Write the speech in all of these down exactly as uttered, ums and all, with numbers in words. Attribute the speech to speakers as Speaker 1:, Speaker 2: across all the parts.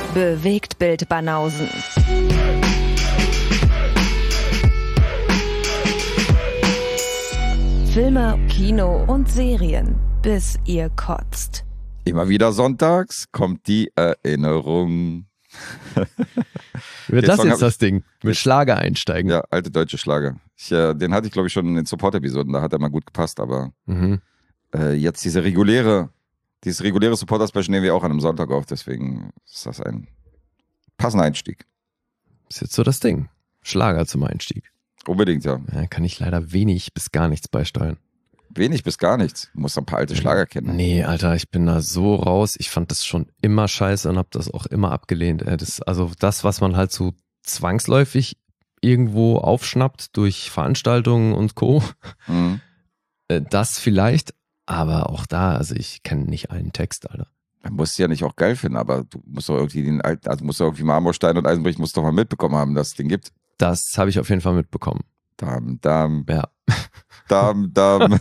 Speaker 1: Bewegtbild Banausen. Filme, Kino und Serien, bis ihr kotzt.
Speaker 2: Immer wieder sonntags kommt die Erinnerung.
Speaker 3: Wird das jetzt das Ding? Mit Schlager einsteigen?
Speaker 2: Ja, alte deutsche Schlager. Ich, äh, den hatte ich, glaube ich, schon in den Support-Episoden, da hat er mal gut gepasst, aber
Speaker 3: Mhm.
Speaker 2: äh, jetzt diese reguläre, dieses reguläre Supporter-Special nehmen wir auch an einem Sonntag auf, deswegen ist das ein passender Einstieg.
Speaker 3: Ist jetzt so das Ding. Schlager zum Einstieg.
Speaker 2: Unbedingt, ja.
Speaker 3: Ja, kann ich leider wenig bis gar nichts beisteuern.
Speaker 2: Wenig bis gar nichts. Du musst ein paar alte Schlager kennen.
Speaker 3: Nee, Alter, ich bin da so raus. Ich fand das schon immer scheiße und hab das auch immer abgelehnt. Ey. Das, also das, was man halt so zwangsläufig irgendwo aufschnappt durch Veranstaltungen und Co.,
Speaker 2: Mhm.
Speaker 3: äh, das vielleicht, aber auch da, also ich kenne nicht einen Text, Alter.
Speaker 2: Man muss es ja nicht auch geil finden, aber du musst doch irgendwie den alten, also musst du irgendwie Marmorstein und Eisenbrich musst du doch mal mitbekommen haben, dass es den gibt.
Speaker 3: Das habe ich auf jeden Fall mitbekommen.
Speaker 2: Dam, dam,
Speaker 3: Ja.
Speaker 2: dam, dam.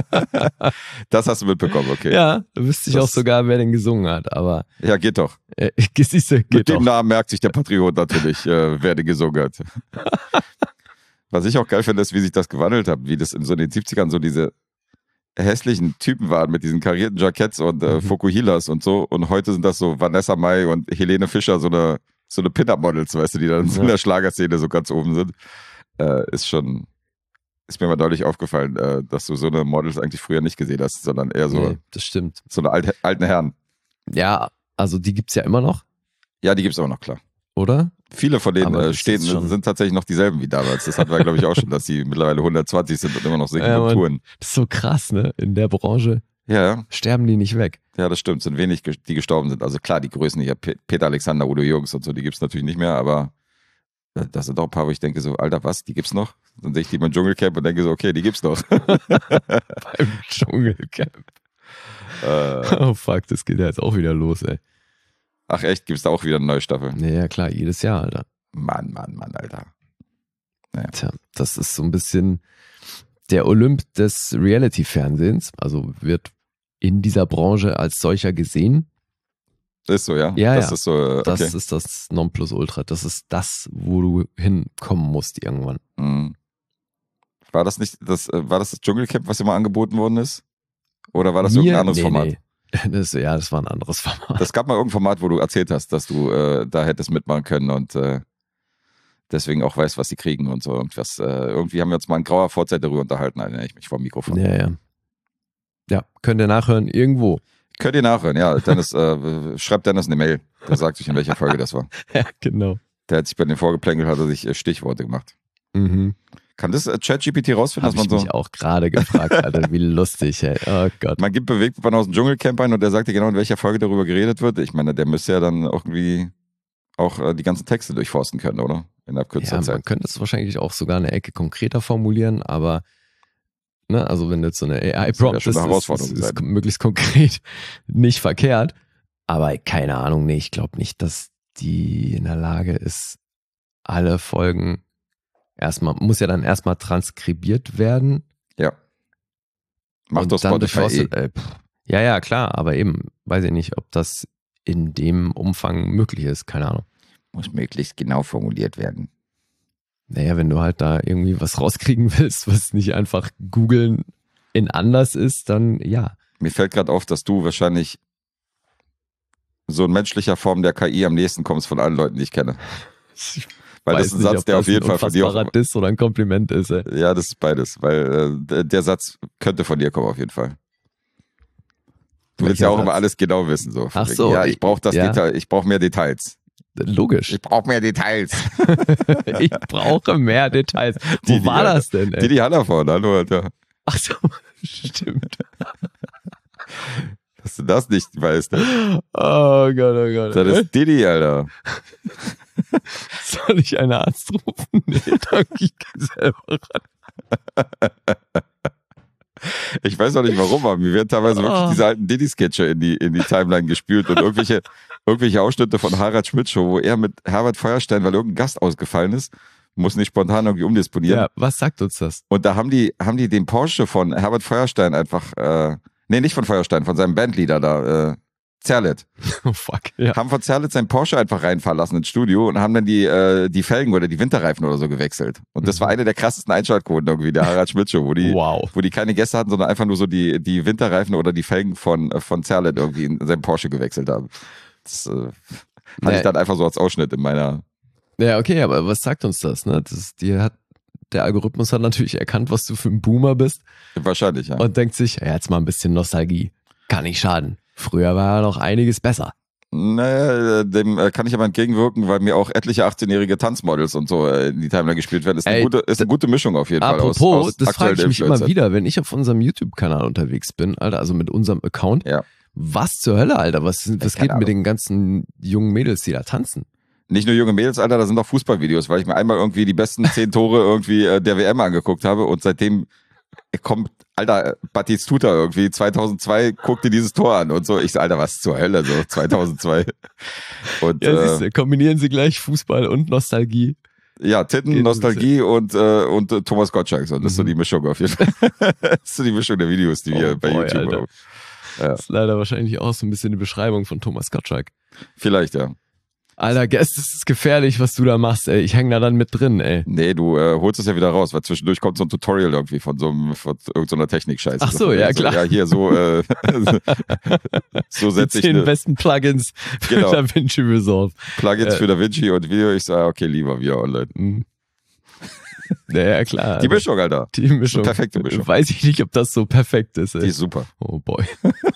Speaker 2: Das hast du mitbekommen, okay.
Speaker 3: Ja, da wüsste ich
Speaker 2: Das-
Speaker 3: auch sogar, wer den gesungen hat, aber
Speaker 2: Ja, geht doch.
Speaker 3: äh, siehste,
Speaker 2: Mit
Speaker 3: geht
Speaker 2: dem
Speaker 3: doch.
Speaker 2: Namen merkt sich der Patriot natürlich, äh, wer den gesungen hat. Was ich auch geil finde, ist, wie sich das gewandelt hat, wie das in so den siebzigern so diese hässlichen Typen waren mit diesen karierten Jacketts und äh,
Speaker 3: Mhm.
Speaker 2: Fukuhilas und so. Und heute sind das so Vanessa Mai und Helene Fischer, so eine, so eine Pin-Up-Models, weißt du, die dann so in
Speaker 3: Ja.
Speaker 2: der Schlagerszene so ganz oben sind. Äh, ist schon, ist mir mal deutlich aufgefallen, äh, dass du so eine Models eigentlich früher nicht gesehen hast, sondern eher so,
Speaker 3: Nee, das stimmt.
Speaker 2: so eine alte, alten Herren.
Speaker 3: Ja, also die gibt's ja immer noch,
Speaker 2: Ja, die gibt's auch noch, klar.
Speaker 3: oder?
Speaker 2: Viele von denen
Speaker 3: Aber das
Speaker 2: äh,
Speaker 3: ist
Speaker 2: stehen,
Speaker 3: schon-
Speaker 2: sind tatsächlich noch dieselben wie damals. Das hatten wir, glaube ich, auch schon, dass die mittlerweile hundertzwanzig sind und immer noch singen
Speaker 3: Ja,
Speaker 2: und
Speaker 3: Mann.
Speaker 2: touren.
Speaker 3: Das ist so krass, ne? In der Branche
Speaker 2: Ja, ja.
Speaker 3: sterben die nicht weg.
Speaker 2: Ja, das stimmt. Sind wenig, ge- die gestorben sind. Also klar, die Größen hier, Pe- Peter Alexander, Udo Jürgens und so, die gibt's natürlich nicht mehr, aber äh, das sind auch ein paar, wo ich denke so, Alter, was, die gibt's noch? Dann sehe ich die beim Dschungelcamp und denke so, okay, die gibt's noch.
Speaker 3: Beim Dschungelcamp.
Speaker 2: äh,
Speaker 3: Oh fuck, das geht ja jetzt auch wieder los, ey.
Speaker 2: ach echt, gibt's da auch wieder eine neue Staffel?
Speaker 3: Nee, ja klar, jedes Jahr, Alter.
Speaker 2: Mann, Mann, Mann, Alter.
Speaker 3: Tja, das ist so ein bisschen der Olymp des Reality-Fernsehens. Also wird in dieser Branche als solcher gesehen.
Speaker 2: Ist so, ja?
Speaker 3: Ja,
Speaker 2: das
Speaker 3: ja.
Speaker 2: ist so, äh, okay.
Speaker 3: Das ist das Nonplusultra. Das ist das, wo du hinkommen musst irgendwann.
Speaker 2: Mhm. War das nicht, das, äh, war das das Dschungelcamp, was immer angeboten worden ist? Oder war das
Speaker 3: Mir?
Speaker 2: irgendein anderes
Speaker 3: Nee,
Speaker 2: Format?
Speaker 3: nee. Das, ja, das war ein anderes Format.
Speaker 2: Das gab mal irgendein Format, wo du erzählt hast, dass du äh, da hättest mitmachen können und äh, deswegen auch weißt, was sie kriegen und so. Und was, äh, irgendwie haben wir uns mal in grauer Vorzeit darüber unterhalten, erinnere ich mich vom Mikrofon.
Speaker 3: Ja, ja. Ja, könnt ihr nachhören irgendwo.
Speaker 2: Könnt ihr nachhören, ja. Dennis, äh, schreibt Dennis eine Mail. Der sagt euch, in welcher Folge das war.
Speaker 3: Ja, genau.
Speaker 2: Der hat sich bei den Vorgeplänkel, hat er sich äh, Stichworte gemacht.
Speaker 3: Mhm.
Speaker 2: Kann das äh, ChatGPT rausfinden,
Speaker 3: Habe
Speaker 2: dass
Speaker 3: ich
Speaker 2: man so...
Speaker 3: mich auch gerade gefragt, Alter, wie lustig, ey. Oh Gott.
Speaker 2: Man gibt Bewegtbahn aus dem Dschungelcamp ein und der sagt dir genau, in welcher Folge darüber geredet wird. Ich meine, der müsste ja dann irgendwie auch äh, die ganzen Texte durchforsten können, oder? Innerhalb kürzester
Speaker 3: Ja,
Speaker 2: Zeit.
Speaker 3: man könnte es wahrscheinlich auch sogar eine Ecke konkreter formulieren, aber ne, also wenn jetzt so eine A I-Prompt
Speaker 2: schon
Speaker 3: ist,
Speaker 2: eine
Speaker 3: ist,
Speaker 2: Herausforderung
Speaker 3: ist, ist
Speaker 2: sein.
Speaker 3: möglichst konkret nicht verkehrt. Aber keine Ahnung, nee, ich glaube nicht, dass die in der Lage ist, alle Folgen erstmal, muss ja dann erstmal transkribiert werden.
Speaker 2: Ja. Macht
Speaker 3: und
Speaker 2: doch
Speaker 3: dann
Speaker 2: Spotify eh.
Speaker 3: durchforstet- äh, pff. Ja, ja, klar, aber eben, weiß ich nicht, ob das in dem Umfang möglich ist, keine Ahnung.
Speaker 2: Muss möglichst genau formuliert werden.
Speaker 3: Naja, wenn du halt da irgendwie was rauskriegen willst, was nicht einfach googeln in anders ist, dann ja.
Speaker 2: Mir fällt gerade auf, dass du wahrscheinlich so in menschlicher Form der K I am nächsten kommst von allen Leuten, die ich kenne. Weil das ist ein
Speaker 3: nicht,
Speaker 2: Satz,
Speaker 3: ob
Speaker 2: der
Speaker 3: das
Speaker 2: auf jeden
Speaker 3: ein
Speaker 2: Fall von dir
Speaker 3: unfassbarer
Speaker 2: auch...
Speaker 3: Diss oder ein Kompliment ist, ey.
Speaker 2: Ja, das ist beides, weil äh, der- der Satz könnte von dir kommen auf jeden Fall. Du willst
Speaker 3: Welcher
Speaker 2: ja auch
Speaker 3: Satz?
Speaker 2: immer alles genau wissen. So. Von
Speaker 3: Ach
Speaker 2: wegen,
Speaker 3: so,
Speaker 2: Ja, ich brauche das
Speaker 3: ja.
Speaker 2: Detail, ich brauche mehr Details.
Speaker 3: Logisch.
Speaker 2: Ich brauche mehr Details.
Speaker 3: Ich brauche mehr Details. Wo
Speaker 2: Didi,
Speaker 3: war
Speaker 2: Alter.
Speaker 3: das denn, ey?
Speaker 2: Didi Hallervorden, hallo, Alter.
Speaker 3: Ach so, stimmt.
Speaker 2: Dass du das nicht weißt. Ne?
Speaker 3: Oh Gott, oh Gott.
Speaker 2: Das ist Didi, Alter.
Speaker 3: Soll ich einen Arzt rufen? Nee, danke, ich gehe selber ran.
Speaker 2: Ich weiß auch nicht warum, aber mir werden teilweise
Speaker 3: Oh.
Speaker 2: wirklich diese alten Diddy-Sketche in die, in die Timeline gespült und irgendwelche, irgendwelche Ausschnitte von Harald Schmidt Show, wo er mit Herbert Feuerstein, weil irgendein Gast ausgefallen ist, muss nicht spontan irgendwie umdisponieren.
Speaker 3: Ja, was sagt uns das?
Speaker 2: Und da haben die, haben die den Porsche von Herbert Feuerstein einfach, äh, nee, nicht von Feuerstein, von seinem Bandleader da, äh, Zerlett.
Speaker 3: Oh fuck, ja.
Speaker 2: Haben von Zerlett sein Porsche einfach reinfahren lassen ins Studio und haben dann die, äh, die Felgen oder die Winterreifen oder so gewechselt. Und das war eine der krassesten Einschaltquoten irgendwie, der Harald Schmidt Show, wo die,
Speaker 3: wow.
Speaker 2: wo die keine Gäste hatten, sondern einfach nur so die, die Winterreifen oder die Felgen von, von Zerlett irgendwie in seinem Porsche gewechselt haben. Das äh, hatte
Speaker 3: Nee.
Speaker 2: ich dann einfach so als Ausschnitt in meiner...
Speaker 3: Ja, okay, aber was sagt uns das? Ne? das die hat, der Algorithmus hat natürlich erkannt, was du für ein Boomer bist
Speaker 2: Wahrscheinlich, ja.
Speaker 3: und denkt sich, ja, jetzt mal ein bisschen Nostalgie. Kann nicht schaden. Früher war ja noch einiges besser.
Speaker 2: Naja, dem äh, kann ich aber entgegenwirken, weil mir auch etliche achtzehnjährige Tanzmodels und so äh, in die Timeline gespielt werden. Ist eine,
Speaker 3: Ey,
Speaker 2: gute, ist eine gute Mischung auf jeden
Speaker 3: Apropos,
Speaker 2: Fall. Aus, aus
Speaker 3: das frage ich mich immer
Speaker 2: Influencern.
Speaker 3: wieder, wenn ich auf unserem YouTube-Kanal unterwegs bin, Alter, also mit unserem Account.
Speaker 2: Ja.
Speaker 3: Was zur Hölle, Alter? Was, was
Speaker 2: keine
Speaker 3: geht mit den ganzen jungen Mädels, die da tanzen?
Speaker 2: Nicht nur junge Mädels, Alter, da sind auch Fußballvideos, weil ich mir einmal irgendwie die besten zehn Tore irgendwie äh, der W M angeguckt habe und seitdem kommt, Alter, Batistuta irgendwie, zweitausendzwei, guck dir dieses Tor an und so. Ich so, Alter, was zur Hölle, so, zweitausendzwei. Und,
Speaker 3: Ja,
Speaker 2: äh,
Speaker 3: siehst du, kombinieren sie gleich Fußball und Nostalgie.
Speaker 2: ja, Titten,
Speaker 3: Geht
Speaker 2: Nostalgie und, äh, und äh, Thomas Gottschalk, so. Das ist so
Speaker 3: Mhm.
Speaker 2: die Mischung auf jeden Fall. Das ist so die Mischung der Videos, die wir
Speaker 3: Oh
Speaker 2: bei
Speaker 3: boy,
Speaker 2: YouTube
Speaker 3: Alter.
Speaker 2: haben. Ja.
Speaker 3: Das ist leider wahrscheinlich auch so ein bisschen die Beschreibung von Thomas Gottschalk.
Speaker 2: Vielleicht, ja.
Speaker 3: Alter, Guest, das ist gefährlich, was du da machst, ey. Ich häng da dann mit drin, ey.
Speaker 2: Nee, du äh, holst es ja wieder raus, weil zwischendurch kommt so ein Tutorial irgendwie von so einem, von irgendeiner Technik-Scheiße.
Speaker 3: Ach so, ja,
Speaker 2: so,
Speaker 3: klar.
Speaker 2: Ja, hier so, äh, so
Speaker 3: Die
Speaker 2: setze ich
Speaker 3: zehn
Speaker 2: eine
Speaker 3: besten Plugins für
Speaker 2: Genau.
Speaker 3: DaVinci Resolve.
Speaker 2: Plugins
Speaker 3: äh,
Speaker 2: für DaVinci und Video. Ich sage, okay, lieber wieder online.
Speaker 3: Mhm. Ja, ja, klar.
Speaker 2: Die
Speaker 3: Alter.
Speaker 2: Mischung, Alter.
Speaker 3: Die Mischung.
Speaker 2: Perfekte Mischung.
Speaker 3: Weiß ich nicht, ob das so perfekt ist,
Speaker 2: Die
Speaker 3: ey.
Speaker 2: ist super.
Speaker 3: Oh boy.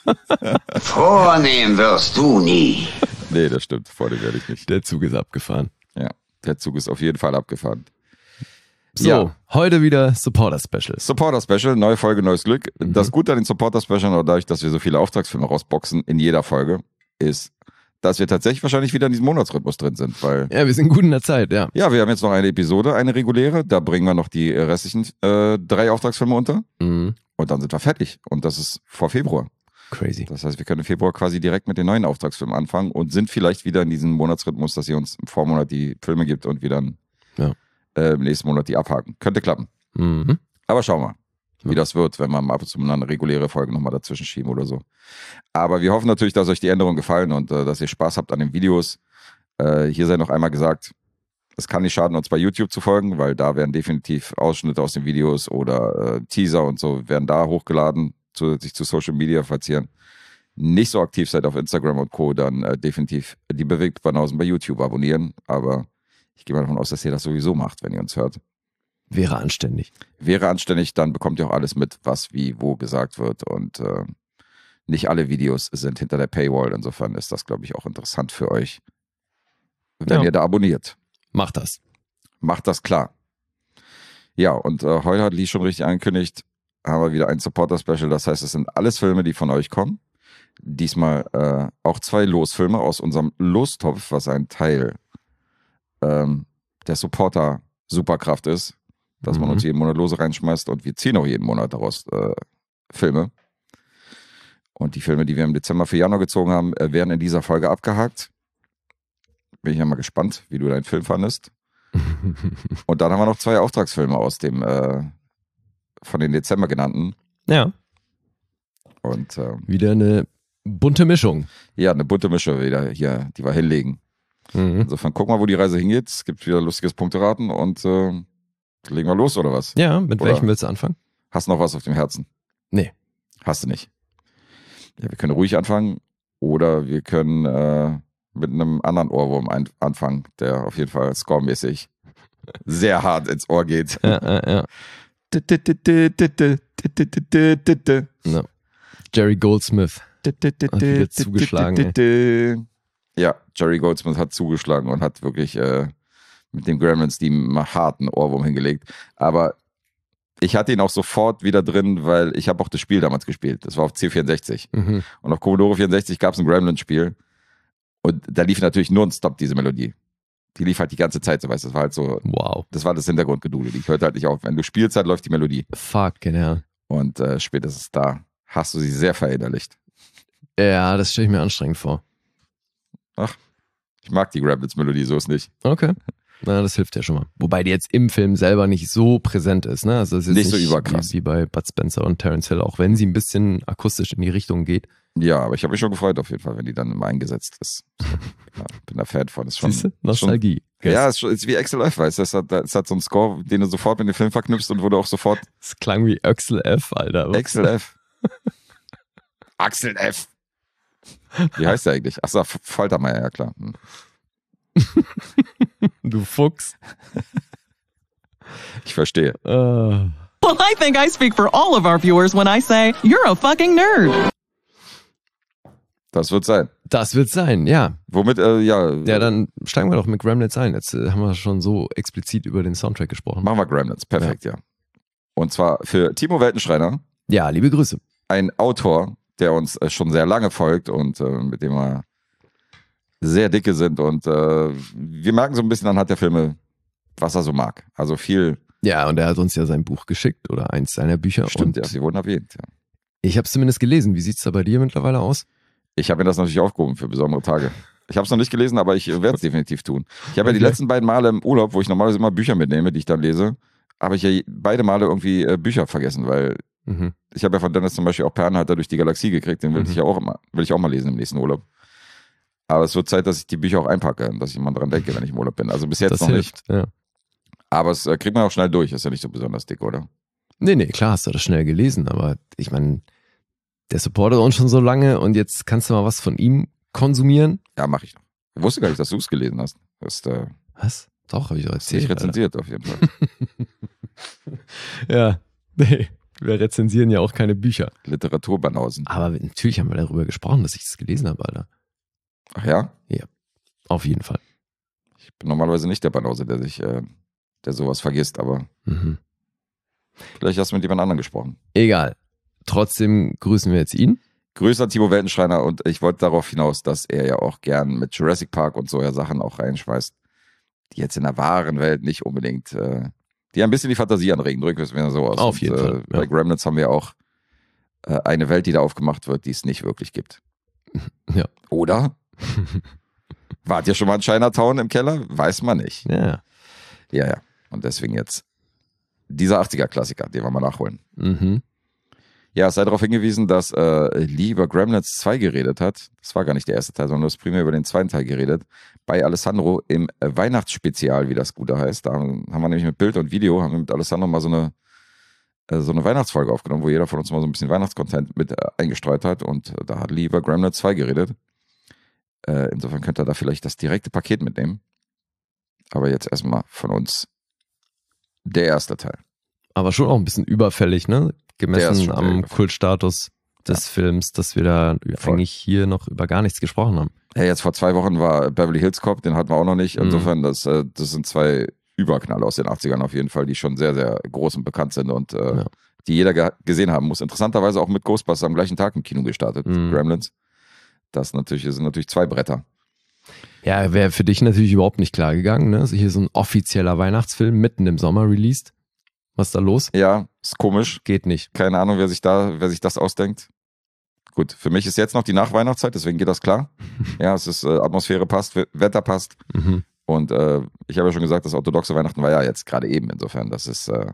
Speaker 4: Vornehm wirst du nie.
Speaker 2: Nee, das stimmt. Vor dem werde ich nicht.
Speaker 3: Der Zug ist abgefahren.
Speaker 2: Ja, der Zug ist auf jeden Fall abgefahren.
Speaker 3: So,
Speaker 2: Ja.
Speaker 3: heute wieder Supporter Special.
Speaker 2: Supporter Special, neue Folge, neues Glück.
Speaker 3: Mhm.
Speaker 2: Das Gute an den Supporter Special, oder dadurch, dass wir so viele Auftragsfilme rausboxen in jeder Folge, ist, dass wir tatsächlich wahrscheinlich wieder in diesem Monatsrhythmus drin sind, weil
Speaker 3: Ja, wir sind gut in der Zeit, ja.
Speaker 2: ja, wir haben jetzt noch eine Episode, eine reguläre, da bringen wir noch die restlichen äh, drei Auftragsfilme unter
Speaker 3: Mhm.
Speaker 2: und dann sind wir fertig und das ist vor Februar.
Speaker 3: Crazy.
Speaker 2: Das heißt, wir können im Februar quasi direkt mit den neuen Auftragsfilmen anfangen und sind vielleicht wieder in diesem Monatsrhythmus, dass ihr uns im Vormonat die Filme gibt und wir dann
Speaker 3: Ja.
Speaker 2: äh, im nächsten Monat die abhaken. Könnte klappen.
Speaker 3: Mhm.
Speaker 2: Aber schauen wir, wie
Speaker 3: Ja.
Speaker 2: das wird, wenn wir mal ab und zu mal eine reguläre Folge nochmal dazwischen schieben oder so. Aber wir hoffen natürlich, dass euch die Änderungen gefallen und äh, dass ihr Spaß habt an den Videos. Äh, hier sei noch einmal gesagt, es kann nicht schaden, uns bei YouTube zu folgen, weil da werden definitiv Ausschnitte aus den Videos oder äh, Teaser und so werden da hochgeladen, zusätzlich zu Social Media, falls ihr nicht so aktiv seid auf Instagram und Co., dann äh, definitiv die Bewegtbanausen bei YouTube abonnieren. Aber ich gehe mal davon aus, dass ihr das sowieso macht, wenn ihr uns hört.
Speaker 3: Wäre anständig.
Speaker 2: Wäre anständig, dann bekommt ihr auch alles mit, was wie wo gesagt wird. Und äh, nicht alle Videos sind hinter der Paywall. Insofern ist das, glaube ich, auch interessant für euch, wenn
Speaker 3: Ja.
Speaker 2: ihr da abonniert.
Speaker 3: Mach das.
Speaker 2: Macht das klar. Ja, und äh, heute hat Lee schon richtig angekündigt, haben wir wieder ein Supporter-Special. Das heißt, es sind alles Filme, die von euch kommen. Diesmal äh, auch zwei Losfilme aus unserem Lostopf, was ein Teil ähm, der Supporter-Superkraft ist, dass man
Speaker 3: Mhm.
Speaker 2: uns jeden Monat Lose reinschmeißt und wir ziehen auch jeden Monat daraus äh, Filme. Und die Filme, die wir im Dezember für Januar gezogen haben, äh, werden in dieser Folge abgehakt. Bin ich ja mal gespannt, wie du deinen Film fandest. Und dann haben wir noch zwei Auftragsfilme aus dem äh, von den Dezember genannten.
Speaker 3: Ja,
Speaker 2: Und ähm,
Speaker 3: wieder eine bunte Mischung.
Speaker 2: ja, eine bunte Mische wieder hier, die wir hinlegen.
Speaker 3: Mhm.
Speaker 2: Insofern gucken wir, wo die Reise hingeht. Es gibt wieder lustiges Punkteraten und äh, legen wir los, oder was?
Speaker 3: Ja, mit
Speaker 2: Oder-
Speaker 3: welchem willst du anfangen?
Speaker 2: Hast du noch was auf dem Herzen?
Speaker 3: Nee.
Speaker 2: Hast du nicht. Ja, wir können ruhig anfangen oder wir können äh, mit einem anderen Ohrwurm ein anfangen, der auf jeden Fall scoremäßig sehr hart ins Ohr geht.
Speaker 3: Ja, ja, ja. No. Jerry Goldsmith. wieder zugeschlagen,
Speaker 2: Ja, Jerry Goldsmith hat zugeschlagen und hat wirklich äh, mit dem Gremlins die einen harten Ohrwurm hingelegt. Aber ich hatte ihn auch sofort wieder drin, weil ich habe auch das Spiel damals gespielt. Das war auf C vierundsechzig.
Speaker 3: Mhm.
Speaker 2: Und auf Commodore vierundsechzig gab es ein Gremlins-Spiel. Und da lief natürlich nonstop diese Melodie. Die lief halt die ganze Zeit, so weißt du. Das war halt so,
Speaker 3: Wow.
Speaker 2: das war das Hintergrundgedudel. Die hört halt nicht auf. Wenn du spielst, halt läuft die Melodie.
Speaker 3: Fuck, genau.
Speaker 2: Und äh, spätestens da hast du sie sehr verinnerlicht.
Speaker 3: Ja, das stelle ich mir anstrengend vor.
Speaker 2: Ich mag die Gremlins-Melodie, so ist nicht.
Speaker 3: Okay. Na, das hilft ja schon mal. Wobei die jetzt im Film selber nicht so präsent ist, ne? Also es ist
Speaker 2: Nicht
Speaker 3: nicht
Speaker 2: so überkrass.
Speaker 3: Wie, wie bei Bud Spencer und Terence Hill, auch wenn sie ein bisschen akustisch in die Richtung geht.
Speaker 2: Ja, aber ich habe mich schon gefreut auf jeden Fall, wenn die dann immer eingesetzt ist. So, ja, bin da Fan von. Ist schon,
Speaker 3: Siehste? Nostalgie.
Speaker 2: Schon, ja, es ist, schon, ist wie Axel F, weißt du, es hat, es hat so einen Score, den du sofort mit dem Film verknüpfst und wo du auch sofort...
Speaker 3: Es klang wie Axel F, Alter.
Speaker 2: Axel F. Axel F. Wie heißt der eigentlich? Achso, Faltermeier, ja klar. Hm.
Speaker 3: Du Fuchs.
Speaker 2: Ich verstehe.
Speaker 3: Uh.
Speaker 4: Well, I think I speak for all of our viewers when I say, you're a fucking nerd.
Speaker 2: Das wird sein.
Speaker 3: Das wird sein, ja.
Speaker 2: Womit, äh, ja.
Speaker 3: Ja, dann steigen wir doch mit Gremlins ein. Jetzt äh, haben wir schon so explizit über den Soundtrack gesprochen.
Speaker 2: Machen wir Gremlins, perfekt, ja. ja. Und zwar für Timo Weltenschreiner.
Speaker 3: Ja, liebe Grüße.
Speaker 2: Ein Autor, der uns äh, schon sehr lange folgt und äh, mit dem wir sehr dicke sind. Und äh, wir merken so ein bisschen anhand der Filme, was er so mag. Also viel.
Speaker 3: Ja, und er hat uns ja sein Buch geschickt oder eins seiner Bücher.
Speaker 2: Stimmt,
Speaker 3: und
Speaker 2: ja, sie wurden erwähnt. Ja.
Speaker 3: Ich habe es zumindest gelesen. Wie sieht es da bei dir mittlerweile aus?
Speaker 2: Ich habe mir das natürlich aufgehoben für besondere Tage. Ich habe es noch nicht gelesen, aber ich werde es definitiv tun. Ich habe
Speaker 3: Okay.
Speaker 2: ja die letzten beiden Male im Urlaub, wo ich normalerweise immer Bücher mitnehme, die ich dann lese, habe ich ja beide Male irgendwie äh, Bücher vergessen, weil
Speaker 3: Mhm.
Speaker 2: ich habe ja von Dennis zum Beispiel auch Perlenhalter durch die Galaxie gekriegt, den will
Speaker 3: Mhm.
Speaker 2: ich ja auch immer, will ich auch mal lesen im nächsten Urlaub. Aber es wird Zeit, dass ich die Bücher auch einpacke und dass ich mal dran denke, wenn ich im Urlaub bin. Also bis jetzt
Speaker 3: Das
Speaker 2: noch
Speaker 3: hilft,
Speaker 2: nicht.
Speaker 3: ja.
Speaker 2: Aber es äh, kriegt man auch schnell durch, ist ja nicht so besonders dick, oder?
Speaker 3: Nee, nee, klar hast du das schnell gelesen, aber ich meine, der supportet uns schon so lange und jetzt kannst du mal was von ihm konsumieren.
Speaker 2: Ja, mache ich noch. Ich wusste gar nicht, dass du es gelesen hast. Das ist äh,
Speaker 3: Was? Doch, habe ich doch erzählt.
Speaker 2: nicht rezensiert auf jeden Fall.
Speaker 3: Alter. Ja, nee, wir rezensieren ja auch keine Bücher.
Speaker 2: Literaturbanausen.
Speaker 3: Aber natürlich haben wir darüber gesprochen, dass ich es gelesen habe, Alter.
Speaker 2: Ach ja?
Speaker 3: Auf jeden Fall.
Speaker 2: Ich bin normalerweise nicht der Banause, der sich, äh, der sowas vergisst, aber
Speaker 3: Mhm.
Speaker 2: vielleicht hast du mit jemand anderem gesprochen.
Speaker 3: Egal. Trotzdem grüßen wir jetzt ihn.
Speaker 2: Grüße an Timo Weltenschreiner und ich wollte darauf hinaus, dass er ja auch gern mit Jurassic Park und so ja Sachen auch reinschmeißt, die jetzt in der wahren Welt nicht unbedingt, äh, die ein bisschen die Fantasie anregen, drücken wir es mir so aus.
Speaker 3: Auf jeden
Speaker 2: und,
Speaker 3: Fall,
Speaker 2: Äh,
Speaker 3: ja.
Speaker 2: Bei Gremlins haben wir auch äh, eine Welt, die da aufgemacht wird, die es nicht wirklich gibt.
Speaker 3: Ja.
Speaker 2: Oder? Wart ihr schon mal in Chinatown im Keller? Weiß man nicht.
Speaker 3: Ja.
Speaker 2: Ja, ja. Und deswegen jetzt dieser achtziger-Klassiker, den wir mal nachholen.
Speaker 3: Mhm.
Speaker 2: Ja, es sei darauf hingewiesen, dass äh, Lee über Gremlins zwei geredet hat. Das war gar nicht der erste Teil, sondern du hast primär über den zweiten Teil geredet. Bei Alessandro im äh, Weihnachtsspezial, wie das Gute heißt. Da haben, haben wir nämlich mit Bild und Video, haben wir mit Alessandro mal so eine, äh, so eine Weihnachtsfolge aufgenommen, wo jeder von uns mal so ein bisschen Weihnachtscontent mit äh, eingestreut hat. Und äh, da hat Lee über Gremlins zwei geredet. Äh, insofern könnt ihr da vielleicht das direkte Paket mitnehmen. Aber jetzt erstmal von uns der erste Teil.
Speaker 3: Aber schon auch ein bisschen überfällig, ne?
Speaker 2: Der ist
Speaker 3: Gemessen
Speaker 2: schon
Speaker 3: am
Speaker 2: sehr überfällig.
Speaker 3: Kultstatus des Films, dass wir da
Speaker 2: Voll.
Speaker 3: eigentlich hier noch über gar nichts gesprochen haben.
Speaker 2: Ja, jetzt vor zwei Wochen war Beverly Hills Cop, den hatten wir auch noch nicht. Insofern, das, äh, das sind zwei Überknaller aus den achtzigern auf jeden Fall, die schon sehr, sehr groß und bekannt sind und äh,
Speaker 3: Ja.
Speaker 2: die jeder ge gesehen haben muss. Interessanterweise auch mit Ghostbusters am gleichen Tag im Kino gestartet,
Speaker 3: Mhm.
Speaker 2: Gremlins. Das natürlich, das sind natürlich zwei Bretter.
Speaker 3: Ja, wäre für dich natürlich überhaupt nicht klar gegangen, ne? Also hier so ein offizieller Weihnachtsfilm mitten im Sommer released. Was ist da los?
Speaker 2: Ja, ist komisch.
Speaker 3: Geht nicht.
Speaker 2: Keine Ahnung, wer sich da, wer sich das ausdenkt. Gut, für mich ist jetzt noch die Nachweihnachtszeit, deswegen geht das klar. Ja, es ist, äh, Atmosphäre passt, We- Wetter passt.
Speaker 3: Mhm.
Speaker 2: Und äh, ich habe ja schon gesagt, das orthodoxe Weihnachten war ja jetzt gerade eben. Insofern, das ist, äh,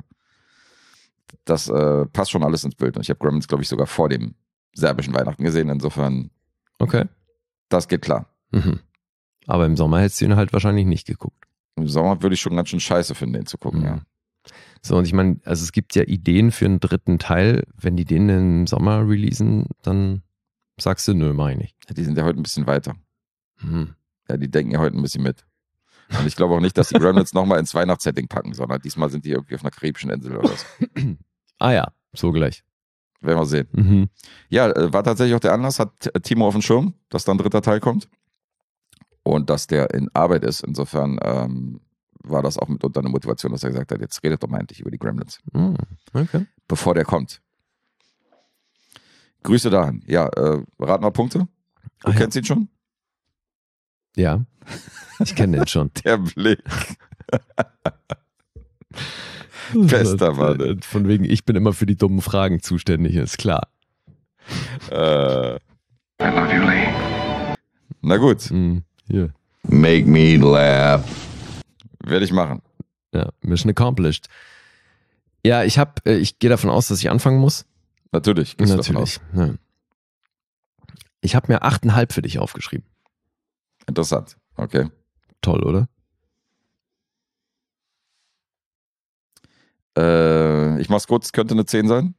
Speaker 2: das äh, passt schon alles ins Bild. Und ich habe Gremlins, glaube ich, sogar vor dem serbischen Weihnachten gesehen. Insofern,
Speaker 3: Okay.
Speaker 2: das geht klar.
Speaker 3: Mhm. Aber im Sommer hättest du ihn halt wahrscheinlich nicht geguckt.
Speaker 2: Im Sommer würde ich schon ganz schön scheiße finden, den zu gucken,
Speaker 3: Mhm.
Speaker 2: ja.
Speaker 3: So, und ich meine, also es gibt ja Ideen für einen dritten Teil. Wenn die den im Sommer releasen, dann sagst du, nö, mach ich nicht.
Speaker 2: Die sind ja heute ein bisschen weiter.
Speaker 3: Mhm.
Speaker 2: Ja, die denken ja heute ein bisschen mit. Und ich glaube auch nicht, dass die Gremlins nochmal ins Weihnachtssetting packen, sondern diesmal sind die irgendwie auf einer karibischen Insel oder so.
Speaker 3: Ah ja, so gleich.
Speaker 2: Werden wir sehen.
Speaker 3: Mhm.
Speaker 2: Ja, äh, war tatsächlich auch der Anlass, hat T- Timo auf dem Schirm, dass dann ein dritter Teil kommt. Und dass der in Arbeit ist. Insofern ähm, war das auch mitunter eine Motivation, dass er gesagt hat, jetzt redet doch mal endlich über die Gremlins,
Speaker 3: Mhm. Okay.
Speaker 2: bevor der kommt. Grüße dahin. Ja, äh, rat mal Punkte. Du
Speaker 3: Ah, ja.
Speaker 2: kennst ihn schon?
Speaker 3: Ja, ich kenne den schon.
Speaker 2: Der Blick. Bester Mann.
Speaker 3: Äh, Von wegen, ich bin immer für die dummen Fragen zuständig, ist klar.
Speaker 2: Äh, na gut,
Speaker 3: Mhm. Hier.
Speaker 5: Make me laugh.
Speaker 2: werde ich machen.
Speaker 3: Ja, Mission accomplished. Ja, ich habe, ich gehe davon aus, dass ich anfangen muss.
Speaker 2: Natürlich. gehst du davon aus.
Speaker 3: Natürlich. Ja. Ich habe mir acht Komma fünf für dich aufgeschrieben.
Speaker 2: Interessant. Okay.
Speaker 3: Toll, oder?
Speaker 2: Äh, ich mach's kurz, könnte eine zehn sein.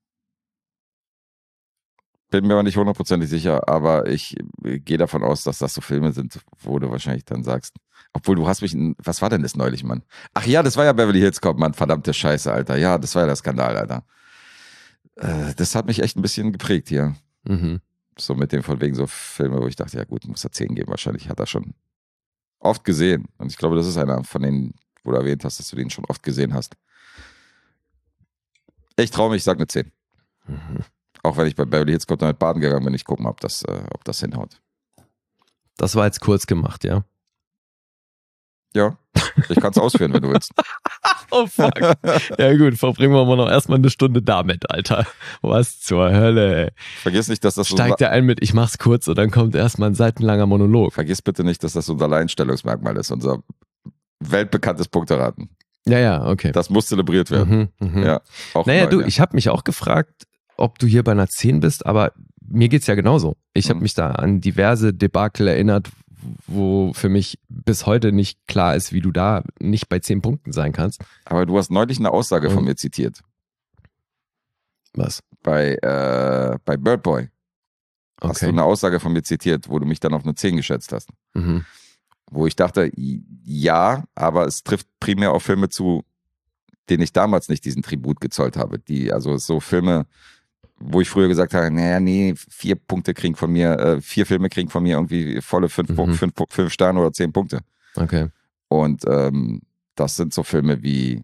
Speaker 2: Bin mir aber nicht hundertprozentig sicher, aber ich gehe davon aus, dass das so Filme sind, wo du wahrscheinlich dann sagst, obwohl du hast mich, in, was war denn das neulich, Mann? Ach ja, das war ja Beverly Hills Cop, Mann, verdammte Scheiße, Alter. Ja, das war ja der Skandal, Alter. Äh, das hat mich echt ein bisschen geprägt hier.
Speaker 3: Mhm.
Speaker 2: So mit dem von wegen so Filme, wo ich dachte, ja gut, muss er zehn geben, wahrscheinlich hat er schon oft gesehen. Und ich glaube, das ist einer von denen, wo du erwähnt hast, dass du den schon oft gesehen hast. Ich traue mich, ich sag eine zehn.
Speaker 3: Mhm.
Speaker 2: Auch wenn ich bei Beverly Hills Cop damit baden gegangen bin, ich gucken, ob das, äh, ob das hinhaut.
Speaker 3: Das war jetzt kurz gemacht, ja?
Speaker 2: Ja, ich kann es ausführen, wenn du willst.
Speaker 3: Oh fuck. Ja gut, verbringen wir mal noch erstmal eine Stunde damit, Alter. Was zur Hölle, ey.
Speaker 2: Vergiss nicht, dass das so
Speaker 3: Steigt er ein mit, ich mach's kurz und dann kommt erstmal ein seitenlanger Monolog.
Speaker 2: Vergiss bitte nicht, dass das unser Alleinstellungsmerkmal ist, unser weltbekanntes Punkteraten.
Speaker 3: Ja, ja, okay.
Speaker 2: Das muss zelebriert werden.
Speaker 3: Mhm, mhm.
Speaker 2: Ja, auch
Speaker 3: Naja,
Speaker 2: neu,
Speaker 3: du,
Speaker 2: ja.
Speaker 3: ich habe mich auch gefragt, ob du hier bei einer zehn bist, aber mir geht's ja genauso. Ich habe
Speaker 2: Mhm.
Speaker 3: mich da an diverse Debakel erinnert, wo für mich bis heute nicht klar ist, wie du da nicht bei zehn Punkten sein kannst.
Speaker 2: Aber du hast neulich eine Aussage von
Speaker 3: Mhm.
Speaker 2: mir zitiert.
Speaker 3: Was?
Speaker 2: Bei, äh, bei Bird Boy. Hast du
Speaker 3: Okay.
Speaker 2: eine Aussage von mir zitiert, wo du mich dann auf eine zehn geschätzt hast.
Speaker 3: Mhm.
Speaker 2: Wo ich dachte, ja, aber es trifft primär auf Filme zu, denen ich damals nicht diesen Tribut gezollt habe. Die, also so Filme, wo ich früher gesagt habe, naja, nee, vier Punkte kriegen von mir, äh, vier Filme kriegen von mir irgendwie volle fünf,
Speaker 3: Mhm.
Speaker 2: Punkte, fünf, fünf Sterne oder zehn Punkte.
Speaker 3: Okay.
Speaker 2: Und ähm, das sind so Filme wie,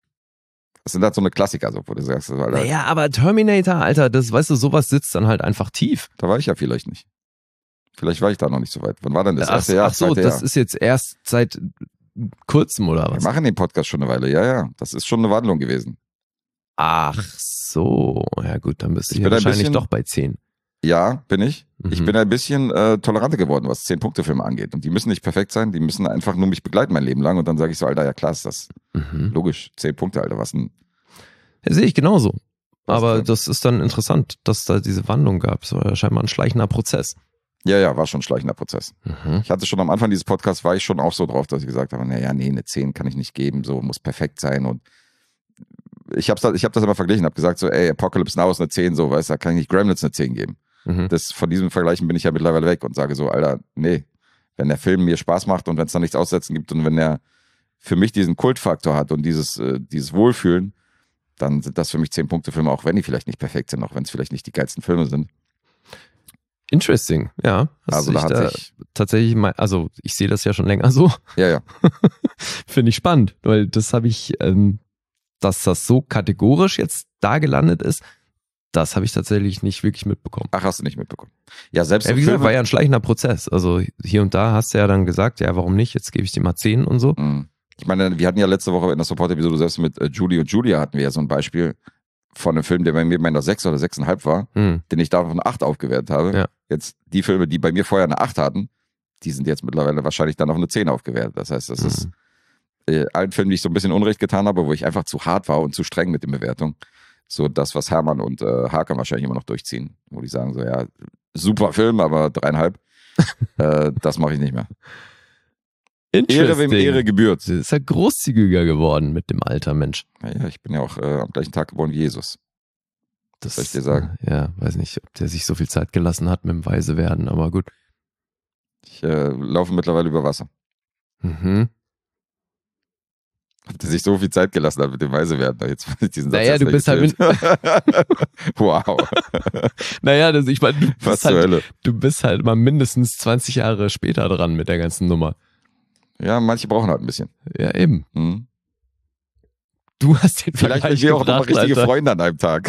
Speaker 2: das sind halt so eine Klassiker, so, wo du sagst, Alter,
Speaker 3: Naja, aber Terminator, Alter, das, weißt du, sowas sitzt dann halt einfach tief.
Speaker 2: da war ich ja vielleicht nicht. Vielleicht war ich da noch nicht so weit. Wann war denn das
Speaker 3: Ach,
Speaker 2: erste Jahr?
Speaker 3: ach so,
Speaker 2: zweite
Speaker 3: das
Speaker 2: Jahr?
Speaker 3: ist jetzt erst seit kurzem oder
Speaker 2: Wir
Speaker 3: was?
Speaker 2: machen den Podcast schon eine Weile, ja, ja. Das ist schon eine Wandlung gewesen.
Speaker 3: Ach so, ja gut, dann bist du
Speaker 2: Ich
Speaker 3: hier
Speaker 2: bin ein
Speaker 3: wahrscheinlich
Speaker 2: bisschen-
Speaker 3: doch bei zehn.
Speaker 2: Ja, bin ich. Ich
Speaker 3: Mhm.
Speaker 2: bin ein bisschen äh, toleranter geworden, was zehn-Punkte-Filme angeht. Und die müssen nicht perfekt sein, die müssen einfach nur mich begleiten mein Leben lang. Und dann sage ich so, Alter, ja klar ist das
Speaker 3: Mhm.
Speaker 2: logisch. Zehn Punkte, Alter, was ein...
Speaker 3: Ja, sehe ich genauso.
Speaker 2: Was
Speaker 3: Aber
Speaker 2: denn?
Speaker 3: das ist dann interessant, dass da diese Wandlung gab. Es war scheinbar ein schleichender Prozess.
Speaker 2: Ja, ja, war schon ein schleichender Prozess.
Speaker 3: Mhm.
Speaker 2: Ich hatte schon am Anfang dieses Podcasts, war ich schon auch so drauf, dass ich gesagt habe, naja, nee, eine zehn kann ich nicht geben, so muss perfekt sein. Und ich habe ich hab das immer verglichen, habe gesagt so, ey, Apocalypse Now ist eine zehn, so, weißt du, da kann ich nicht Gremlins eine zehn geben.
Speaker 3: Mhm.
Speaker 2: Das, von diesem Vergleichen bin ich ja mittlerweile weg und sage so, Alter, nee, wenn der Film mir Spaß macht und wenn es da nichts aussetzen gibt und wenn er für mich diesen Kultfaktor hat und dieses, äh, dieses Wohlfühlen, dann sind das für mich zehn-Punkte-Filme, auch wenn die vielleicht nicht perfekt sind, auch wenn es vielleicht nicht die geilsten Filme sind.
Speaker 3: Interesting, ja. Das
Speaker 2: Also da
Speaker 3: ich
Speaker 2: hat sich,
Speaker 3: tatsächlich mal, also ich sehe das ja schon länger so.
Speaker 2: ja, ja,
Speaker 3: Finde ich spannend, weil das habe ich, ähm, dass das so kategorisch jetzt da gelandet ist, das habe ich tatsächlich nicht wirklich mitbekommen.
Speaker 2: ach, hast du nicht mitbekommen. Ja, selbst
Speaker 3: Ja,
Speaker 2: so
Speaker 3: wie gesagt,
Speaker 2: Filme,
Speaker 3: war ja ein schleichender Prozess. Also hier und da hast du ja dann gesagt, ja, warum nicht? Jetzt gebe ich dir mal zehn und so.
Speaker 2: Mhm. Ich meine, wir hatten ja letzte Woche in der Support-Episode selbst mit äh, Julie und Julia hatten wir ja so ein Beispiel von einem Film, der bei mir bei einer sechs oder sechs Komma fünf war,
Speaker 3: Hm.
Speaker 2: den ich da auf eine acht aufgewertet habe.
Speaker 3: Ja.
Speaker 2: Jetzt die Filme, die bei mir vorher eine acht hatten, die sind jetzt mittlerweile wahrscheinlich dann auf eine zehn aufgewertet. Das heißt, das
Speaker 3: Mhm.
Speaker 2: ist äh, allen Filmen, die ich so ein bisschen Unrecht getan habe, wo ich einfach zu hart war und zu streng mit den Bewertungen. So das, was Hermann und äh, Hakan wahrscheinlich immer noch durchziehen. Wo die sagen so, ja, super Film, aber dreieinhalb. äh, das mache ich nicht mehr. Ehre, wem Ehre gebührt.
Speaker 3: Das ist ja großzügiger geworden mit dem Alter, Mensch.
Speaker 2: Naja, ich bin ja auch äh, am gleichen Tag geboren wie Jesus.
Speaker 3: Das
Speaker 2: soll ich dir sagen?
Speaker 3: Ja, weiß nicht, ob der sich so viel Zeit gelassen hat mit dem Weise werden, aber gut.
Speaker 2: Ich äh, laufe mittlerweile über Wasser.
Speaker 3: Mhm.
Speaker 2: Ob der sich so viel Zeit gelassen hat mit dem Weise werden. Jetzt weiß ich diesen Satz
Speaker 3: Naja,
Speaker 2: erst
Speaker 3: du
Speaker 2: nicht
Speaker 3: bist halt
Speaker 2: gezählt. Wow.
Speaker 3: Naja, das, ich meine, du,
Speaker 2: Was
Speaker 3: bist
Speaker 2: zur
Speaker 3: halt-
Speaker 2: Hölle.
Speaker 3: du bist halt mal mindestens zwanzig Jahre später dran mit der ganzen Nummer.
Speaker 2: Ja, manche brauchen halt ein bisschen.
Speaker 3: Ja, eben.
Speaker 2: Hm.
Speaker 3: Du hast den
Speaker 2: Vielleicht
Speaker 3: Vergleich
Speaker 2: sind wir auch nochmal
Speaker 3: gebracht,
Speaker 2: richtige
Speaker 3: Alter.
Speaker 2: Freunde an einem Tag.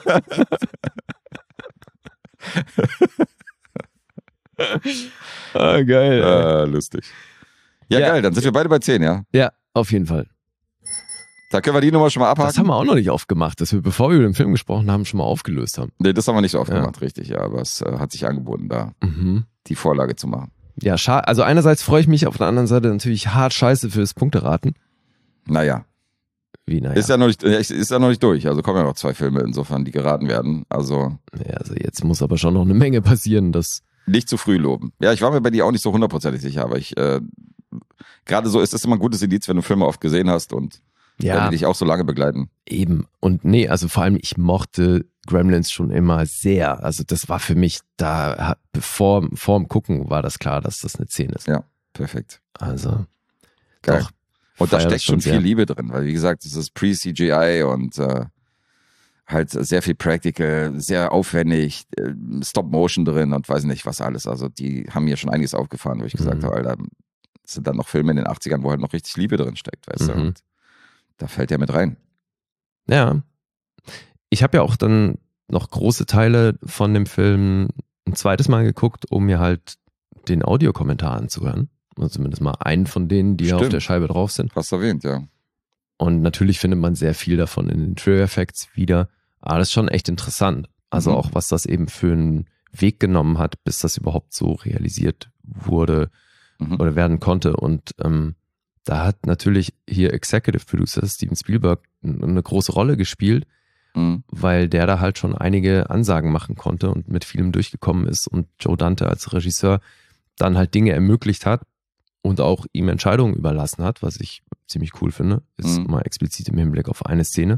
Speaker 3: Ah, geil. ey.
Speaker 2: äh, lustig. Ja,
Speaker 3: Ja.
Speaker 2: geil, dann sind wir beide bei zehn, ja?
Speaker 3: Ja, auf jeden Fall.
Speaker 2: Da können wir die Nummer schon mal abhaken.
Speaker 3: Das haben wir auch noch nicht aufgemacht, dass wir, bevor wir über den Film gesprochen haben, schon mal aufgelöst haben.
Speaker 2: Nee, das haben wir nicht so oft gemacht, richtig, ja. Aber es äh, hat sich angeboten, da
Speaker 3: Mhm.
Speaker 2: die Vorlage zu machen.
Speaker 3: Ja, schade. Also einerseits freue ich mich, auf der anderen Seite natürlich hart scheiße fürs Punkteraten.
Speaker 2: Naja,
Speaker 3: Wie, naja.
Speaker 2: Ist ja noch nicht, ist ja noch nicht durch. Also kommen ja noch zwei Filme insofern, die geraten werden. Also,
Speaker 3: ja, also jetzt muss aber schon noch eine Menge passieren, dass
Speaker 2: nicht zu früh loben. Ja, ich war mir bei dir auch nicht so hundertprozentig sicher, aber ich äh, gerade so ist es immer ein gutes Indiz, wenn du Filme oft gesehen hast und
Speaker 3: ja,
Speaker 2: wenn die dich auch so lange begleiten.
Speaker 3: Eben. Und nee, also vor allem, ich mochte Gremlins schon immer sehr. Also das war für mich da, bevor vor dem Gucken war das klar, dass das eine zehn ist.
Speaker 2: Ja, perfekt.
Speaker 3: Also,
Speaker 2: geil.
Speaker 3: Doch,
Speaker 2: und da steckt schon viel
Speaker 3: sehr.
Speaker 2: Liebe drin, weil wie gesagt, es ist Pre-C G I und äh, halt sehr viel Practical, sehr aufwendig, äh, Stop-Motion drin und weiß nicht was alles. Also die haben mir schon einiges aufgefahren, wo ich gesagt
Speaker 3: Mhm.
Speaker 2: habe, Alter, das sind dann noch Filme in den achtzigern, wo halt noch richtig Liebe drin steckt, weißt du.
Speaker 3: Mhm.
Speaker 2: Und da fällt der mit rein.
Speaker 3: Ja. Ich habe ja auch dann noch große Teile von dem Film ein zweites Mal geguckt, um mir halt den Audiokommentar anzuhören. Also zumindest mal einen von denen, die
Speaker 2: Stimmt.
Speaker 3: auf der Scheibe drauf sind.
Speaker 2: Hast du erwähnt, ja.
Speaker 3: Und natürlich findet man sehr viel davon in den Trailer Effects wieder. Aber das ist schon echt interessant. Also
Speaker 2: Mhm.
Speaker 3: auch, was das eben für einen Weg genommen hat, bis das überhaupt so realisiert wurde
Speaker 2: Mhm.
Speaker 3: oder werden konnte. Und ähm, da hat natürlich hier Executive Producer Steven Spielberg eine große Rolle gespielt,
Speaker 2: Mhm.
Speaker 3: weil der da halt schon einige Ansagen machen konnte und mit vielem durchgekommen ist und Joe Dante als Regisseur dann halt Dinge ermöglicht hat und auch ihm Entscheidungen überlassen hat, was ich ziemlich cool finde, ist
Speaker 2: Mhm.
Speaker 3: mal explizit im Hinblick auf eine Szene,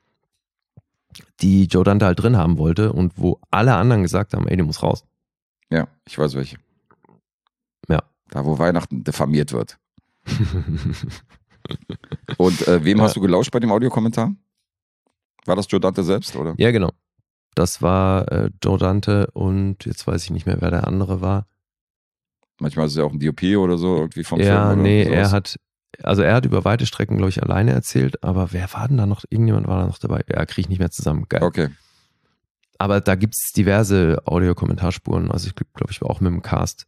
Speaker 3: die Joe Dante halt drin haben wollte und wo alle anderen gesagt haben, ey, die muss raus.
Speaker 2: Ja, ich weiß welche.
Speaker 3: Ja.
Speaker 2: Da, wo Weihnachten diffamiert wird. Und äh, wem
Speaker 3: Ja.
Speaker 2: hast du gelauscht bei dem Audiokommentar? War das Joe Dante selbst, oder?
Speaker 3: Ja, genau. Das war äh, Joe Dante und jetzt weiß ich nicht mehr, wer der andere war.
Speaker 2: Manchmal ist es ja auch ein D O P oder so, irgendwie vom
Speaker 3: Ja,
Speaker 2: Film. Oder
Speaker 3: nee,
Speaker 2: sowas.
Speaker 3: er hat, also er hat über weite Strecken, glaube ich, alleine erzählt, aber wer war denn da noch? Irgendjemand war da noch dabei. Ja, kriege ich nicht mehr zusammen. Geil.
Speaker 2: Okay.
Speaker 3: Aber da gibt es diverse Audio-Kommentarspuren. Also ich glaube, ich war auch mit dem Cast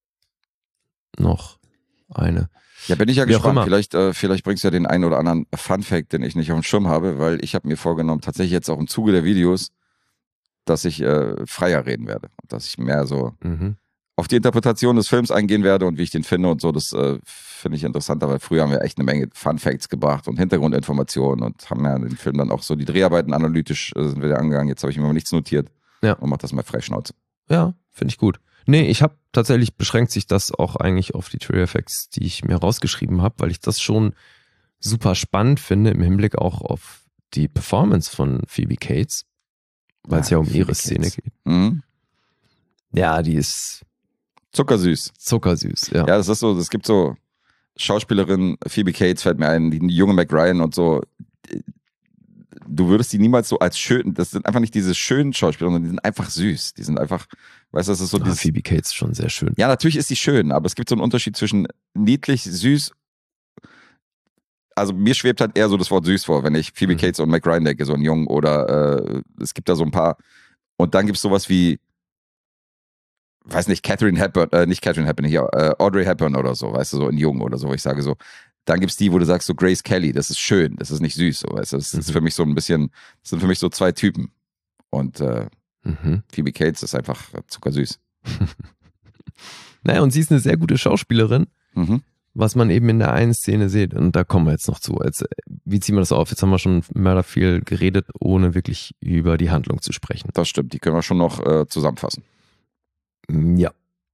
Speaker 3: noch eine.
Speaker 2: Ja, bin ich ja
Speaker 3: Wie auch
Speaker 2: gespannt.
Speaker 3: immer.
Speaker 2: Vielleicht, äh, vielleicht bringst du ja den einen oder anderen Fun-Fact, den ich nicht auf dem Schirm habe, weil ich habe mir vorgenommen, tatsächlich jetzt auch im Zuge der Videos, dass ich äh, freier reden werde. Dass ich mehr so
Speaker 3: Mhm.
Speaker 2: auf die Interpretation des Films eingehen werde und wie ich den finde und so. Das äh, finde ich interessanter, weil früher haben wir echt eine Menge Fun-Facts gebracht und Hintergrundinformationen und haben ja den Film dann auch so die Dreharbeiten analytisch äh, sind wir da angegangen. Jetzt habe ich mir mal nichts notiert
Speaker 3: Ja.
Speaker 2: und mach das mal freischnauze.
Speaker 3: Ja, finde ich gut. Nee, ich habe tatsächlich, beschränkt sich das auch eigentlich auf die Trailer Effects, die ich mir rausgeschrieben habe, weil ich das schon super spannend finde im Hinblick auch auf die Performance von Phoebe Cates, weil es
Speaker 2: Ah,
Speaker 3: ja um
Speaker 2: Phoebe
Speaker 3: ihre Szene
Speaker 2: Cates.
Speaker 3: geht.
Speaker 2: Mhm.
Speaker 3: Ja, die ist
Speaker 2: Zuckersüß.
Speaker 3: zuckersüß, ja.
Speaker 2: Ja, das ist so, es gibt so Schauspielerin, Phoebe Cates fällt mir ein, die junge Mac Ryan und so. Du würdest die niemals so als schön, das sind einfach nicht diese schönen Schauspieler, sondern die sind einfach süß. Die sind einfach, weißt du, das ist so
Speaker 3: Ah,
Speaker 2: dieses.
Speaker 3: Phoebe Cates ist schon sehr schön.
Speaker 2: Ja, natürlich ist die schön, aber es gibt so einen Unterschied zwischen niedlich, süß. Also mir schwebt halt eher so das Wort süß vor, wenn ich Phoebe
Speaker 3: Mhm.
Speaker 2: Cates und Mac Ryan denke, so ein Jungen oder äh, es gibt da so ein paar. Und dann gibt es sowas wie, weiß nicht, Catherine Hepburn, äh, nicht Catherine Hepburn, hier, äh, Audrey Hepburn oder so, weißt du, so in Jung oder so, wo ich sage so, dann gibt's die, wo du sagst so Grace Kelly, das ist schön, das ist nicht süß, so, weißt du, das ist
Speaker 3: Mhm.
Speaker 2: für mich so ein bisschen, das sind für mich so zwei Typen. Und äh,
Speaker 3: Mhm.
Speaker 2: Phoebe Cates ist einfach äh, zuckersüß.
Speaker 3: Naja, und sie ist eine sehr gute Schauspielerin,
Speaker 2: Mhm.
Speaker 3: was man eben in der einen Szene sieht. Und da kommen wir jetzt noch zu. Jetzt, äh, wie ziehen wir das auf? Jetzt haben wir schon mörder viel geredet, ohne wirklich über die Handlung zu sprechen.
Speaker 2: Das stimmt, die können wir schon noch äh, zusammenfassen.
Speaker 3: Ja.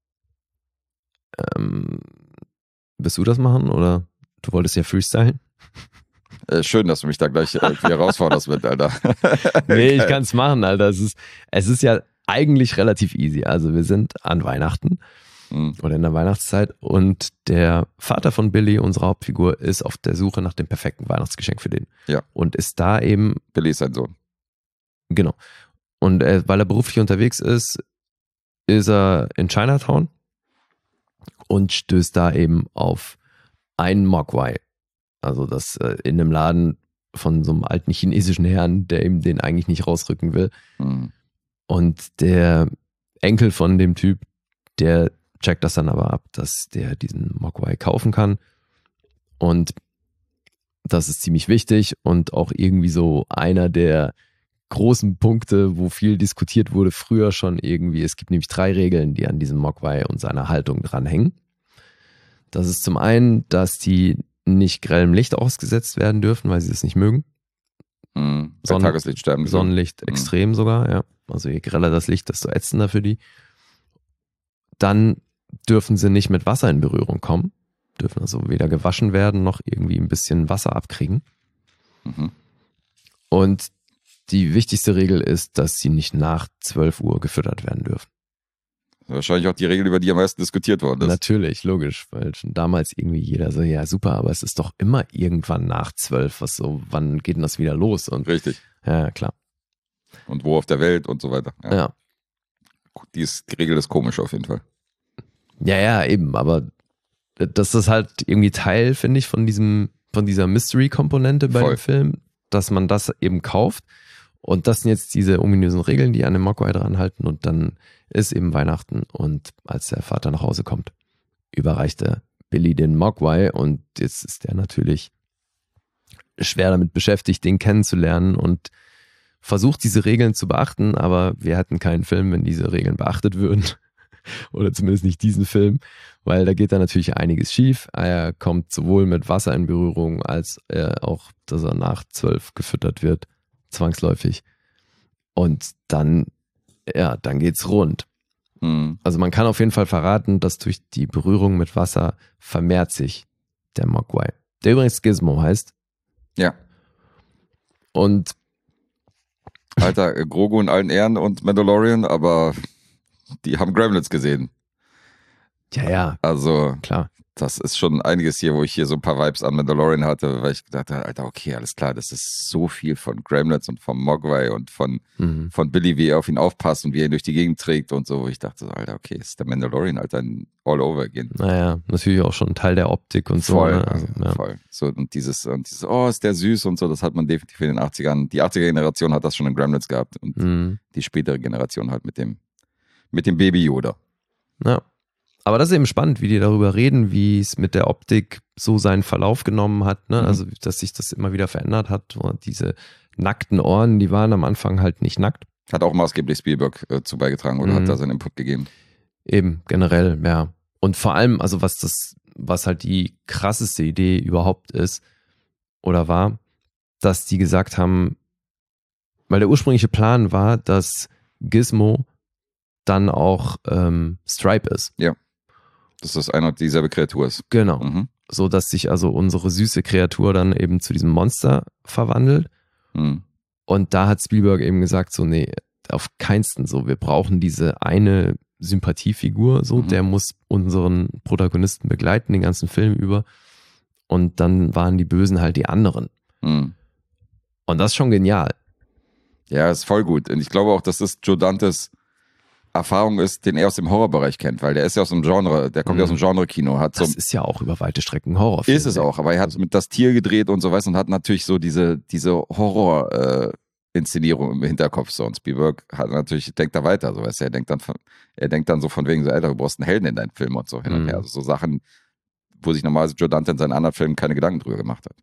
Speaker 3: Ähm, willst du das machen oder du wolltest ja freestylen?
Speaker 2: Äh, schön, dass du mich da gleich äh, wieder herausforderst mit, Alter.
Speaker 3: Nee, ich
Speaker 2: Geil.
Speaker 3: kann es machen, Alter. Es ist, es ist ja eigentlich relativ easy. Also wir sind an Weihnachten
Speaker 2: Mhm.
Speaker 3: oder in der Weihnachtszeit und der Vater von Billy, unsere Hauptfigur, ist auf der Suche nach dem perfekten Weihnachtsgeschenk für den.
Speaker 2: Ja.
Speaker 3: Und ist da eben,
Speaker 2: Billy ist sein Sohn.
Speaker 3: genau. Und äh, weil er beruflich unterwegs ist, ist er in Chinatown und stößt da eben auf einen Mogwai. Also das äh, in einem Laden von so einem alten chinesischen Herrn, der ihm den eigentlich nicht rausrücken will.
Speaker 2: Mhm.
Speaker 3: Und der Enkel von dem Typ, der checkt das dann aber ab, dass der diesen Mogwai kaufen kann. Und das ist ziemlich wichtig und auch irgendwie so einer der großen Punkte, wo viel diskutiert wurde früher schon irgendwie. Es gibt nämlich drei Regeln, die an diesem Mogwai und seiner Haltung dranhängen. Das ist zum einen, dass die nicht grellem Licht ausgesetzt werden dürfen, weil sie das nicht mögen.
Speaker 2: Mhm. Bei
Speaker 3: Sonnen-
Speaker 2: Tageslicht sterben die.
Speaker 3: Sonnenlicht
Speaker 2: Mhm.
Speaker 3: extrem sogar, ja. Also je greller das Licht, desto ätzender für die. Dann dürfen sie nicht mit Wasser in Berührung kommen. Dürfen also weder gewaschen werden, noch irgendwie ein bisschen Wasser abkriegen.
Speaker 2: Mhm.
Speaker 3: Und die wichtigste Regel ist, dass sie nicht nach zwölf Uhr gefüttert werden dürfen.
Speaker 2: Wahrscheinlich auch die Regel, über die am meisten diskutiert worden ist.
Speaker 3: Natürlich, logisch, weil schon damals irgendwie jeder so, ja super, aber es ist doch immer irgendwann nach zwölf, was so, wann geht denn das wieder los? Und
Speaker 2: Richtig.
Speaker 3: ja, klar.
Speaker 2: Und wo auf der Welt und so weiter. Ja.
Speaker 3: Ja.
Speaker 2: Die, ist, die Regel ist komisch auf jeden Fall.
Speaker 3: Ja, ja, eben, aber das ist halt irgendwie Teil, finde ich, von diesem, von dieser Mystery-Komponente bei
Speaker 2: Voll.
Speaker 3: dem Film, dass man das eben kauft. Und das sind jetzt diese ominösen Regeln, die an dem Mogwai dran halten. Und dann ist eben Weihnachten. Und als der Vater nach Hause kommt, überreichte Billy den Mogwai. Und jetzt ist der natürlich schwer damit beschäftigt, den kennenzulernen und versucht, diese Regeln zu beachten. Aber wir hätten keinen Film, wenn diese Regeln beachtet würden. Oder zumindest nicht diesen Film, weil da geht dann natürlich einiges schief. Er kommt sowohl mit Wasser in Berührung, als äh, auch, dass er nach zwölf gefüttert wird, zwangsläufig. Und dann, ja, dann geht's rund.
Speaker 2: Mhm.
Speaker 3: Also man kann auf jeden Fall verraten, dass durch die Berührung mit Wasser vermehrt sich der Mogwai. Der übrigens Gizmo heißt.
Speaker 2: Ja.
Speaker 3: Und
Speaker 2: Alter, äh, Grogu in allen Ehren und Mandalorian, aber die haben Gremlins gesehen.
Speaker 3: ja, ja,
Speaker 2: Also,
Speaker 3: klar.
Speaker 2: das ist schon einiges hier, wo ich hier so ein paar Vibes an Mandalorian hatte, weil ich gedacht habe, Alter, okay, alles klar, das ist so viel von Gremlins und vom Mogwai und von,
Speaker 3: Mhm.
Speaker 2: von Billy, wie er auf ihn aufpasst und wie er ihn durch die Gegend trägt und so. Wo ich dachte so, Alter, okay, ist der Mandalorian, Alter, ein all over again.
Speaker 3: Naja, natürlich auch schon ein Teil der Optik und so.
Speaker 2: Voll,
Speaker 3: Ne? Also, ja.
Speaker 2: voll. So, und dieses, und dieses, oh, ist der süß und so, das hat man definitiv in den achtzigern. Die achtziger-Generation hat das schon in Gremlins gehabt und
Speaker 3: Mhm.
Speaker 2: die spätere Generation halt mit dem, mit dem Baby Yoda.
Speaker 3: Ja. Aber das ist eben spannend, wie die darüber reden, wie es mit der Optik so seinen Verlauf genommen hat, ne?
Speaker 2: Mhm.
Speaker 3: Also, dass sich das immer wieder verändert hat. Und diese nackten Ohren, die waren am Anfang halt nicht nackt.
Speaker 2: Hat auch maßgeblich Spielberg äh, zu beigetragen oder
Speaker 3: Mhm.
Speaker 2: hat da seinen Input gegeben.
Speaker 3: Eben, generell, ja. Und vor allem, also was das, was halt die krasseste Idee überhaupt ist, oder war, dass die gesagt haben, weil der ursprüngliche Plan war, dass Gizmo dann auch ähm, Stripe ist.
Speaker 2: Dass das eine und dieselbe Kreatur ist.
Speaker 3: Genau.
Speaker 2: Mhm.
Speaker 3: So dass sich also unsere süße Kreatur dann eben zu diesem Monster verwandelt.
Speaker 2: Mhm.
Speaker 3: Und da hat Spielberg eben gesagt, so, nee, auf keinsten so. Wir brauchen diese eine Sympathiefigur, so,
Speaker 2: Mhm.
Speaker 3: der muss unseren Protagonisten begleiten, den ganzen Film über. Und dann waren die Bösen halt die anderen.
Speaker 2: Mhm.
Speaker 3: Und das ist schon genial.
Speaker 2: Ja, ist voll gut. Und ich glaube auch, dass das Joe Dantes Erfahrung ist, den er aus dem Horrorbereich kennt, weil der ist ja aus dem Genre, der kommt ja aus dem Genre-Kino, hat so,
Speaker 3: Das ist ja auch über weite Strecken Horrorfilm.
Speaker 2: ist es auch, aber er hat mit Das Tier gedreht und so, weißt und hat natürlich so diese, diese Horror, äh, Inszenierung im Hinterkopf, so, und Spielberg hat natürlich, denkt da weiter, so, weißt du, er denkt dann von, er denkt dann so von wegen so, Alter, du brauchst einen Helden in deinen Film und so hin und
Speaker 3: Mhm.
Speaker 2: her, also so Sachen, wo sich normalerweise Joe Dante in seinen anderen Filmen keine Gedanken drüber gemacht hat.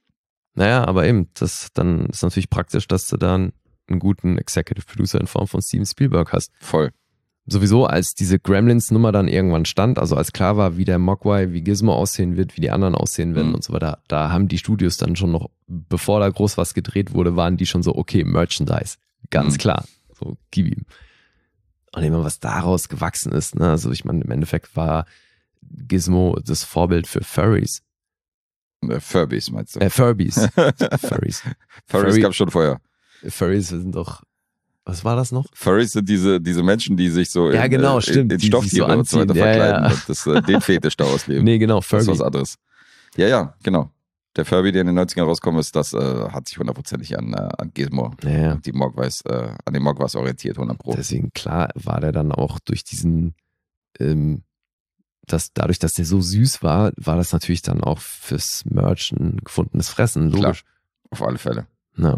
Speaker 3: Naja, aber eben, das dann ist natürlich praktisch, dass du dann einen guten Executive Producer in Form von Steven Spielberg hast.
Speaker 2: Voll.
Speaker 3: Sowieso, als diese Gremlins-Nummer dann irgendwann stand, also als klar war, wie der Mogwai, wie Gizmo aussehen wird, wie die anderen aussehen werden
Speaker 2: Mhm.
Speaker 3: und so weiter, da haben die Studios dann schon noch, bevor da groß was gedreht wurde, waren die schon so, okay, Merchandise, ganz
Speaker 2: Mhm.
Speaker 3: klar, so, gib ihm. Und immer was daraus gewachsen ist, ne, also ich meine, im Endeffekt war Gizmo das Vorbild für Furries,
Speaker 2: Äh, Furbies meinst du?
Speaker 3: äh, Furbies, Furries.
Speaker 2: Furries
Speaker 3: Furry-
Speaker 2: gab schon vorher.
Speaker 3: Furries sind doch, was war das noch?
Speaker 2: Furries sind diese, diese Menschen, die sich so
Speaker 3: Ja,
Speaker 2: in,
Speaker 3: genau,
Speaker 2: äh,
Speaker 3: stimmt,
Speaker 2: in,
Speaker 3: die
Speaker 2: in
Speaker 3: sich so
Speaker 2: Stofftiere und so weiter
Speaker 3: anziehen. Ja,
Speaker 2: verkleiden
Speaker 3: ja.
Speaker 2: und das, äh, den Fetisch daraus leben.
Speaker 3: Nee, genau,
Speaker 2: Das
Speaker 3: Furby.
Speaker 2: ist was anderes. Ja, ja, genau. Der Furby, der in den neunzigern rauskommt, ist, das äh, hat sich hundertprozentig an, äh, an Gizmo
Speaker 3: Ja, ja.
Speaker 2: und die Mogwais, äh, an den Mogwais orientiert, hundert Pro.
Speaker 3: Deswegen, klar, war der dann auch durch diesen, ähm, das, dadurch, dass der so süß war, war das natürlich dann auch fürs Merch ein gefundenes Fressen, logisch.
Speaker 2: Auf alle Fälle.
Speaker 3: Ja.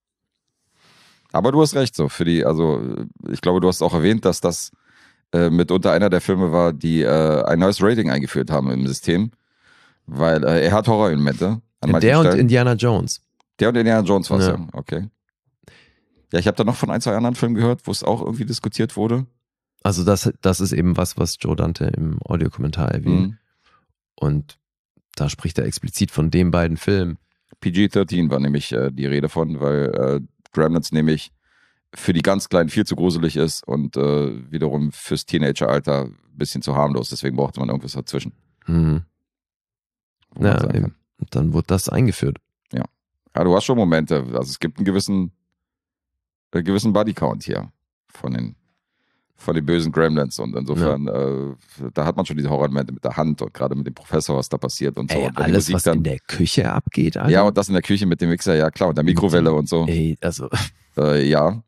Speaker 2: Aber du hast recht, so für die, also ich glaube, du hast auch erwähnt, dass das äh, mitunter einer der Filme war, die äh, ein neues Rating eingeführt haben im System, weil äh, er hat Horrorelemente an manchen
Speaker 3: Der und
Speaker 2: Stellen.
Speaker 3: Indiana Jones.
Speaker 2: Der und Indiana Jones war es,
Speaker 3: Ja.
Speaker 2: ja. Okay. Ja, ich habe da noch von ein, zwei anderen Filmen gehört, wo es auch irgendwie diskutiert wurde.
Speaker 3: Also das, das ist eben was, was Joe Dante im Audiokommentar erwähnt.
Speaker 2: Mhm.
Speaker 3: Und da spricht er explizit von den beiden Filmen.
Speaker 2: P G dreizehn war nämlich äh, die Rede von, weil äh, Gremlins nämlich für die ganz Kleinen viel zu gruselig ist und äh, wiederum fürs Teenageralter ein bisschen zu harmlos. Deswegen brauchte man irgendwas dazwischen.
Speaker 3: Mhm.
Speaker 2: wo man
Speaker 3: Ja,
Speaker 2: sagen
Speaker 3: eben.
Speaker 2: kann.
Speaker 3: Und dann wurde das eingeführt.
Speaker 2: Ja, du hast schon Momente. Also es gibt einen gewissen, einen gewissen Bodycount hier von den, von den bösen Gremlins. Und insofern, äh, da hat man schon diese Horrormomente mit der Hand und gerade mit dem Professor, was da passiert und so.
Speaker 3: Ey,
Speaker 2: und wenn die
Speaker 3: alles,
Speaker 2: Musik
Speaker 3: was
Speaker 2: dann,
Speaker 3: in der Küche abgeht, Alter.
Speaker 2: ja, und das in der Küche mit dem Mixer, ja klar, und der Mikrowelle und so.
Speaker 3: Ey, also,
Speaker 2: Äh, ja,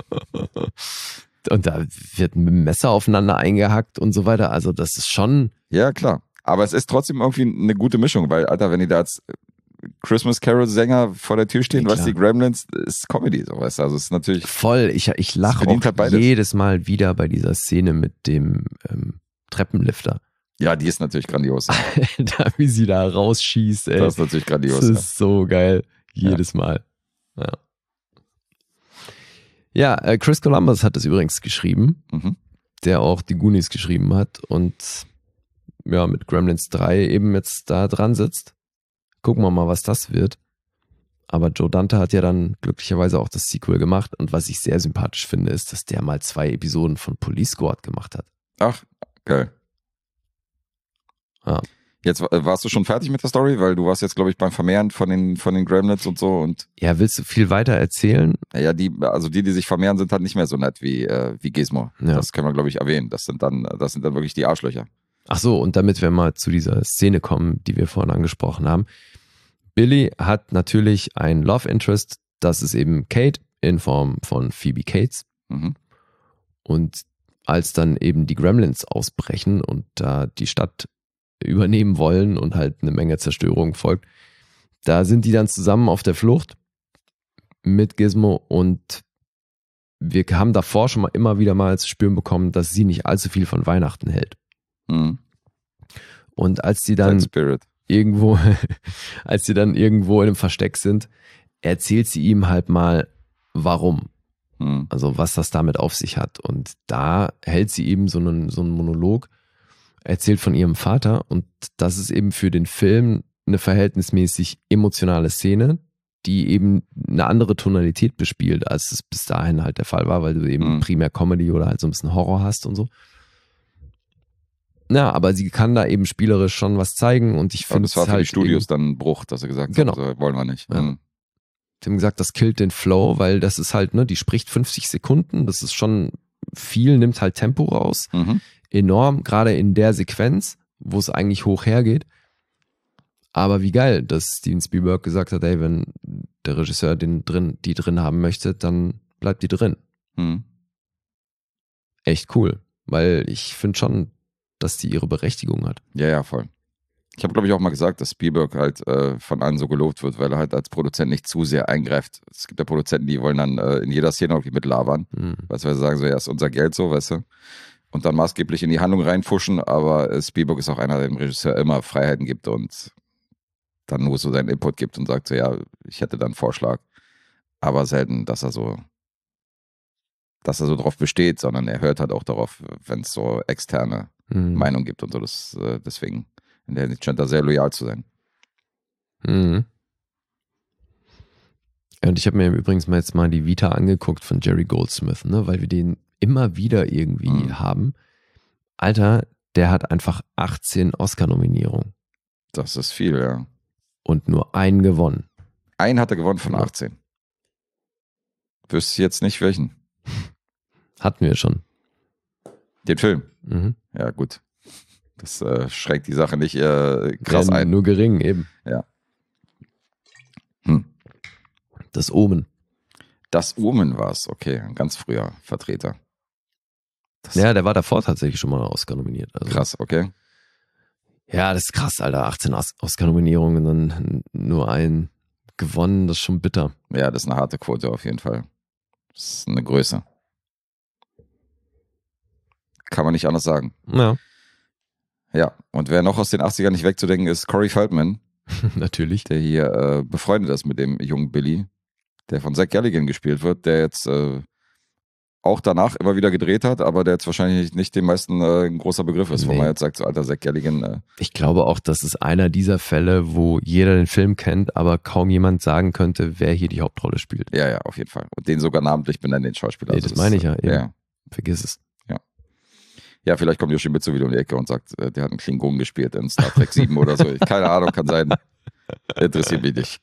Speaker 3: und da wird mit dem Messer aufeinander eingehackt und so weiter. Also, das ist schon,
Speaker 2: ja klar. Aber es ist trotzdem irgendwie eine gute Mischung, weil, Alter, wenn die da als Christmas Carol-Sänger vor der Tür stehen,
Speaker 3: Ja,
Speaker 2: weißt du, die Gremlins, ist Comedy, so weißt du. Also es ist natürlich,
Speaker 3: voll. Ich, ich lache
Speaker 2: bedient
Speaker 3: auch
Speaker 2: halt beides.
Speaker 3: jedes Mal wieder bei dieser Szene mit dem ähm, Treppenlifter.
Speaker 2: ja, die ist natürlich grandios.
Speaker 3: da, wie sie da rausschießt, ey.
Speaker 2: Das ist natürlich
Speaker 3: Das
Speaker 2: grandios.
Speaker 3: ist so geil. Jedes Mal. Ja, ja äh, Chris Columbus hat es übrigens geschrieben,
Speaker 2: Ja. Mhm.
Speaker 3: der auch die Goonies geschrieben hat und ja, mit Gremlins drei eben jetzt da dran sitzt. Gucken wir mal, was das wird. Aber Joe Dante hat ja dann glücklicherweise auch das Sequel gemacht und was ich sehr sympathisch finde, ist, dass der mal zwei Episoden von Police Squad gemacht hat.
Speaker 2: Ach, geil.
Speaker 3: Ja.
Speaker 2: Jetzt äh, warst du schon fertig mit der Story, weil du warst jetzt, glaube ich, beim Vermehren von den, von den Gremlins und so und
Speaker 3: Ja, willst du viel weiter erzählen?
Speaker 2: ja, die, also die, die sich vermehren, sind halt nicht mehr so nett wie, äh, wie Gizmo.
Speaker 3: Ja.
Speaker 2: Das können wir, glaube ich, erwähnen. Das sind dann, das sind dann wirklich die Arschlöcher.
Speaker 3: Ach so, und damit wir mal zu dieser Szene kommen, die wir vorhin angesprochen haben. Billy hat natürlich ein Love Interest, das ist eben Kate in Form von Phoebe Cates.
Speaker 2: Mhm.
Speaker 3: Und als dann eben die Gremlins ausbrechen und da die Stadt übernehmen wollen und halt eine Menge Zerstörung folgt, da sind die dann zusammen auf der Flucht mit Gizmo und wir haben davor schon mal immer wieder mal zu spüren bekommen, dass sie nicht allzu viel von Weihnachten hält.
Speaker 2: Mhm.
Speaker 3: Und als die dann
Speaker 2: Dead Spirit.
Speaker 3: irgendwo, als sie dann irgendwo in einem Versteck sind, erzählt sie ihm halt mal, warum.
Speaker 2: Mhm.
Speaker 3: Also was das damit auf sich hat. Und da hält sie eben so einen, so einen Monolog, erzählt von ihrem Vater. Und das ist eben für den Film eine verhältnismäßig emotionale Szene, die eben eine andere Tonalität bespielt, als es bis dahin halt der Fall war, weil du eben
Speaker 2: Mhm.
Speaker 3: primär Comedy oder halt so ein bisschen Horror hast und so. Ja, aber sie kann da eben spielerisch schon was zeigen und ich
Speaker 2: Aber
Speaker 3: finde
Speaker 2: das war
Speaker 3: es
Speaker 2: für
Speaker 3: halt
Speaker 2: die Studios
Speaker 3: eben-
Speaker 2: dann ein Bruch, dass sie gesagt
Speaker 3: Genau.
Speaker 2: haben, so wollen wir nicht.
Speaker 3: Ja.
Speaker 2: Mhm.
Speaker 3: Die haben gesagt, das killt den Flow, weil das ist halt, ne, die spricht fünfzig Sekunden, das ist schon viel, nimmt halt Tempo raus,
Speaker 2: Mhm.
Speaker 3: enorm, gerade in der Sequenz, wo es eigentlich hoch hergeht. Aber wie geil, dass Steven Spielberg gesagt hat, ey, wenn der Regisseur den drin, die drin haben möchte, dann bleibt die drin.
Speaker 2: Mhm.
Speaker 3: Echt cool, weil ich finde schon, dass die ihre Berechtigung hat.
Speaker 2: Ja, ja, voll. Ich habe, glaube ich, auch mal gesagt, dass Spielberg halt äh, von allen so gelobt wird, weil er halt als Produzent nicht zu sehr eingreift. Es gibt ja Produzenten, die wollen dann äh, in jeder Szene irgendwie mitlabern.
Speaker 3: Hm.
Speaker 2: Weißt du, weil sie sagen so, ja, ist unser Geld so, weißt du. Und dann maßgeblich in die Handlung reinfuschen, aber äh, Spielberg ist auch einer, der dem Regisseur immer Freiheiten gibt und dann nur so seinen Input gibt und sagt so, ja, ich hätte da einen Vorschlag. Aber selten, dass er so, dass er so drauf besteht, sondern er hört halt auch darauf, wenn es so externe
Speaker 3: Hm.
Speaker 2: Meinung gibt und so. Das, äh, deswegen in der Hinsicht scheint er sehr loyal zu sein.
Speaker 3: Mhm. Und ich habe mir übrigens mal jetzt mal die Vita angeguckt von Jerry Goldsmith, ne, weil wir den immer wieder irgendwie
Speaker 2: Mhm.
Speaker 3: haben. Alter, der hat einfach achtzehn Oscar-Nominierungen
Speaker 2: Das ist viel, ja.
Speaker 3: und nur einen gewonnen.
Speaker 2: Einen hat er gewonnen von
Speaker 3: Ja.
Speaker 2: achtzehn. Wüsste jetzt nicht welchen.
Speaker 3: Hatten wir schon.
Speaker 2: Den Film.
Speaker 3: Mhm.
Speaker 2: Ja, gut. Das äh, schränkt die Sache nicht äh, krass
Speaker 3: Ja,
Speaker 2: ein.
Speaker 3: Nur gering eben.
Speaker 2: Hm.
Speaker 3: Das Omen.
Speaker 2: Das Omen war es, okay. Ein ganz früher Vertreter. Das
Speaker 3: Ja, der war davor tatsächlich schon mal Oscar nominiert. Also,
Speaker 2: krass, okay.
Speaker 3: Ja, das ist krass, Alter. achtzehn Os- Oscar-Nominierungen und dann nur einen gewonnen, das ist schon bitter.
Speaker 2: Ja, das ist eine harte Quote auf jeden Fall. Das ist eine Größe. Kann man nicht anders sagen.
Speaker 3: Ja,
Speaker 2: Ja, und wer noch aus den achtzigern nicht wegzudenken ist, Corey Feldman,
Speaker 3: natürlich.
Speaker 2: der hier äh, befreundet ist mit dem jungen Billy, der von Zach Galligan gespielt wird, der jetzt äh, auch danach immer wieder gedreht hat, aber der jetzt wahrscheinlich nicht den meisten äh, ein großer Begriff ist, nee. Wo man jetzt sagt, so alter Zach Galligan. Äh.
Speaker 3: Ich glaube auch, das ist einer dieser Fälle, wo jeder den Film kennt, aber kaum jemand sagen könnte, wer hier die Hauptrolle spielt.
Speaker 2: Ja, ja, auf jeden Fall. Und den sogar namentlich benennen, den Schauspieler.
Speaker 3: Nee, das, das meine ich ja. Eben.
Speaker 2: ja.
Speaker 3: Vergiss es.
Speaker 2: Ja. Ja, vielleicht kommt Yoshimitsu wieder um die Ecke und sagt, äh, der hat einen Klingon gespielt in Star Trek sieben oder so. Keine Ahnung, kann sein. Interessiert mich nicht.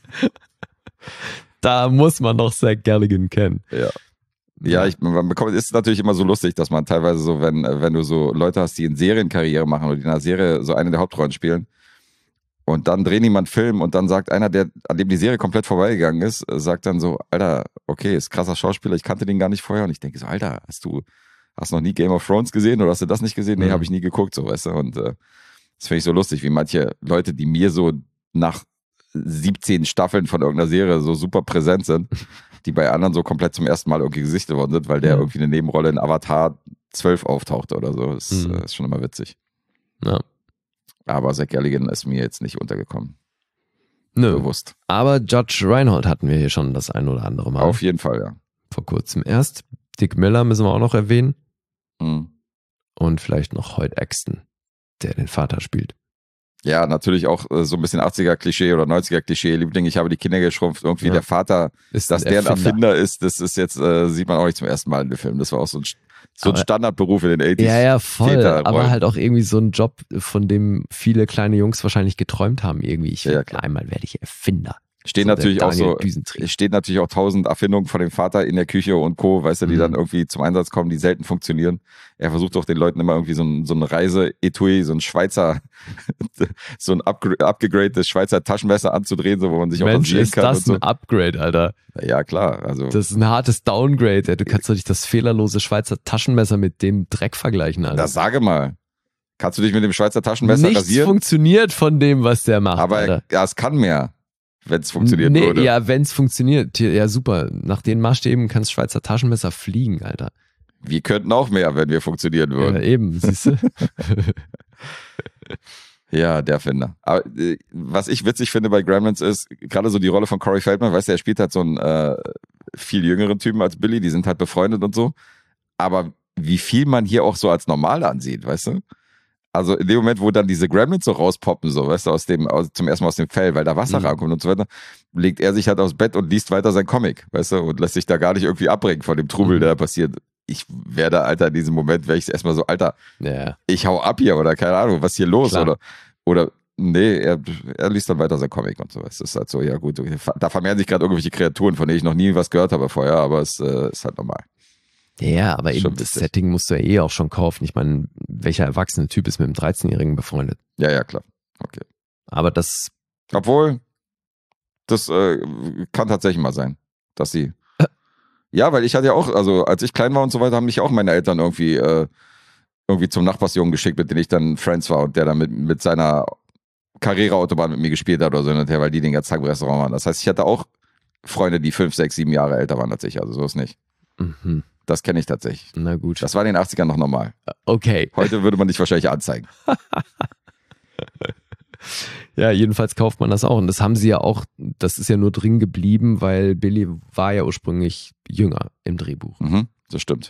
Speaker 3: Da muss man noch Zach Galligan kennen.
Speaker 2: Ja. Ja, ich, man bekommt, ist natürlich immer so lustig, dass man teilweise so, wenn, wenn du so Leute hast, die in Serienkarriere machen oder die in einer Serie so eine der Hauptrollen spielen und dann drehen die mal einen Film und dann sagt einer, der, an dem die Serie komplett vorbeigegangen ist, sagt dann so, Alter, okay, ist krasser Schauspieler, ich kannte den gar nicht vorher und ich denke so, Alter, hast du, hast noch nie Game of Thrones gesehen oder hast du das nicht gesehen? Nee, mhm. habe ich nie geguckt, so, weißt du, und äh, das finde ich so lustig, wie manche Leute, die mir so nach siebzehn Staffeln von irgendeiner Serie so super präsent sind, die bei anderen so komplett zum ersten Mal irgendwie gesichtet worden sind, weil der mhm. irgendwie eine Nebenrolle in Avatar zwölf auftauchte oder so. Das mhm. ist schon immer witzig.
Speaker 3: Ja.
Speaker 2: Aber Zach Galligan ist mir jetzt nicht untergekommen.
Speaker 3: Nö.
Speaker 2: Bewusst.
Speaker 3: Aber Judge Reinhold hatten wir hier schon das ein oder andere Mal.
Speaker 2: Auf jeden Fall, ja.
Speaker 3: Vor kurzem erst. Dick Miller müssen wir auch noch erwähnen.
Speaker 2: Mhm.
Speaker 3: Und vielleicht noch Hoyt Axton, der den Vater spielt.
Speaker 2: Ja, natürlich auch äh, so ein bisschen achtziger-Klischee oder neunziger-Klischee-Liebling. Ich habe die Kinder geschrumpft. Irgendwie ja. Der Vater, ist dass der ein Erfinder. Erfinder ist, das ist jetzt, äh, sieht man auch nicht zum ersten Mal in dem Film. Das war auch so ein, so ein aber, Standardberuf in den achtziger.
Speaker 3: Ja, ja, voll. Aber halt auch irgendwie so ein Job, von dem viele kleine Jungs wahrscheinlich geträumt haben. Irgendwie, ich ja, ja, einmal werde ich Erfinder.
Speaker 2: Stehen
Speaker 3: so
Speaker 2: natürlich auch so, steht natürlich auch tausend Erfindungen von dem Vater in der Küche und Co., weißt du, die mhm. dann irgendwie zum Einsatz kommen, die selten funktionieren. Er versucht auch den Leuten immer irgendwie so ein, so ein Reise-Etui, so ein Schweizer, so ein abgegradetes Schweizer Taschenmesser anzudrehen, so wo man sich
Speaker 3: Mensch,
Speaker 2: auch versieren
Speaker 3: ist
Speaker 2: kann.
Speaker 3: Das
Speaker 2: und so.
Speaker 3: Ein Upgrade, Alter.
Speaker 2: Ja, klar. Also
Speaker 3: das ist ein hartes Downgrade, ey. Du kannst doch nicht das fehlerlose Schweizer Taschenmesser mit dem Dreck vergleichen, Alter.
Speaker 2: Das sage mal. Kannst du dich mit dem Schweizer Taschenmesser
Speaker 3: Nichts
Speaker 2: rasieren?
Speaker 3: Nichts funktioniert von dem, was der macht,
Speaker 2: aber
Speaker 3: Alter.
Speaker 2: Ja, es kann mehr. Wenn es funktioniert
Speaker 3: nee,
Speaker 2: würde.
Speaker 3: Ja, wenn es funktioniert. Ja, super. Nach den Maßstäben kann das Schweizer Taschenmesser fliegen, Alter.
Speaker 2: Wir könnten auch mehr, wenn wir funktionieren würden.
Speaker 3: Ja, eben, siehst du?
Speaker 2: Ja, der Finder. Aber äh, was ich witzig finde bei Gremlins ist, gerade so die Rolle von Corey Feldman, weißt du, er spielt halt so einen äh, viel jüngeren Typen als Billy, die sind halt befreundet und so. Aber wie viel man hier auch so als normal ansieht, weißt du? Also in dem Moment, wo dann diese Gremlins so rauspoppen, so, weißt du, aus dem, aus, zum ersten Mal aus dem Fell, weil da Wasser mhm. rankommt und so weiter, legt er sich halt aufs Bett und liest weiter sein Comic, weißt du, und lässt sich da gar nicht irgendwie abbringen von dem Trubel, mhm. der da passiert. Ich werde, Alter, in diesem Moment wäre ich erstmal so, Alter,
Speaker 3: ja.
Speaker 2: ich hau ab hier oder keine Ahnung, was ist hier los?
Speaker 3: Klar.
Speaker 2: Oder, oder, nee, er, er liest dann weiter sein Comic und so, weißt du, ist halt so, ja gut, da vermehren sich gerade irgendwelche Kreaturen, von denen ich noch nie was gehört habe vorher, aber es äh, ist halt normal.
Speaker 3: Ja, aber eben das Setting musst du ja eh auch schon kaufen. Ich meine, welcher erwachsene Typ ist mit einem dreizehnjährigen befreundet?
Speaker 2: Ja, ja, klar. Okay.
Speaker 3: Aber das...
Speaker 2: Obwohl, das äh, kann tatsächlich mal sein, dass sie... Ja, weil ich hatte ja auch, also als ich klein war und so weiter, haben mich auch meine Eltern irgendwie äh, irgendwie zum Nachbarsjungen geschickt, mit dem ich dann Friends war und der dann mit, mit seiner Karriereautobahn mit mir gespielt hat oder so, weil die den ganzen Tag im Restaurant waren. Das heißt, ich hatte auch Freunde, die fünf, sechs, sieben Jahre älter waren als ich, also so ist nicht.
Speaker 3: Mhm.
Speaker 2: Das kenne ich tatsächlich.
Speaker 3: Na gut.
Speaker 2: Das war in den achtzigern noch normal.
Speaker 3: Okay.
Speaker 2: Heute würde man dich wahrscheinlich anzeigen.
Speaker 3: Ja, jedenfalls kauft man das auch. Und das haben sie ja auch, das ist ja nur drin geblieben, weil Billy war ja ursprünglich jünger im Drehbuch.
Speaker 2: Mhm, das stimmt.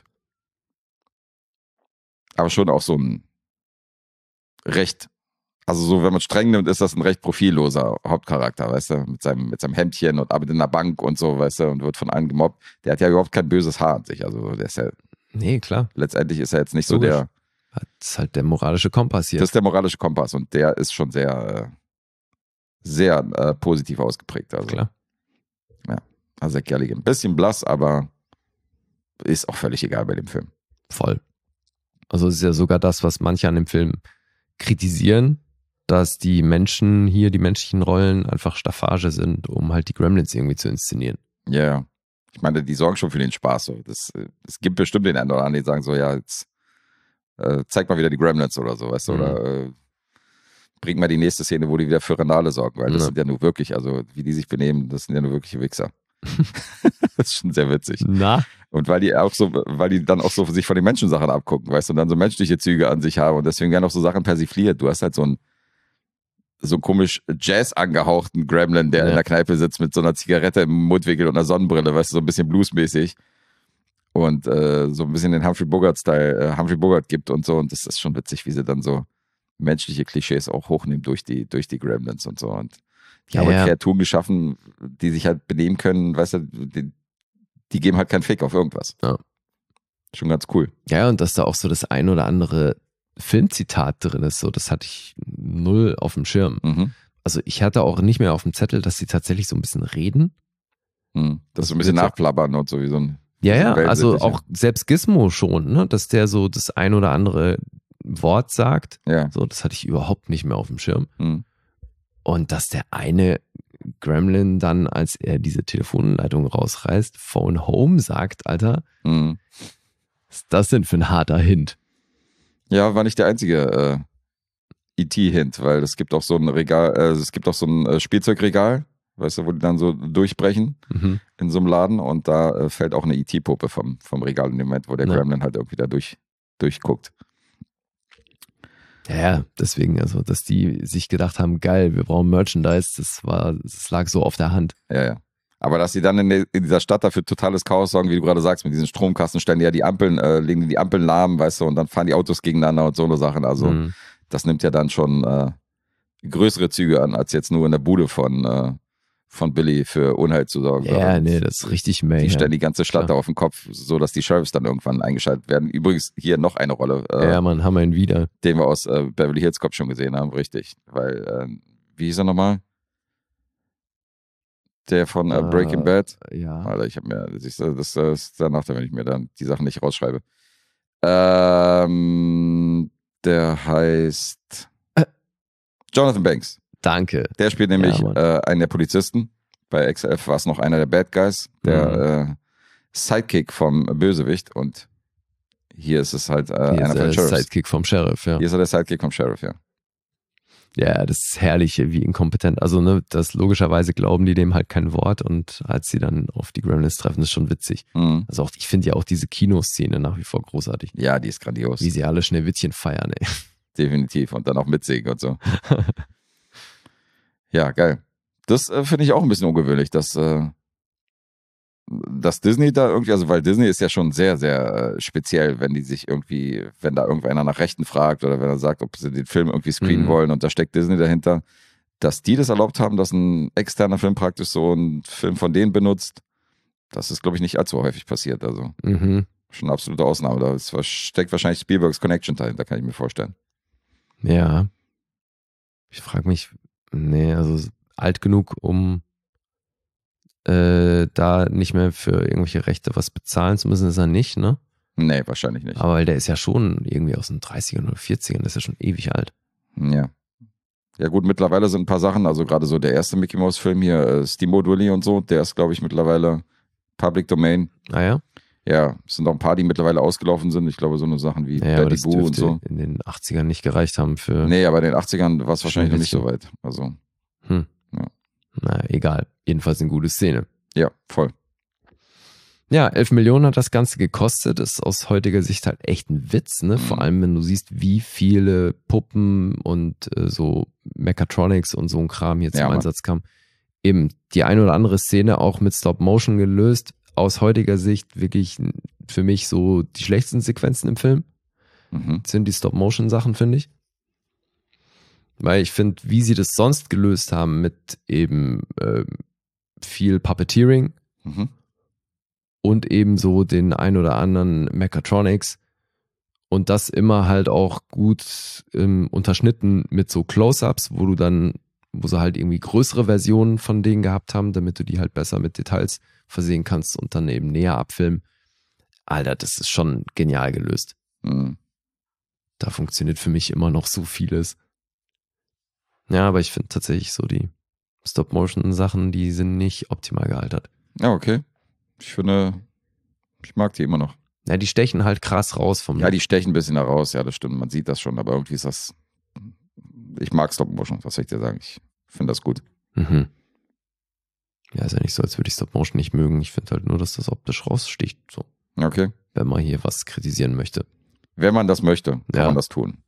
Speaker 2: Aber schon auch so ein recht, also so, wenn man streng nimmt, ist das ein recht profilloser Hauptcharakter, weißt du, mit seinem, mit seinem Hemdchen und arbeitet in der Bank und so, weißt du, und wird von allen gemobbt. Der hat ja überhaupt kein böses Haar an sich, also der ist ja...
Speaker 3: Nee, klar.
Speaker 2: Letztendlich ist er jetzt nicht
Speaker 3: Logisch.
Speaker 2: So der...
Speaker 3: Das ist halt der moralische Kompass hier.
Speaker 2: Das ist der moralische Kompass und der ist schon sehr, sehr äh, positiv ausgeprägt. Also.
Speaker 3: Klar.
Speaker 2: Ja, also Zach Galligan. Ein bisschen blass, aber ist auch völlig egal bei dem Film.
Speaker 3: Voll. Also es ist ja sogar das, was manche an dem Film kritisieren, dass die Menschen hier, die menschlichen Rollen einfach Staffage sind, um halt die Gremlins irgendwie zu inszenieren.
Speaker 2: Ja, yeah. Ich meine, die sorgen schon für den Spaß. So. Das, es gibt bestimmt den einen oder anderen, die sagen so, ja, jetzt äh, zeig mal wieder die Gremlins oder so, weißt du, mhm. oder äh, bring mal die nächste Szene, wo die wieder für Renale sorgen, weil das ja. sind ja nur wirklich, also wie die sich benehmen, das sind ja nur wirkliche Wichser. Das ist schon sehr witzig.
Speaker 3: Na?
Speaker 2: Und weil die auch so, weil die dann auch so sich von den Menschensachen abgucken, weißt du, und dann so menschliche Züge an sich haben und deswegen werden auch so Sachen persifliert. Du hast halt so einen so einen komisch Jazz angehauchten Gremlin, der ja. in der Kneipe sitzt mit so einer Zigarette im Mundwinkel und einer Sonnenbrille, weißt du, so ein bisschen bluesmäßig. und äh, so ein bisschen den Humphrey Bogart-Style, äh, Humphrey Bogart gibt und so. Und das ist schon witzig, wie sie dann so menschliche Klischees auch hochnehmen durch die, durch die Gremlins und so. Und die
Speaker 3: Ja,
Speaker 2: haben halt
Speaker 3: ja.
Speaker 2: Kreaturen geschaffen, die sich halt benehmen können, weißt du, die, die geben halt keinen Fick auf irgendwas.
Speaker 3: Ja.
Speaker 2: Schon ganz cool.
Speaker 3: Ja, und dass da auch so das ein oder andere Filmzitat drin ist, so, das hatte ich null auf dem Schirm.
Speaker 2: Mhm.
Speaker 3: Also ich hatte auch nicht mehr auf dem Zettel, dass sie tatsächlich so ein bisschen reden.
Speaker 2: Mhm. Das ist so ein bisschen
Speaker 3: wird ja-
Speaker 2: nachplappern und so wie so ein.
Speaker 3: Ja,
Speaker 2: so
Speaker 3: ja, also
Speaker 2: wellensittich,
Speaker 3: auch selbst Gizmo schon, ne, dass der so das ein oder andere Wort sagt.
Speaker 2: Ja.
Speaker 3: So, das hatte ich überhaupt nicht mehr auf dem Schirm.
Speaker 2: Mhm.
Speaker 3: Und dass der eine Gremlin dann, als er diese Telefonleitung rausreißt, Phone Home sagt, Alter,
Speaker 2: Mhm.
Speaker 3: was ist das denn für ein harter Hint?
Speaker 2: Ja, war nicht der einzige äh, E T-Hint, weil es gibt auch so ein Regal, äh, es gibt auch so ein äh, Spielzeugregal, weißt du, wo die dann so durchbrechen
Speaker 3: Mhm.
Speaker 2: in so einem Laden und da äh, fällt auch eine E T-Puppe vom, vom Regal in dem Moment, wo der
Speaker 3: Ja.
Speaker 2: Gremlin halt irgendwie da durch, durchguckt.
Speaker 3: Ja, ja, deswegen, also, dass die sich gedacht haben, geil, wir brauchen Merchandise, das war, das lag so auf der Hand.
Speaker 2: Ja, ja. Aber dass sie dann in, der, in dieser Stadt dafür totales Chaos sorgen, wie du gerade sagst, mit diesen Stromkasten, stellen die ja die Ampeln, äh, legen die, die Ampeln lahm, weißt du, und dann fahren die Autos gegeneinander und so eine Sachen. Also
Speaker 3: Mhm.
Speaker 2: das nimmt ja dann schon äh, größere Züge an, als jetzt nur in der Bude von, äh, von Billy für Unheil zu sorgen.
Speaker 3: Ja,
Speaker 2: Und
Speaker 3: nee, das ist richtig
Speaker 2: die
Speaker 3: Mayhem.
Speaker 2: stellen die ganze Stadt
Speaker 3: Klar.
Speaker 2: da auf den Kopf, so dass die Sheriffs dann irgendwann eingeschaltet werden. Übrigens hier noch eine Rolle, äh,
Speaker 3: Ja, man, haben wir ihn wieder.
Speaker 2: den wir aus äh, Beverly Hills Cop schon gesehen haben, richtig. Weil, äh, wie hieß er nochmal? Der von äh, Breaking
Speaker 3: Äh,
Speaker 2: Bad.
Speaker 3: Ja.
Speaker 2: Alter, ich habe mir, das ist, das ist danach, wenn ich mir dann die Sachen nicht rausschreibe. Ähm, der heißt
Speaker 3: Äh.
Speaker 2: Jonathan Banks.
Speaker 3: Danke.
Speaker 2: Der spielt nämlich
Speaker 3: Ja, Mann.
Speaker 2: äh, einen der Polizisten. Bei X F war es noch einer der Bad Guys, der
Speaker 3: Mhm.
Speaker 2: äh, Sidekick vom Bösewicht. Und hier ist es halt äh,
Speaker 3: Hier
Speaker 2: einer
Speaker 3: ist
Speaker 2: von den
Speaker 3: der
Speaker 2: Sheriffs.
Speaker 3: Sidekick vom Sheriff, ja.
Speaker 2: Hier ist er der Sidekick vom Sheriff, ja.
Speaker 3: Ja, das ist herrlich, wie inkompetent. Also, ne, das logischerweise glauben die dem halt kein Wort und als sie dann auf die Gremlins treffen, ist schon witzig.
Speaker 2: Mhm.
Speaker 3: Also auch, ich finde ja auch diese Kinoszene nach wie vor großartig.
Speaker 2: Ja, die ist grandios.
Speaker 3: Wie sie alle Schneewittchen feiern, ey.
Speaker 2: Definitiv. Und dann auch mitsingen und so. Ja, geil. Das äh, finde ich auch ein bisschen ungewöhnlich, dass, äh, dass Disney da irgendwie, also weil Disney ist ja schon sehr, sehr äh, speziell, wenn die sich irgendwie, wenn da irgendeiner nach Rechten fragt oder wenn er sagt, ob sie den Film irgendwie screenen
Speaker 3: Mhm.
Speaker 2: wollen und da steckt Disney dahinter, dass die das erlaubt haben, dass ein externer Film praktisch so einen Film von denen benutzt, das ist, glaube ich, nicht allzu häufig passiert. Also
Speaker 3: Mhm.
Speaker 2: schon eine absolute Ausnahme. Da ist, steckt wahrscheinlich Spielbergs Connection dahinter, kann ich mir vorstellen.
Speaker 3: Ja. Ich frage mich, nee, also alt genug, um äh, da nicht mehr für irgendwelche Rechte was bezahlen zu müssen, ist er nicht, ne?
Speaker 2: Nee, wahrscheinlich nicht.
Speaker 3: Aber weil der ist ja schon irgendwie aus den dreißigern oder vierzigern, das ist ja schon ewig alt.
Speaker 2: Ja. Ja gut, mittlerweile sind ein paar Sachen, also gerade so der erste Mickey Mouse Film hier, äh, Steamboat Willie und so, der ist, glaube ich, mittlerweile Public Domain.
Speaker 3: Ah ja?
Speaker 2: Ja, es sind auch ein paar, die mittlerweile ausgelaufen sind. Ich glaube, so eine Sachen wie
Speaker 3: Ja, aber
Speaker 2: Betty
Speaker 3: das
Speaker 2: Boo und
Speaker 3: dürfte
Speaker 2: so.
Speaker 3: in den achtzigern nicht gereicht haben für.
Speaker 2: Nee, aber in den achtzigern war es wahrscheinlich noch nicht so
Speaker 3: Schneewittchen.
Speaker 2: weit. Also,
Speaker 3: Hm.
Speaker 2: Ja.
Speaker 3: Na, egal. Jedenfalls eine gute Szene.
Speaker 2: ja, voll.
Speaker 3: Ja, elf Millionen hat das Ganze gekostet. Ist aus heutiger Sicht halt echt ein Witz, ne?
Speaker 2: Mhm.
Speaker 3: Vor allem, wenn du siehst, wie viele Puppen und äh, so Mechatronics und so ein Kram hier zum
Speaker 2: Ja, Mann.
Speaker 3: Einsatz kam. Eben die eine oder andere Szene auch mit Stop Motion gelöst. Aus heutiger Sicht wirklich für mich so die schlechtesten Sequenzen im Film
Speaker 2: Mhm.
Speaker 3: sind die Stop Motion Sachen, finde ich. Weil ich finde, wie sie das sonst gelöst haben mit eben äh, viel Puppeteering
Speaker 2: Mhm.
Speaker 3: und eben so den ein oder anderen Mechatronics und das immer halt auch gut ähm, unterschnitten mit so Close-Ups, wo du dann, wo sie halt irgendwie größere Versionen von denen gehabt haben, damit du die halt besser mit Details versehen kannst und dann eben näher abfilmen. Alter, das ist schon genial gelöst.
Speaker 2: Mhm.
Speaker 3: Da funktioniert für mich immer noch so vieles. Ja, aber ich finde tatsächlich so die Stop-Motion-Sachen, die sind nicht optimal gealtert.
Speaker 2: Ja, okay. Ich finde, ich mag die immer noch.
Speaker 3: Ja, die stechen halt krass raus vom.
Speaker 2: Ja, die stechen ein bisschen da raus, ja, das stimmt. Man sieht das schon, aber irgendwie ist das. Ich mag Stop Motion, was soll ich dir sagen? Ich finde das gut.
Speaker 3: Mhm. Ja, ist ja nicht so, als würde ich Stop-Motion nicht mögen. Ich finde halt nur, dass das optisch raussticht, so,
Speaker 2: Okay.
Speaker 3: wenn man hier was kritisieren möchte.
Speaker 2: Wenn man das möchte, kann
Speaker 3: Ja.
Speaker 2: man das tun.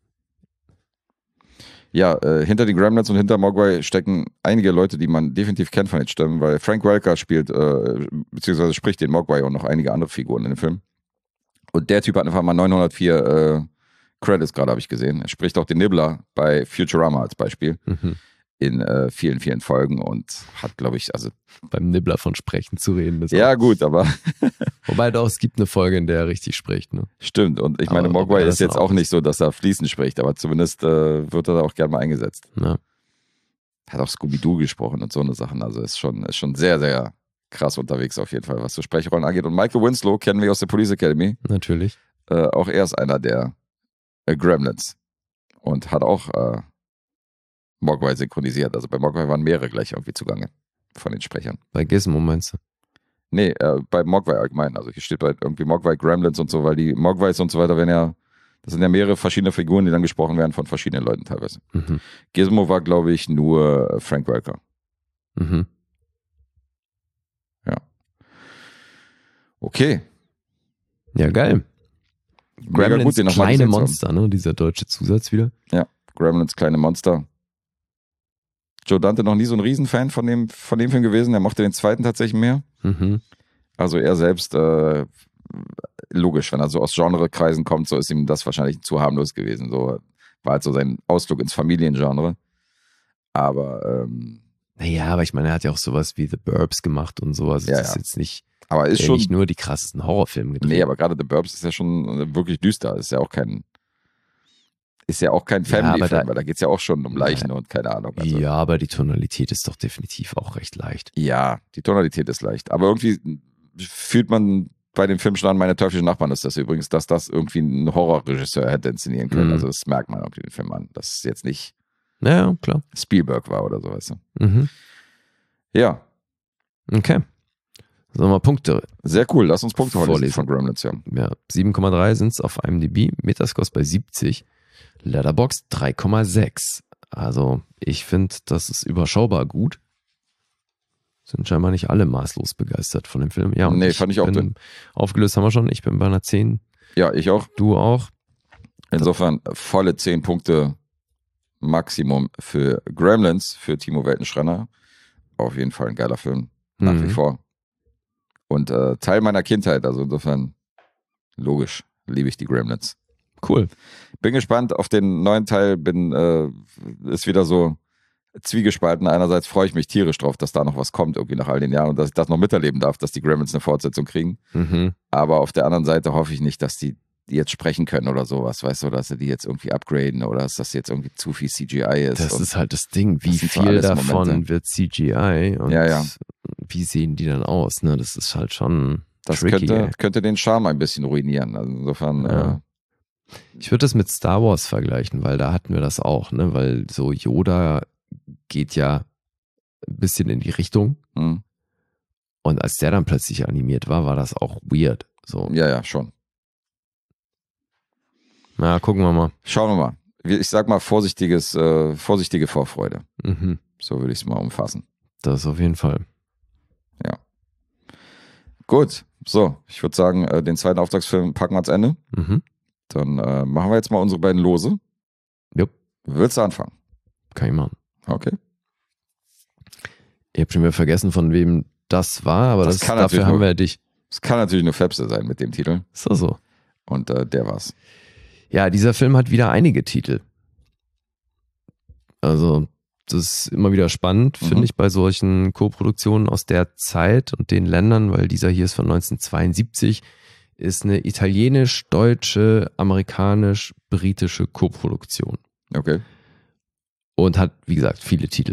Speaker 2: Ja, äh, hinter den Gremlins und hinter Mogwai stecken einige Leute, die man definitiv kennt von den Stimmen, weil Frank Welker spielt, äh, beziehungsweise spricht den Mogwai und noch einige andere Figuren in dem Film. Und der Typ hat einfach mal neunhundertvier äh, Credits gerade, habe ich gesehen. Er spricht auch den Nibbler bei Futurama als Beispiel
Speaker 3: Mhm.
Speaker 2: in äh, vielen, vielen Folgen und hat, glaube ich, also
Speaker 3: Beim Nibbler von Sprechen zu reden. Ist
Speaker 2: ja
Speaker 3: auch,
Speaker 2: gut, aber
Speaker 3: wobei doch, es gibt eine Folge, in der er richtig spricht. Ne?
Speaker 2: stimmt. Und ich meine,
Speaker 3: Aber-
Speaker 2: Mogwai
Speaker 3: aber das
Speaker 2: ist jetzt
Speaker 3: dann auch
Speaker 2: auch nicht so, dass er fließend spricht, aber zumindest äh, wird er da auch gerne mal eingesetzt.
Speaker 3: Ja,
Speaker 2: Hat auch Scooby-Doo gesprochen und so eine Sachen. Also ist schon, ist schon sehr, sehr krass unterwegs auf jeden Fall, was so Sprechrollen angeht. Und Michael Winslow kennen wir aus der Police Academy.
Speaker 3: natürlich.
Speaker 2: Äh, auch er ist einer der äh, Gremlins und hat auch äh, Mogwai synchronisiert. Also bei Mogwai waren mehrere gleich irgendwie zugange von den Sprechern.
Speaker 3: Bei Gizmo meinst du?
Speaker 2: Nee, äh, bei Mogwai allgemein. Also hier steht bei irgendwie Mogwai Gremlins und so, weil die Mogwais und so weiter werden ja, das sind ja mehrere verschiedene Figuren, die dann gesprochen werden von verschiedenen Leuten teilweise.
Speaker 3: Mhm.
Speaker 2: Gizmo war, glaube ich, nur äh, Frank Welker.
Speaker 3: Mhm.
Speaker 2: Okay.
Speaker 3: Ja, geil.
Speaker 2: Mega
Speaker 3: Gremlins,
Speaker 2: gut, den nochmal
Speaker 3: kleine
Speaker 2: gesehen zu haben.
Speaker 3: Monster, ne? Dieser deutsche Zusatz wieder.
Speaker 2: Gremlins, kleine Monster. Joe Dante noch nie so ein Riesenfan von dem, von dem Film gewesen. Er mochte den zweiten tatsächlich mehr.
Speaker 3: Mhm.
Speaker 2: Also er selbst, äh, logisch, wenn er so aus Genrekreisen kommt, so ist ihm das wahrscheinlich zu harmlos gewesen. So war halt so sein Ausflug ins Familiengenre. Aber, ähm,
Speaker 3: Naja, aber ich meine, er hat ja auch sowas wie The Burbs gemacht und sowas.
Speaker 2: Ja,
Speaker 3: das ist
Speaker 2: ja.
Speaker 3: jetzt nicht,
Speaker 2: aber ist
Speaker 3: der
Speaker 2: schon,
Speaker 3: nicht nur die krassesten Horrorfilme gedreht.
Speaker 2: nee, aber gerade The Burbs ist ja schon wirklich düster. Ist ja auch kein, ist ja auch kein
Speaker 3: Ja, aber
Speaker 2: Family-Film,
Speaker 3: da-
Speaker 2: weil da geht's ja auch schon um Leichen
Speaker 3: Ja.
Speaker 2: und keine Ahnung. Also,
Speaker 3: Ja, aber die Tonalität ist doch definitiv auch recht leicht.
Speaker 2: Ja, die Tonalität ist leicht. Aber irgendwie fühlt man bei dem Film schon an, meine teuflischen Nachbarn ist das übrigens, dass das irgendwie ein Horrorregisseur hätte inszenieren können.
Speaker 3: Mhm.
Speaker 2: Also das merkt man irgendwie den Film an, dass es jetzt nicht
Speaker 3: Naja, klar.
Speaker 2: Spielberg war oder so, weißt du.
Speaker 3: Mhm.
Speaker 2: Ja,
Speaker 3: Okay. Sollen wir Punkte?
Speaker 2: sehr cool. Lass uns Punkte
Speaker 3: Vorlesen.
Speaker 2: vorlesen von Gremlins, ja.
Speaker 3: Ja, sieben Komma drei sind es auf IMDb, Metascore bei siebzig, Letterboxd drei Komma sechs. Also ich finde, das ist überschaubar gut. Sind scheinbar nicht alle maßlos begeistert von dem Film. Ja, und
Speaker 2: Nee, fand ich auch
Speaker 3: bin,
Speaker 2: dünn.
Speaker 3: aufgelöst haben wir schon. Ich bin bei einer zehn,
Speaker 2: Ja, ich auch.
Speaker 3: du auch.
Speaker 2: Insofern volle zehn Punkte Maximum für Gremlins, für Timo Weltenschrenner. Auf jeden Fall ein geiler Film, nach
Speaker 3: Mhm.
Speaker 2: wie vor. Und äh, Teil meiner Kindheit, also insofern logisch, liebe ich die Gremlins.
Speaker 3: Cool.
Speaker 2: Bin gespannt auf den neuen Teil, bin, äh, ist wieder so zwiegespalten. Einerseits freue ich mich tierisch drauf, dass da noch was kommt, irgendwie nach all den Jahren und dass ich das noch miterleben darf, dass die Gremlins eine Fortsetzung kriegen.
Speaker 3: Mhm.
Speaker 2: Aber auf der anderen Seite hoffe ich nicht, dass die, die jetzt sprechen können oder sowas, weißt du, dass sie die jetzt irgendwie upgraden oder dass das jetzt irgendwie zu viel C G I ist.
Speaker 3: Das
Speaker 2: und
Speaker 3: ist halt das Ding. Wie
Speaker 2: das sind so
Speaker 3: viel
Speaker 2: alles
Speaker 3: davon
Speaker 2: Momente.
Speaker 3: wird C G I und
Speaker 2: Ja, ja.
Speaker 3: wie sehen die dann aus? Ne, das ist halt schon
Speaker 2: das
Speaker 3: tricky.
Speaker 2: könnte,
Speaker 3: ey.
Speaker 2: könnte den Charme ein bisschen ruinieren. Also insofern,
Speaker 3: Ja.
Speaker 2: äh,
Speaker 3: Ich würde das mit Star Wars vergleichen, weil da hatten wir das auch, ne? Weil so Yoda geht ja ein bisschen in die Richtung
Speaker 2: hm.
Speaker 3: und als der dann plötzlich animiert war, war das auch weird. So,
Speaker 2: ja, ja, schon.
Speaker 3: na, gucken wir mal.
Speaker 2: Schauen wir mal. Ich sag mal vorsichtiges, äh, vorsichtige Vorfreude.
Speaker 3: Mhm.
Speaker 2: So würde ich es mal umfassen.
Speaker 3: Das auf jeden Fall.
Speaker 2: Gut, so, ich würde sagen, äh, den zweiten Auftragsfilm packen wir ans Ende.
Speaker 3: Mhm.
Speaker 2: Dann äh, machen wir jetzt mal unsere beiden Lose.
Speaker 3: Jupp,
Speaker 2: Willst du anfangen?
Speaker 3: kann ich machen.
Speaker 2: Okay.
Speaker 3: Ich habe schon wieder vergessen, von wem das war, aber
Speaker 2: Das
Speaker 3: das
Speaker 2: kann
Speaker 3: dafür
Speaker 2: natürlich
Speaker 3: haben
Speaker 2: nur-
Speaker 3: wir ja dich.
Speaker 2: Es kann natürlich nur Fepse sein mit dem Titel.
Speaker 3: So, so.
Speaker 2: Und äh, der war's.
Speaker 3: Ja, dieser Film hat wieder einige Titel. Also, das ist immer wieder spannend,
Speaker 2: Mhm.
Speaker 3: finde ich, bei solchen Co-Produktionen aus der Zeit und den Ländern, weil dieser hier ist von neunzehnhundertzweiundsiebzig, ist eine italienisch-deutsche, amerikanisch-britische Co-Produktion
Speaker 2: Okay.
Speaker 3: und hat, wie gesagt, viele Titel.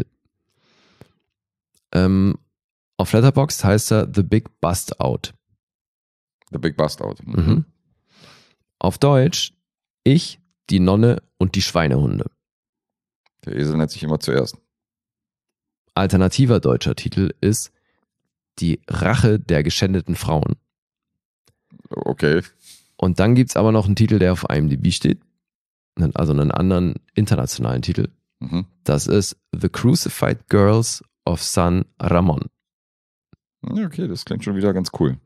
Speaker 3: Ähm, auf Letterboxd heißt er The Big Bust Out.
Speaker 2: The Big Bust Out.
Speaker 3: Mhm. Auf Deutsch Ich, die Nonne und die Schweinehunde.
Speaker 2: Der Esel nennt sich immer zuerst.
Speaker 3: Alternativer deutscher Titel ist Die Rache der geschändeten Frauen.
Speaker 2: Okay.
Speaker 3: Und dann gibt's aber noch einen Titel, der auf IMDb steht. Also einen anderen internationalen Titel.
Speaker 2: Mhm.
Speaker 3: Das ist The Crucified Girls of San Ramon.
Speaker 2: Ja, okay, das klingt schon wieder ganz cool.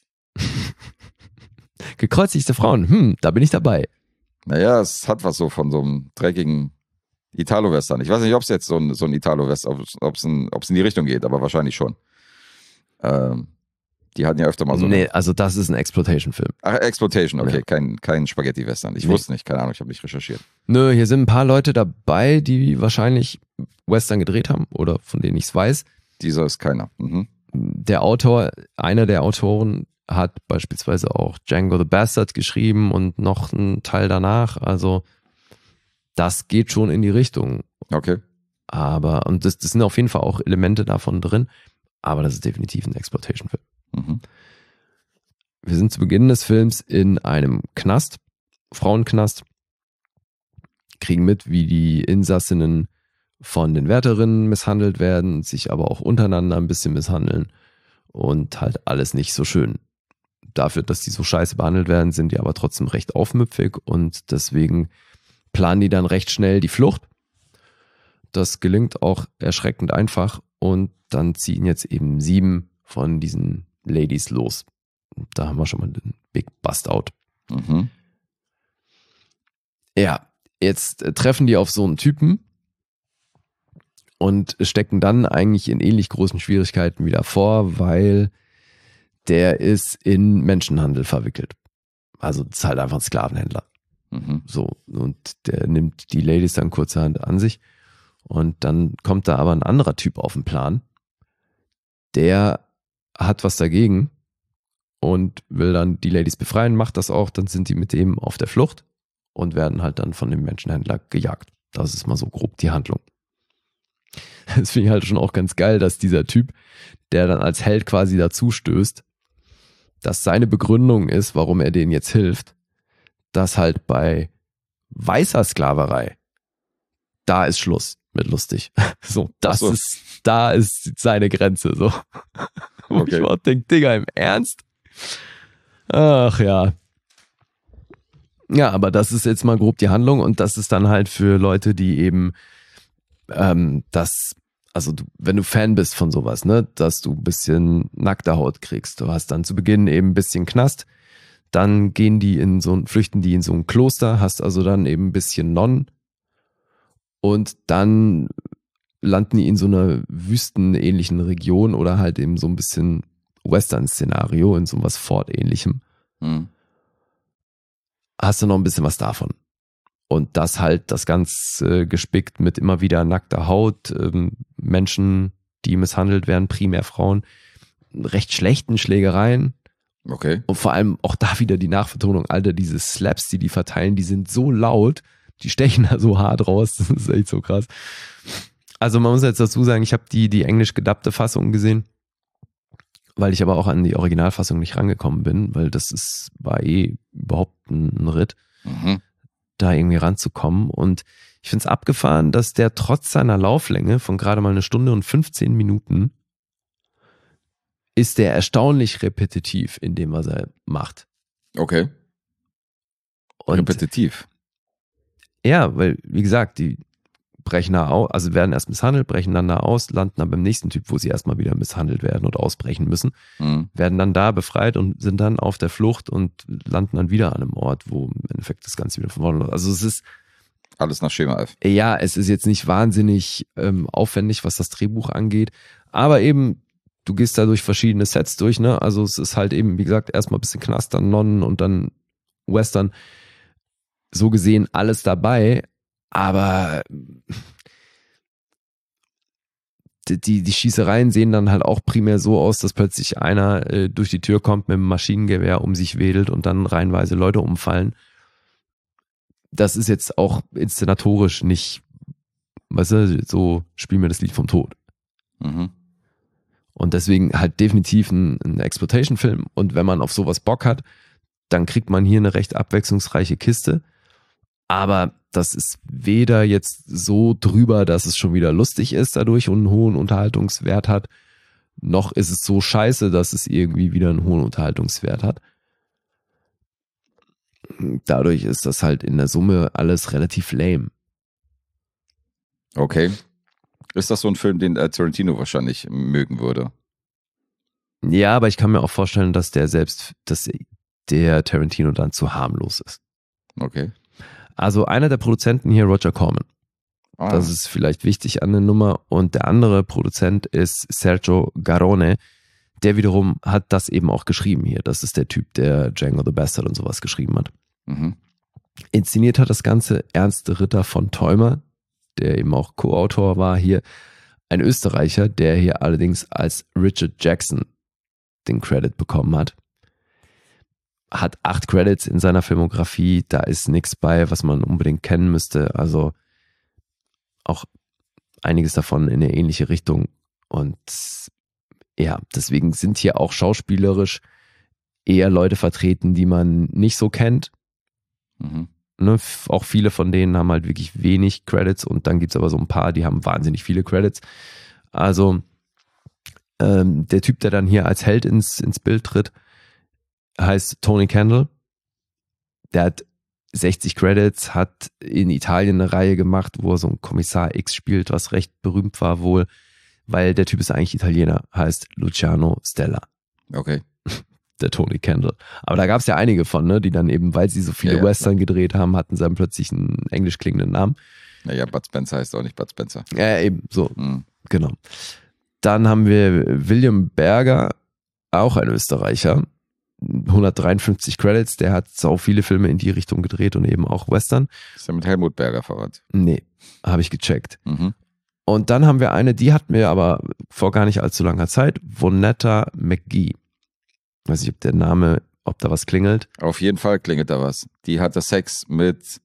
Speaker 3: Gekreuzigte Frauen, hm, da bin ich dabei.
Speaker 2: Naja, es hat was so von so einem dreckigen Italo-Western. Ich weiß nicht, ob es jetzt so ein, so ein Italo-Western, ob es in, ob's in die Richtung geht, aber wahrscheinlich schon. Ähm, Die hatten ja öfter mal so.
Speaker 3: Nee,
Speaker 2: eine-
Speaker 3: also das ist ein Exploitation-Film.
Speaker 2: Ach, Exploitation, okay,
Speaker 3: Ja.
Speaker 2: kein, kein Spaghetti-Western. Ich
Speaker 3: Nee.
Speaker 2: wusste nicht, keine Ahnung, ich habe nicht recherchiert.
Speaker 3: Nö, hier sind ein paar Leute dabei, die wahrscheinlich Western gedreht haben oder von denen ich es weiß.
Speaker 2: Dieser ist keiner. Mhm.
Speaker 3: Der Autor, einer der Autoren hat beispielsweise auch Django the Bastard geschrieben und noch einen Teil danach. Also das geht schon in die Richtung.
Speaker 2: Okay.
Speaker 3: Aber, und das, das sind auf jeden Fall auch Elemente davon drin, aber das ist definitiv ein Exploitation-Film.
Speaker 2: Mhm.
Speaker 3: Wir sind zu Beginn des Films in einem Knast, Frauenknast, kriegen mit, wie die Insassinnen von den Wärterinnen misshandelt werden, sich aber auch untereinander ein bisschen misshandeln und halt alles nicht so schön. Dafür, dass die so scheiße behandelt werden, sind die aber trotzdem recht aufmüpfig und deswegen planen die dann recht schnell die Flucht. Das gelingt auch erschreckend einfach und dann ziehen jetzt eben sieben von diesen Ladies los. Da haben wir schon mal den Big Bust-Out.
Speaker 2: Mhm.
Speaker 3: Ja, jetzt äh, treffen die auf so einen Typen und stecken dann eigentlich in ähnlich großen Schwierigkeiten wieder vor, weil der ist in Menschenhandel verwickelt. Also das ist halt einfach ein Sklavenhändler.
Speaker 2: Mhm.
Speaker 3: So, und der nimmt die Ladies dann kurzerhand an sich und dann kommt da aber ein anderer Typ auf den Plan, der hat was dagegen und will dann die Ladies befreien, macht das auch, dann sind die mit dem auf der Flucht und werden halt dann von dem Menschenhändler gejagt. Das ist mal so grob die Handlung. Das finde ich halt schon auch ganz geil, dass dieser Typ, der dann als Held quasi dazu stößt, dass seine Begründung ist, warum er denen jetzt hilft, dass halt bei weißer Sklaverei, da ist Schluss mit lustig. So, das
Speaker 2: Ach so.
Speaker 3: ist, da ist seine Grenze, so. Wo
Speaker 2: Okay.
Speaker 3: ich auch denke, Digga, im Ernst? Ach ja. Ja, aber das ist jetzt mal grob die Handlung und das ist dann halt für Leute, die eben ähm, das, also du, wenn du Fan bist von sowas, ne, dass du ein bisschen nackte Haut kriegst. Du hast dann zu Beginn eben ein bisschen Knast, dann gehen die in so ein, flüchten die in so ein Kloster, hast also dann eben ein bisschen Nonnen und dann landen die in so einer wüstenähnlichen Region oder halt eben so ein bisschen Western-Szenario, in so was Fort-ähnlichem.
Speaker 2: Mhm.
Speaker 3: Hast du noch ein bisschen was davon. Und das halt das Ganze äh, gespickt mit immer wieder nackter Haut, ähm, Menschen, die misshandelt werden, primär Frauen, recht schlechten Schlägereien
Speaker 2: Okay.
Speaker 3: und vor allem auch da wieder die Nachvertonung, Alter, diese Slaps, die die verteilen, die sind so laut, die stechen da so hart raus, das ist echt so krass. Also man muss jetzt dazu sagen, ich habe die, die englisch gedubbte Fassung gesehen, weil ich aber auch an die Originalfassung nicht rangekommen bin, weil das ist, war eh überhaupt ein Ritt,
Speaker 2: Mhm.
Speaker 3: da irgendwie ranzukommen. Und ich finde es abgefahren, dass der trotz seiner Lauflänge von gerade mal eine Stunde und fünfzehn Minuten ist der erstaunlich repetitiv in dem, was er macht.
Speaker 2: Okay.
Speaker 3: Und
Speaker 2: Repetitiv.
Speaker 3: ja, weil, wie gesagt, die brechen da aus, also werden erst misshandelt, brechen dann da aus, landen dann beim nächsten Typ, wo sie erstmal wieder misshandelt werden und ausbrechen müssen,
Speaker 2: Mhm.
Speaker 3: werden dann da befreit und sind dann auf der Flucht und landen dann wieder an einem Ort, wo im Endeffekt das Ganze wieder von vorne läuft. Also es ist,
Speaker 2: Alles nach Schema F.
Speaker 3: ja, es ist jetzt nicht wahnsinnig ähm, aufwendig, was das Drehbuch angeht, aber eben, du gehst da durch verschiedene Sets durch, ne? Also es ist halt eben, wie gesagt, erstmal ein bisschen Knast, dann Nonnen und dann Western. So gesehen alles dabei, aber die, die Schießereien sehen dann halt auch primär so aus, dass plötzlich einer äh, durch die Tür kommt mit einem Maschinengewehr, um sich wedelt und dann reihenweise Leute umfallen. Das ist jetzt auch inszenatorisch nicht, weißt du, so spiel mir das Lied vom Tod.
Speaker 2: Mhm.
Speaker 3: Und deswegen halt definitiv ein, ein Exploitation-Film. Und wenn man auf sowas Bock hat, dann kriegt man hier eine recht abwechslungsreiche Kiste. Aber das ist weder jetzt so drüber, dass es schon wieder lustig ist dadurch und einen hohen Unterhaltungswert hat, noch ist es so scheiße, dass es irgendwie wieder einen hohen Unterhaltungswert hat. Dadurch ist das halt in der Summe alles relativ lame.
Speaker 2: Okay. Ist das so ein Film, den äh, Tarantino wahrscheinlich mögen würde?
Speaker 3: Ja, aber ich kann mir auch vorstellen, dass der selbst, dass der Tarantino dann zu harmlos ist.
Speaker 2: Okay.
Speaker 3: Also einer der Produzenten hier, Roger Corman.
Speaker 2: Ah.
Speaker 3: Das ist vielleicht wichtig an der Nummer. Und der andere Produzent ist Sergio Garone. der wiederum hat das eben auch geschrieben hier. Das ist der Typ, der Django the Bastard und sowas geschrieben hat.
Speaker 2: Mhm.
Speaker 3: Inszeniert hat das Ganze Ernst Ritter von Theumer, der eben auch Co-Autor war hier. Ein Österreicher, der hier allerdings als Richard Jackson den Credit bekommen hat. Hat acht Credits in seiner Filmografie, da ist nichts bei, was man unbedingt kennen müsste. Also auch einiges davon in eine ähnliche Richtung. Und ja, deswegen sind hier auch schauspielerisch eher Leute vertreten, die man nicht so kennt.
Speaker 2: Mhm.
Speaker 3: Ne, auch viele von denen haben halt wirklich wenig Credits und dann gibt es aber so ein paar, die haben wahnsinnig viele Credits. Also ähm, der Typ, der dann hier als Held ins, ins Bild tritt, heißt Tony Kendall. Der hat sechzig Credits, hat in Italien eine Reihe gemacht, wo er so einen Kommissar X spielt, was recht berühmt war wohl, weil der Typ ist eigentlich Italiener, heißt Luciano Stella.
Speaker 2: Okay.
Speaker 3: Der Tony Kendall. Aber da gab es ja einige von, ne, die dann eben, weil sie so viele
Speaker 2: Ja, ja,
Speaker 3: Western gedreht haben, hatten sie dann plötzlich einen englisch klingenden Namen.
Speaker 2: Naja, Bud Spencer heißt auch nicht Bud Spencer.
Speaker 3: Ja, eben, so,
Speaker 2: Mhm.
Speaker 3: genau. Dann haben wir William Berger, auch ein Österreicher, hundertdreiundfünfzig Credits, der hat so viele Filme in die Richtung gedreht und eben auch Western.
Speaker 2: Ist ja mit Helmut Berger verwandt.
Speaker 3: Nee, habe ich gecheckt.
Speaker 2: Mhm.
Speaker 3: Und dann haben wir eine, die hatten wir aber vor gar nicht allzu langer Zeit, Vonetta McGee. Weiß nicht, ob der Name, ob da was klingelt.
Speaker 2: Auf jeden Fall klingelt da was. Die hatte Sex mit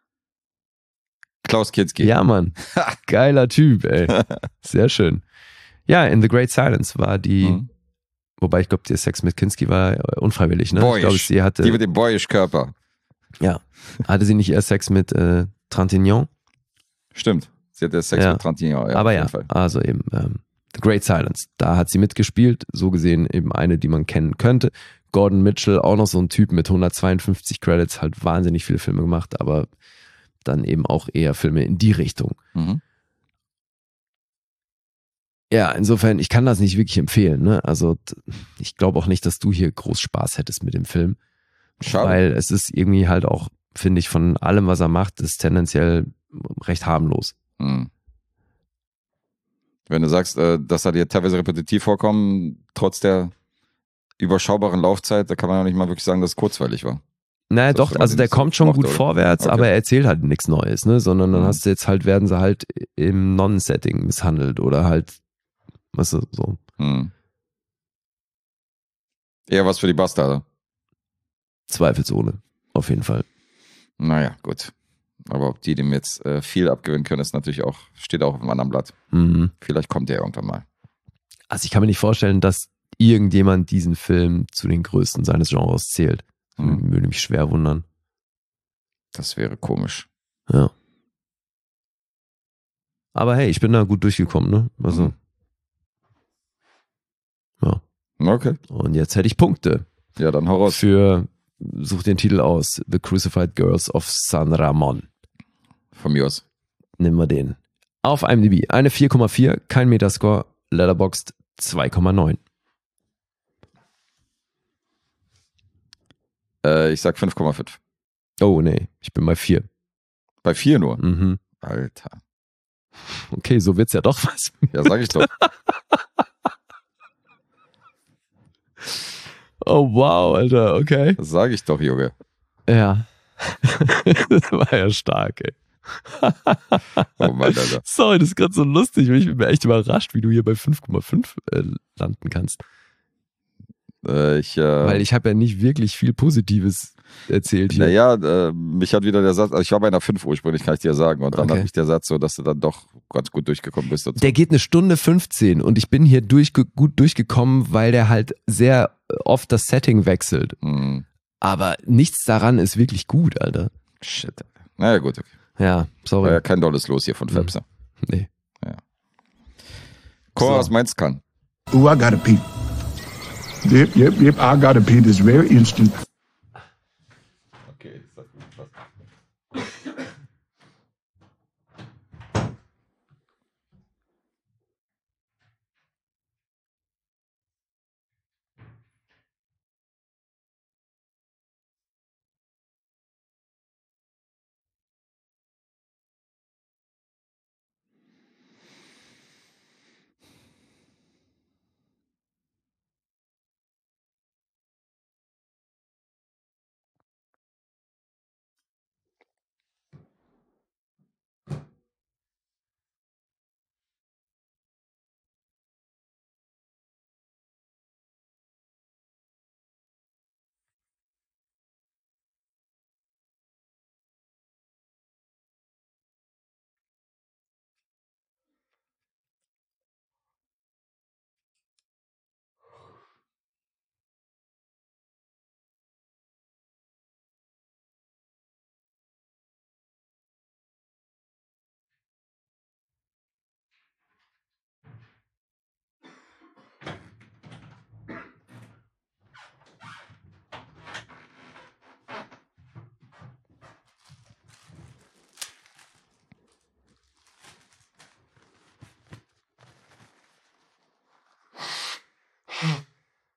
Speaker 2: Klaus Kinski.
Speaker 3: Ja, Mann. Geiler Typ, ey. Sehr schön. Ja, in The Great Silence war die,
Speaker 2: Mhm.
Speaker 3: wobei ich glaube, der Sex mit Kinski war äh, unfreiwillig, ne?
Speaker 2: Boyish.
Speaker 3: Ich glaube, sie hatte,
Speaker 2: Die mit dem boyish Körper.
Speaker 3: ja, hatte sie nicht erst Sex mit äh, Trintignant?
Speaker 2: Stimmt. Sie hatte Sex
Speaker 3: Ja.
Speaker 2: mit Trintignant. Ja,
Speaker 3: Aber
Speaker 2: auf
Speaker 3: ja,
Speaker 2: jeden Fall.
Speaker 3: also eben ähm, The Great Silence. Da hat sie mitgespielt, so gesehen eben eine, die man kennen könnte. Gordon Mitchell, auch noch so ein Typ mit hundertzweiundfünfzig Credits, halt wahnsinnig viele Filme gemacht, aber dann eben auch eher Filme in die Richtung.
Speaker 2: Mhm.
Speaker 3: Ja, insofern, ich kann das nicht wirklich empfehlen. Ne? Also t- ich glaube auch nicht, dass du hier groß Spaß hättest mit dem Film.
Speaker 2: Schade.
Speaker 3: Weil es ist irgendwie halt auch, finde ich, von allem, was er macht, ist tendenziell recht harmlos.
Speaker 2: Mhm. Wenn du sagst, äh, dass er dir teilweise repetitiv vorkommen, trotz der überschaubaren Laufzeit, da kann man ja nicht mal wirklich sagen, dass es kurzweilig war.
Speaker 3: Naja,
Speaker 2: Das
Speaker 3: doch,
Speaker 2: ist
Speaker 3: also
Speaker 2: immer
Speaker 3: der
Speaker 2: den so
Speaker 3: kommt schon
Speaker 2: mochte,
Speaker 3: gut
Speaker 2: oder?
Speaker 3: vorwärts,
Speaker 2: Okay.
Speaker 3: aber er erzählt halt nichts Neues, ne? Sondern dann
Speaker 2: Mhm.
Speaker 3: hast du jetzt halt, werden sie halt im Non-Setting misshandelt oder halt, weißt du, so.
Speaker 2: Mhm. Eher was für die Bastarde.
Speaker 3: Zweifelsohne, auf jeden Fall.
Speaker 2: Naja, gut. Aber ob die dem jetzt äh, viel abgewinnen können, ist natürlich auch, steht auch auf einem anderen Blatt.
Speaker 3: Mhm.
Speaker 2: Vielleicht kommt der irgendwann mal.
Speaker 3: Also ich kann mir nicht vorstellen, dass irgendjemand diesen Film zu den größten seines Genres zählt.
Speaker 2: Mhm.
Speaker 3: Würde mich schwer wundern.
Speaker 2: Das wäre komisch.
Speaker 3: Ja. Aber hey, ich bin da gut durchgekommen, ne? Also,
Speaker 2: Mhm.
Speaker 3: ja.
Speaker 2: Okay.
Speaker 3: Und jetzt hätte ich Punkte
Speaker 2: Ja, dann hau raus.
Speaker 3: für, such den Titel aus, The Crucified Girls of San Ramon.
Speaker 2: Von mir aus.
Speaker 3: Nehmen wir den. Auf IMDb eine vier Komma vier, kein Metascore, Letterboxd zwei Komma neun.
Speaker 2: Äh, ich sag fünf Komma fünf.
Speaker 3: Oh nee, ich bin bei vier.
Speaker 2: Bei vier nur.
Speaker 3: Mhm.
Speaker 2: Alter.
Speaker 3: Okay, so wird's ja doch was.
Speaker 2: Ja, sag ich doch.
Speaker 3: Oh wow, Alter, okay.
Speaker 2: Das sag ich doch, Junge.
Speaker 3: Ja. Das war ja stark, ey.
Speaker 2: Oh Mann, Alter.
Speaker 3: Sorry, das ist gerade so lustig. Ich bin mir echt überrascht, wie du hier bei fünf Komma fünf äh, landen kannst.
Speaker 2: Äh, ich, äh,
Speaker 3: Weil ich habe ja nicht wirklich viel Positives erzählt hier.
Speaker 2: naja, äh, mich hat wieder der Satz, also ich war bei einer fünf ursprünglich, kann ich dir sagen. Und dann
Speaker 3: Okay.
Speaker 2: hat mich der Satz so, dass du dann doch ganz gut durchgekommen bist. Und so.
Speaker 3: Der geht eine Stunde fünfzehn und ich bin hier durchge gut durchgekommen, weil der halt sehr oft das Setting wechselt.
Speaker 2: Hm,
Speaker 3: Aber nichts daran ist wirklich gut, Alter.
Speaker 2: shit. Naja, gut, okay.
Speaker 3: Ja,
Speaker 2: War
Speaker 3: sorry.
Speaker 2: ja kein dolles Los hier von Fabster.
Speaker 3: Nee.
Speaker 2: Cor,
Speaker 3: So.
Speaker 2: was meinst kann?
Speaker 5: Ooh, I gotta pee. Yep, yep, yep. I gotta pee this very instant.
Speaker 2: Okay, das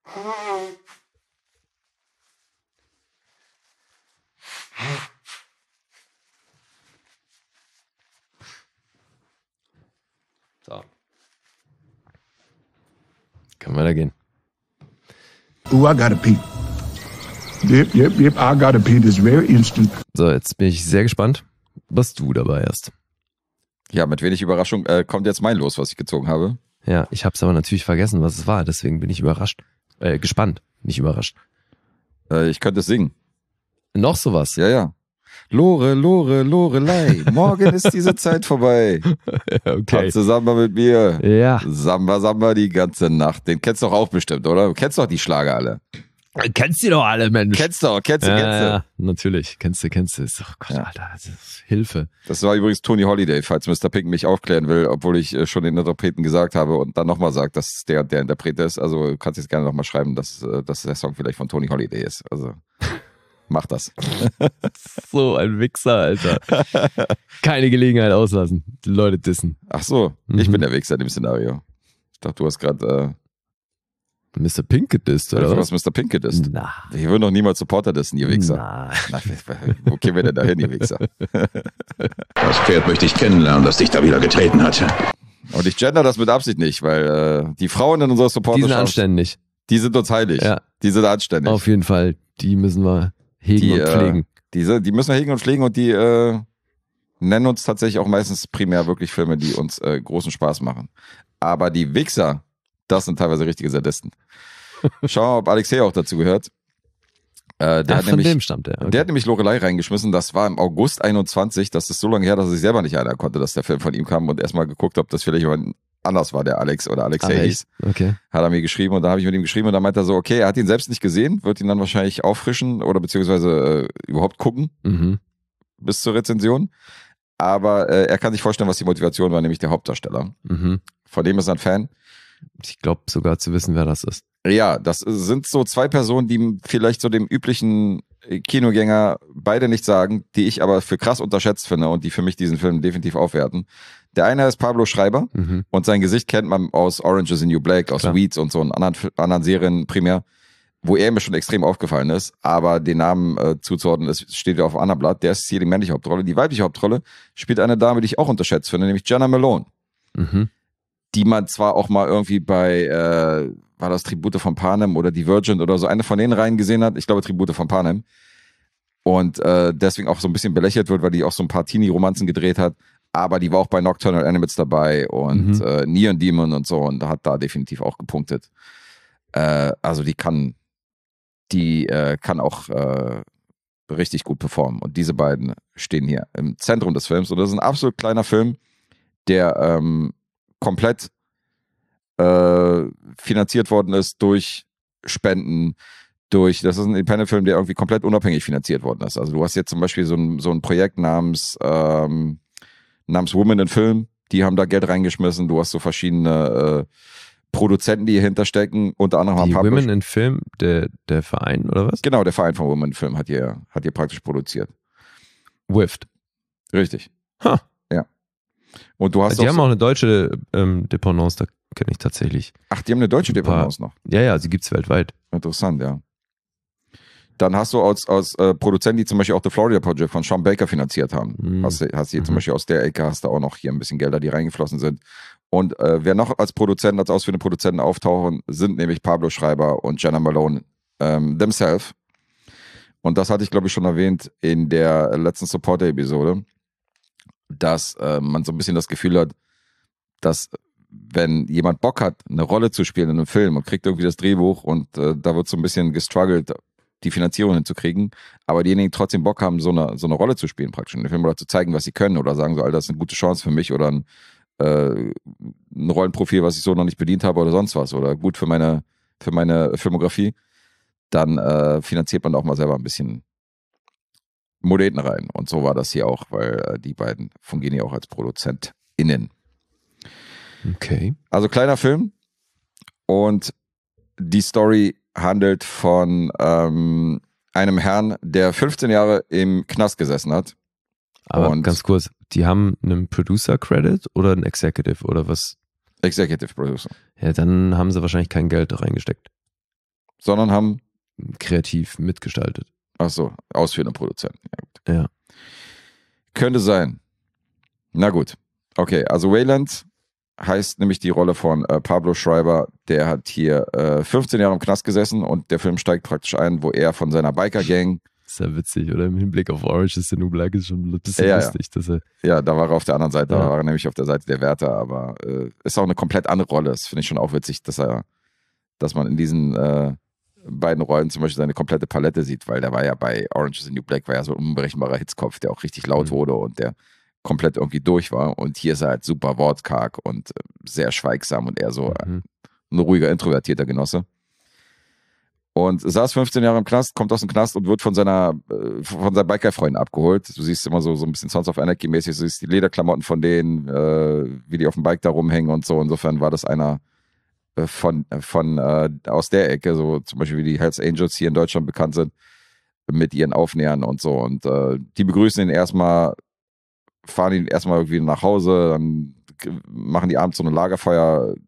Speaker 3: So. Kann weitergehen.
Speaker 5: Ooh, I gotta pee. Yep, yep, yep. I gotta pee this very instant.
Speaker 3: So, jetzt bin ich sehr gespannt, was du dabei hast.
Speaker 2: Ja, mit wenig Überraschung äh, kommt jetzt mein Los, was ich gezogen habe.
Speaker 3: Ja, ich habe es aber natürlich vergessen, was es war. Deswegen bin ich überrascht. Äh, gespannt, nicht überrascht.
Speaker 2: Äh, ich könnte es singen.
Speaker 3: Noch sowas?
Speaker 2: Ja, ja. Lore, Lore, Lorelei, morgen ist diese Zeit vorbei.
Speaker 3: Okay.
Speaker 2: Tanze Samba mit mir.
Speaker 3: Ja.
Speaker 2: Samba, Samba die ganze Nacht. Den kennst du doch auch bestimmt, oder? Du kennst doch die Schlager alle.
Speaker 3: Kennst du doch alle, Mensch.
Speaker 2: Kennst du, kennst du,
Speaker 3: ja,
Speaker 2: kennst du.
Speaker 3: Ja, natürlich. Kennst du, kennst du. Oh Gott,
Speaker 2: Ja.
Speaker 3: Alter, das ist Hilfe.
Speaker 2: Das war übrigens Tony Holiday, falls Mister Pink mich aufklären will, obwohl ich äh, schon den Interpreten gesagt habe und dann nochmal sagt, dass es der, der Interpret ist. Also du kannst jetzt gerne nochmal schreiben, dass, äh, dass der Song vielleicht von Tony Holiday ist. Also mach das.
Speaker 3: So ein Wichser, Alter. Keine Gelegenheit auslassen. Die Leute dissen.
Speaker 2: Ach so, ich
Speaker 3: Mhm.
Speaker 2: bin der Wichser in dem Szenario. Ich dachte, du hast gerade
Speaker 3: Mister Pink gedisst,
Speaker 2: äh,
Speaker 3: oder
Speaker 2: du
Speaker 3: was?
Speaker 2: hast Mister Pink gedisst.
Speaker 3: Na.
Speaker 2: Hier würden doch niemals Supporter dissen, ihr Wichser.
Speaker 3: Na.
Speaker 2: Na, wo gehen wir denn da hin, ihr Wichser?
Speaker 6: Das Pferd möchte ich kennenlernen, das dich da wieder getreten hat.
Speaker 2: Und ich gender das mit Absicht nicht, weil äh, die Frauen in unserer
Speaker 3: Die sind
Speaker 2: Supporterschaft,
Speaker 3: anständig.
Speaker 2: die sind uns heilig.
Speaker 3: Ja.
Speaker 2: Die sind anständig.
Speaker 3: Auf jeden Fall. Die müssen wir hegen
Speaker 2: Die,
Speaker 3: und
Speaker 2: äh,
Speaker 3: pflegen.
Speaker 2: Diese, die müssen wir hegen und pflegen und die äh, nennen uns tatsächlich auch meistens primär wirklich Filme, die uns äh, großen Spaß machen. Aber die Wichser, das sind teilweise richtige Sadisten. Schauen wir mal, ob Alexei auch dazu gehört. Äh, der,
Speaker 3: Ach,
Speaker 2: hat
Speaker 3: von
Speaker 2: nämlich,
Speaker 3: dem stammt der. Okay.
Speaker 2: der hat nämlich Lorelei reingeschmissen. Das war im August einundzwanzig. Das ist so lange her, dass ich selber nicht erinnern konnte, dass der Film von ihm kam und erstmal geguckt, ob das vielleicht jemand anders war, der Alex oder Alexei
Speaker 3: Ach,
Speaker 2: hieß.
Speaker 3: echt? Okay.
Speaker 2: Hat er mir geschrieben und dann habe ich mit ihm geschrieben und dann meint er so, okay, er hat ihn selbst nicht gesehen, wird ihn dann wahrscheinlich auffrischen oder beziehungsweise äh, überhaupt gucken
Speaker 3: Mhm.
Speaker 2: bis zur Rezension. Aber äh, er kann sich vorstellen, was die Motivation war, nämlich der Hauptdarsteller.
Speaker 3: Mhm.
Speaker 2: Von dem ist er ein Fan.
Speaker 3: Ich glaube sogar zu wissen, wer das ist.
Speaker 2: Ja, das sind so zwei Personen, die vielleicht so dem üblichen Kinogänger beide nicht sagen, die ich aber für krass unterschätzt finde und die für mich diesen Film definitiv aufwerten. Der eine ist Pablo Schreiber
Speaker 3: Mhm.
Speaker 2: und sein Gesicht kennt man aus Orange is the New Black, aus
Speaker 3: Klar.
Speaker 2: Weeds und so in anderen, anderen Serien primär, wo er mir schon extrem aufgefallen ist, aber den Namen äh, zuzuordnen, das steht ja auf einem anderen Blatt. Der ist hier die männliche Hauptrolle. Die weibliche Hauptrolle spielt eine Dame, die ich auch unterschätzt finde, nämlich Jenna Malone,
Speaker 3: Mhm.
Speaker 2: die man zwar auch mal irgendwie bei, äh, war das Tribute von Panem oder Divergent oder so, eine von denen Reihen gesehen hat. Ich glaube Tribute von Panem. Und äh, deswegen auch so ein bisschen belächelt wird, weil die auch so ein paar Teenie-Romanzen gedreht hat. Aber die war auch bei Nocturnal Animals dabei und
Speaker 3: Mhm.
Speaker 2: äh, Neon Demon und so und hat da definitiv auch gepunktet. Äh, also die kann, die äh, kann auch äh, richtig gut performen. Und diese beiden stehen hier im Zentrum des Films. Und das ist ein absolut kleiner Film, der ähm, komplett äh, finanziert worden ist durch Spenden, durch, das ist ein Independent-Film, der irgendwie komplett unabhängig finanziert worden ist. Also du hast jetzt zum Beispiel so ein, so ein Projekt namens, ähm, namens Women in Film, die haben da Geld reingeschmissen, du hast so verschiedene äh, Produzenten, die hier hinterstecken, unter anderem
Speaker 3: Die
Speaker 2: haben Publish-
Speaker 3: Women in Film, der, der Verein, oder was?
Speaker 2: Genau, der Verein von Women in Film hat hier, hat hier praktisch produziert.
Speaker 3: Wift.
Speaker 2: Richtig.
Speaker 3: Ha.
Speaker 2: Ja. Und du hast
Speaker 3: Die
Speaker 2: auch
Speaker 3: haben
Speaker 2: so,
Speaker 3: auch eine deutsche ähm, Dependance, da kenne ich tatsächlich.
Speaker 2: ach, die haben eine deutsche
Speaker 3: ein paar-
Speaker 2: Dependance noch.
Speaker 3: Ja, ja, sie gibt's weltweit.
Speaker 2: Interessant, ja. Dann hast du aus, aus äh, Produzenten, die zum Beispiel auch The Florida Project von Sean Baker finanziert haben.
Speaker 3: Mhm.
Speaker 2: Hast, du- hast du hier zum
Speaker 3: Mhm.
Speaker 2: Beispiel aus der Ecke, hast du auch noch hier ein bisschen Gelder, die reingeflossen sind. Und äh, wer noch als Produzenten, als ausführende Produzenten auftauchen, sind nämlich Pablo Schreiber und Jenna Malone ähm, themselves. Und das hatte ich, glaube ich, schon erwähnt in der letzten Supporter-Episode, dass äh, man so ein bisschen das Gefühl hat, dass wenn jemand Bock hat, eine Rolle zu spielen in einem Film und kriegt irgendwie das Drehbuch und äh, da wird so ein bisschen gestruggelt, die Finanzierung hinzukriegen, aber diejenigen trotzdem Bock haben, so eine, so eine Rolle zu spielen praktisch in dem Film oder zu zeigen, was sie können oder sagen so, Alter, das ist eine gute Chance für mich oder ein, äh, ein Rollenprofil, was ich so noch nicht bedient habe oder sonst was oder gut für meine, für meine Filmografie, dann äh, finanziert man auch mal selber ein bisschen Moneten rein. Und so war das hier auch, weil äh, die beiden fungieren ja auch als ProduzentInnen.
Speaker 3: Okay.
Speaker 2: Also kleiner Film und die Story handelt von ähm, einem Herrn, der fünfzehn Jahre im Knast gesessen hat.
Speaker 3: Aber
Speaker 2: Und-
Speaker 3: ganz kurz, die haben einen Producer-Credit oder einen Executive oder was?
Speaker 2: Executive Producer.
Speaker 3: Ja, dann haben sie wahrscheinlich kein Geld da reingesteckt.
Speaker 2: sondern haben,
Speaker 3: kreativ mitgestaltet.
Speaker 2: ach so, ausführende Produzenten. Ja, gut.
Speaker 3: Ja.
Speaker 2: Könnte sein. Na gut. Okay, also Wayland heißt nämlich die Rolle von äh, Pablo Schreiber. Der hat hier äh, fünfzehn Jahre im Knast gesessen und der Film steigt praktisch ein, wo er von seiner Biker-Gang,
Speaker 3: Ist ja witzig, oder? Im Hinblick auf Orange is the New Black ist schon ein bisschen
Speaker 2: Ja, ja.
Speaker 3: lustig, dass er.
Speaker 2: ja, da war er auf der anderen Seite,
Speaker 3: Ja.
Speaker 2: da war er nämlich auf der Seite der Wärter, aber äh, ist auch eine komplett andere Rolle. Das finde ich schon auch witzig, dass er, dass man in diesen äh, beiden Rollen zum Beispiel seine komplette Palette sieht, weil der war ja bei Orange is the New Black, war ja so ein unberechenbarer Hitzkopf, der auch richtig laut
Speaker 3: Mhm.
Speaker 2: wurde und der komplett irgendwie durch war. Und hier ist er halt super wortkarg und äh, sehr schweigsam und eher so
Speaker 3: Mhm.
Speaker 2: ein ruhiger, introvertierter Genosse. Und saß fünfzehn Jahre im Knast, kommt aus dem Knast und wird von seiner äh, von seinen Biker-Freunden abgeholt. Du siehst immer so, so ein bisschen Sons of Anarchy-mäßig, du siehst die Lederklamotten von denen, äh, wie die auf dem Bike da rumhängen und so. Insofern war das einer äh, von, von äh, aus der Ecke, so zum Beispiel wie die Hells Angels hier in Deutschland bekannt sind, mit ihren Aufnähern und so. Und äh, die begrüßen ihn erstmal, fahren ihn erstmal irgendwie nach Hause, dann machen die abends so eine Lagerfeuer-Party,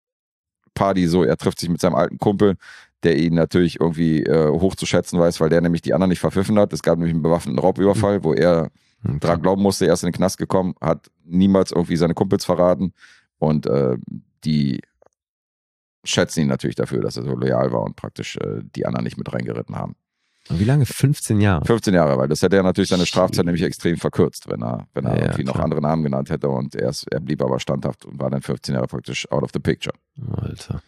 Speaker 2: so, er trifft sich mit seinem alten Kumpel, der ihn natürlich irgendwie äh, hoch zu schätzen weiß, weil der nämlich die anderen nicht verpfiffen hat. Es gab nämlich einen bewaffneten Raubüberfall, wo er
Speaker 3: Okay.
Speaker 2: dran glauben musste, er ist in den Knast gekommen, hat niemals irgendwie seine Kumpels verraten und äh, die schätzen ihn natürlich dafür, dass er so loyal war und praktisch äh, die anderen nicht mit reingeritten haben.
Speaker 3: Und wie lange? fünfzehn Jahre.
Speaker 2: fünfzehn Jahre, weil das hätte er natürlich seine
Speaker 3: Shit.
Speaker 2: Strafzeit nämlich extrem verkürzt, wenn er, wenn er
Speaker 3: Ja, ja,
Speaker 2: irgendwie noch
Speaker 3: klar.
Speaker 2: andere Namen genannt hätte und er, ist, er blieb aber standhaft und war dann fünfzehn Jahre praktisch out of the picture.
Speaker 3: Alter.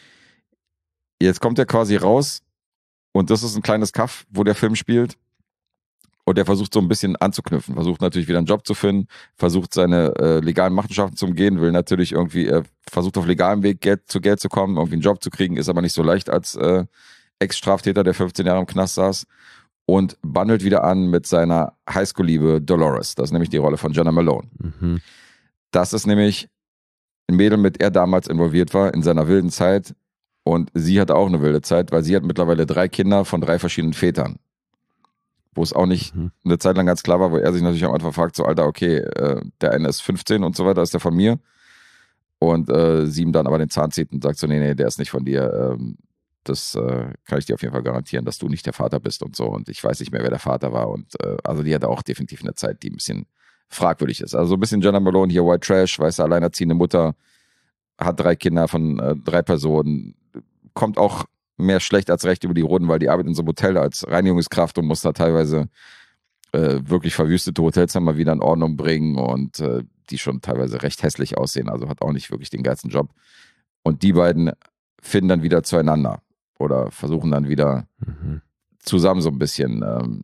Speaker 2: Jetzt kommt er quasi raus und das ist ein kleines Kaff, wo der Film spielt und er versucht so ein bisschen anzuknüpfen, versucht natürlich wieder einen Job zu finden, versucht seine äh, legalen Machenschaften zu umgehen, will natürlich irgendwie, er versucht auf legalem Weg Geld, zu Geld zu kommen, irgendwie einen Job zu kriegen, ist aber nicht so leicht als äh, Ex-Straftäter, der fünfzehn Jahre im Knast saß und bandelt wieder an mit seiner Highschool-Liebe Dolores. Das ist nämlich die Rolle von Jenna Malone.
Speaker 3: Mhm.
Speaker 2: Das ist nämlich ein Mädel, mit der er damals involviert war in seiner wilden Zeit und sie hatte auch eine wilde Zeit, weil sie hat mittlerweile drei Kinder von drei verschiedenen Vätern. Wo es auch nicht
Speaker 3: Mhm.
Speaker 2: eine Zeit lang ganz klar war, wo er sich natürlich am Anfang fragt, so Alter, okay, äh, der eine ist fünfzehn und so weiter, ist der von mir und äh, sie ihm dann aber den Zahn zieht und sagt so, nee, nee, der ist nicht von dir, ähm, das äh, kann ich dir auf jeden Fall garantieren, dass du nicht der Vater bist und so und ich weiß nicht mehr, wer der Vater war und äh, also die hatte auch definitiv eine Zeit, die ein bisschen fragwürdig ist. Also so ein bisschen Jenna Malone hier, White Trash, weißt du, alleinerziehende Mutter, hat drei Kinder von äh, drei Personen, kommt auch mehr schlecht als recht über die Runden, weil die arbeitet in so einem Hotel als Reinigungskraft und muss da teilweise äh, wirklich verwüstete Hotelzimmer wieder in Ordnung bringen und äh, die schon teilweise recht hässlich aussehen, also hat auch nicht wirklich den geilsten Job. Und die beiden finden dann wieder zueinander oder versuchen dann wieder
Speaker 3: Mhm.
Speaker 2: zusammen so ein bisschen ähm,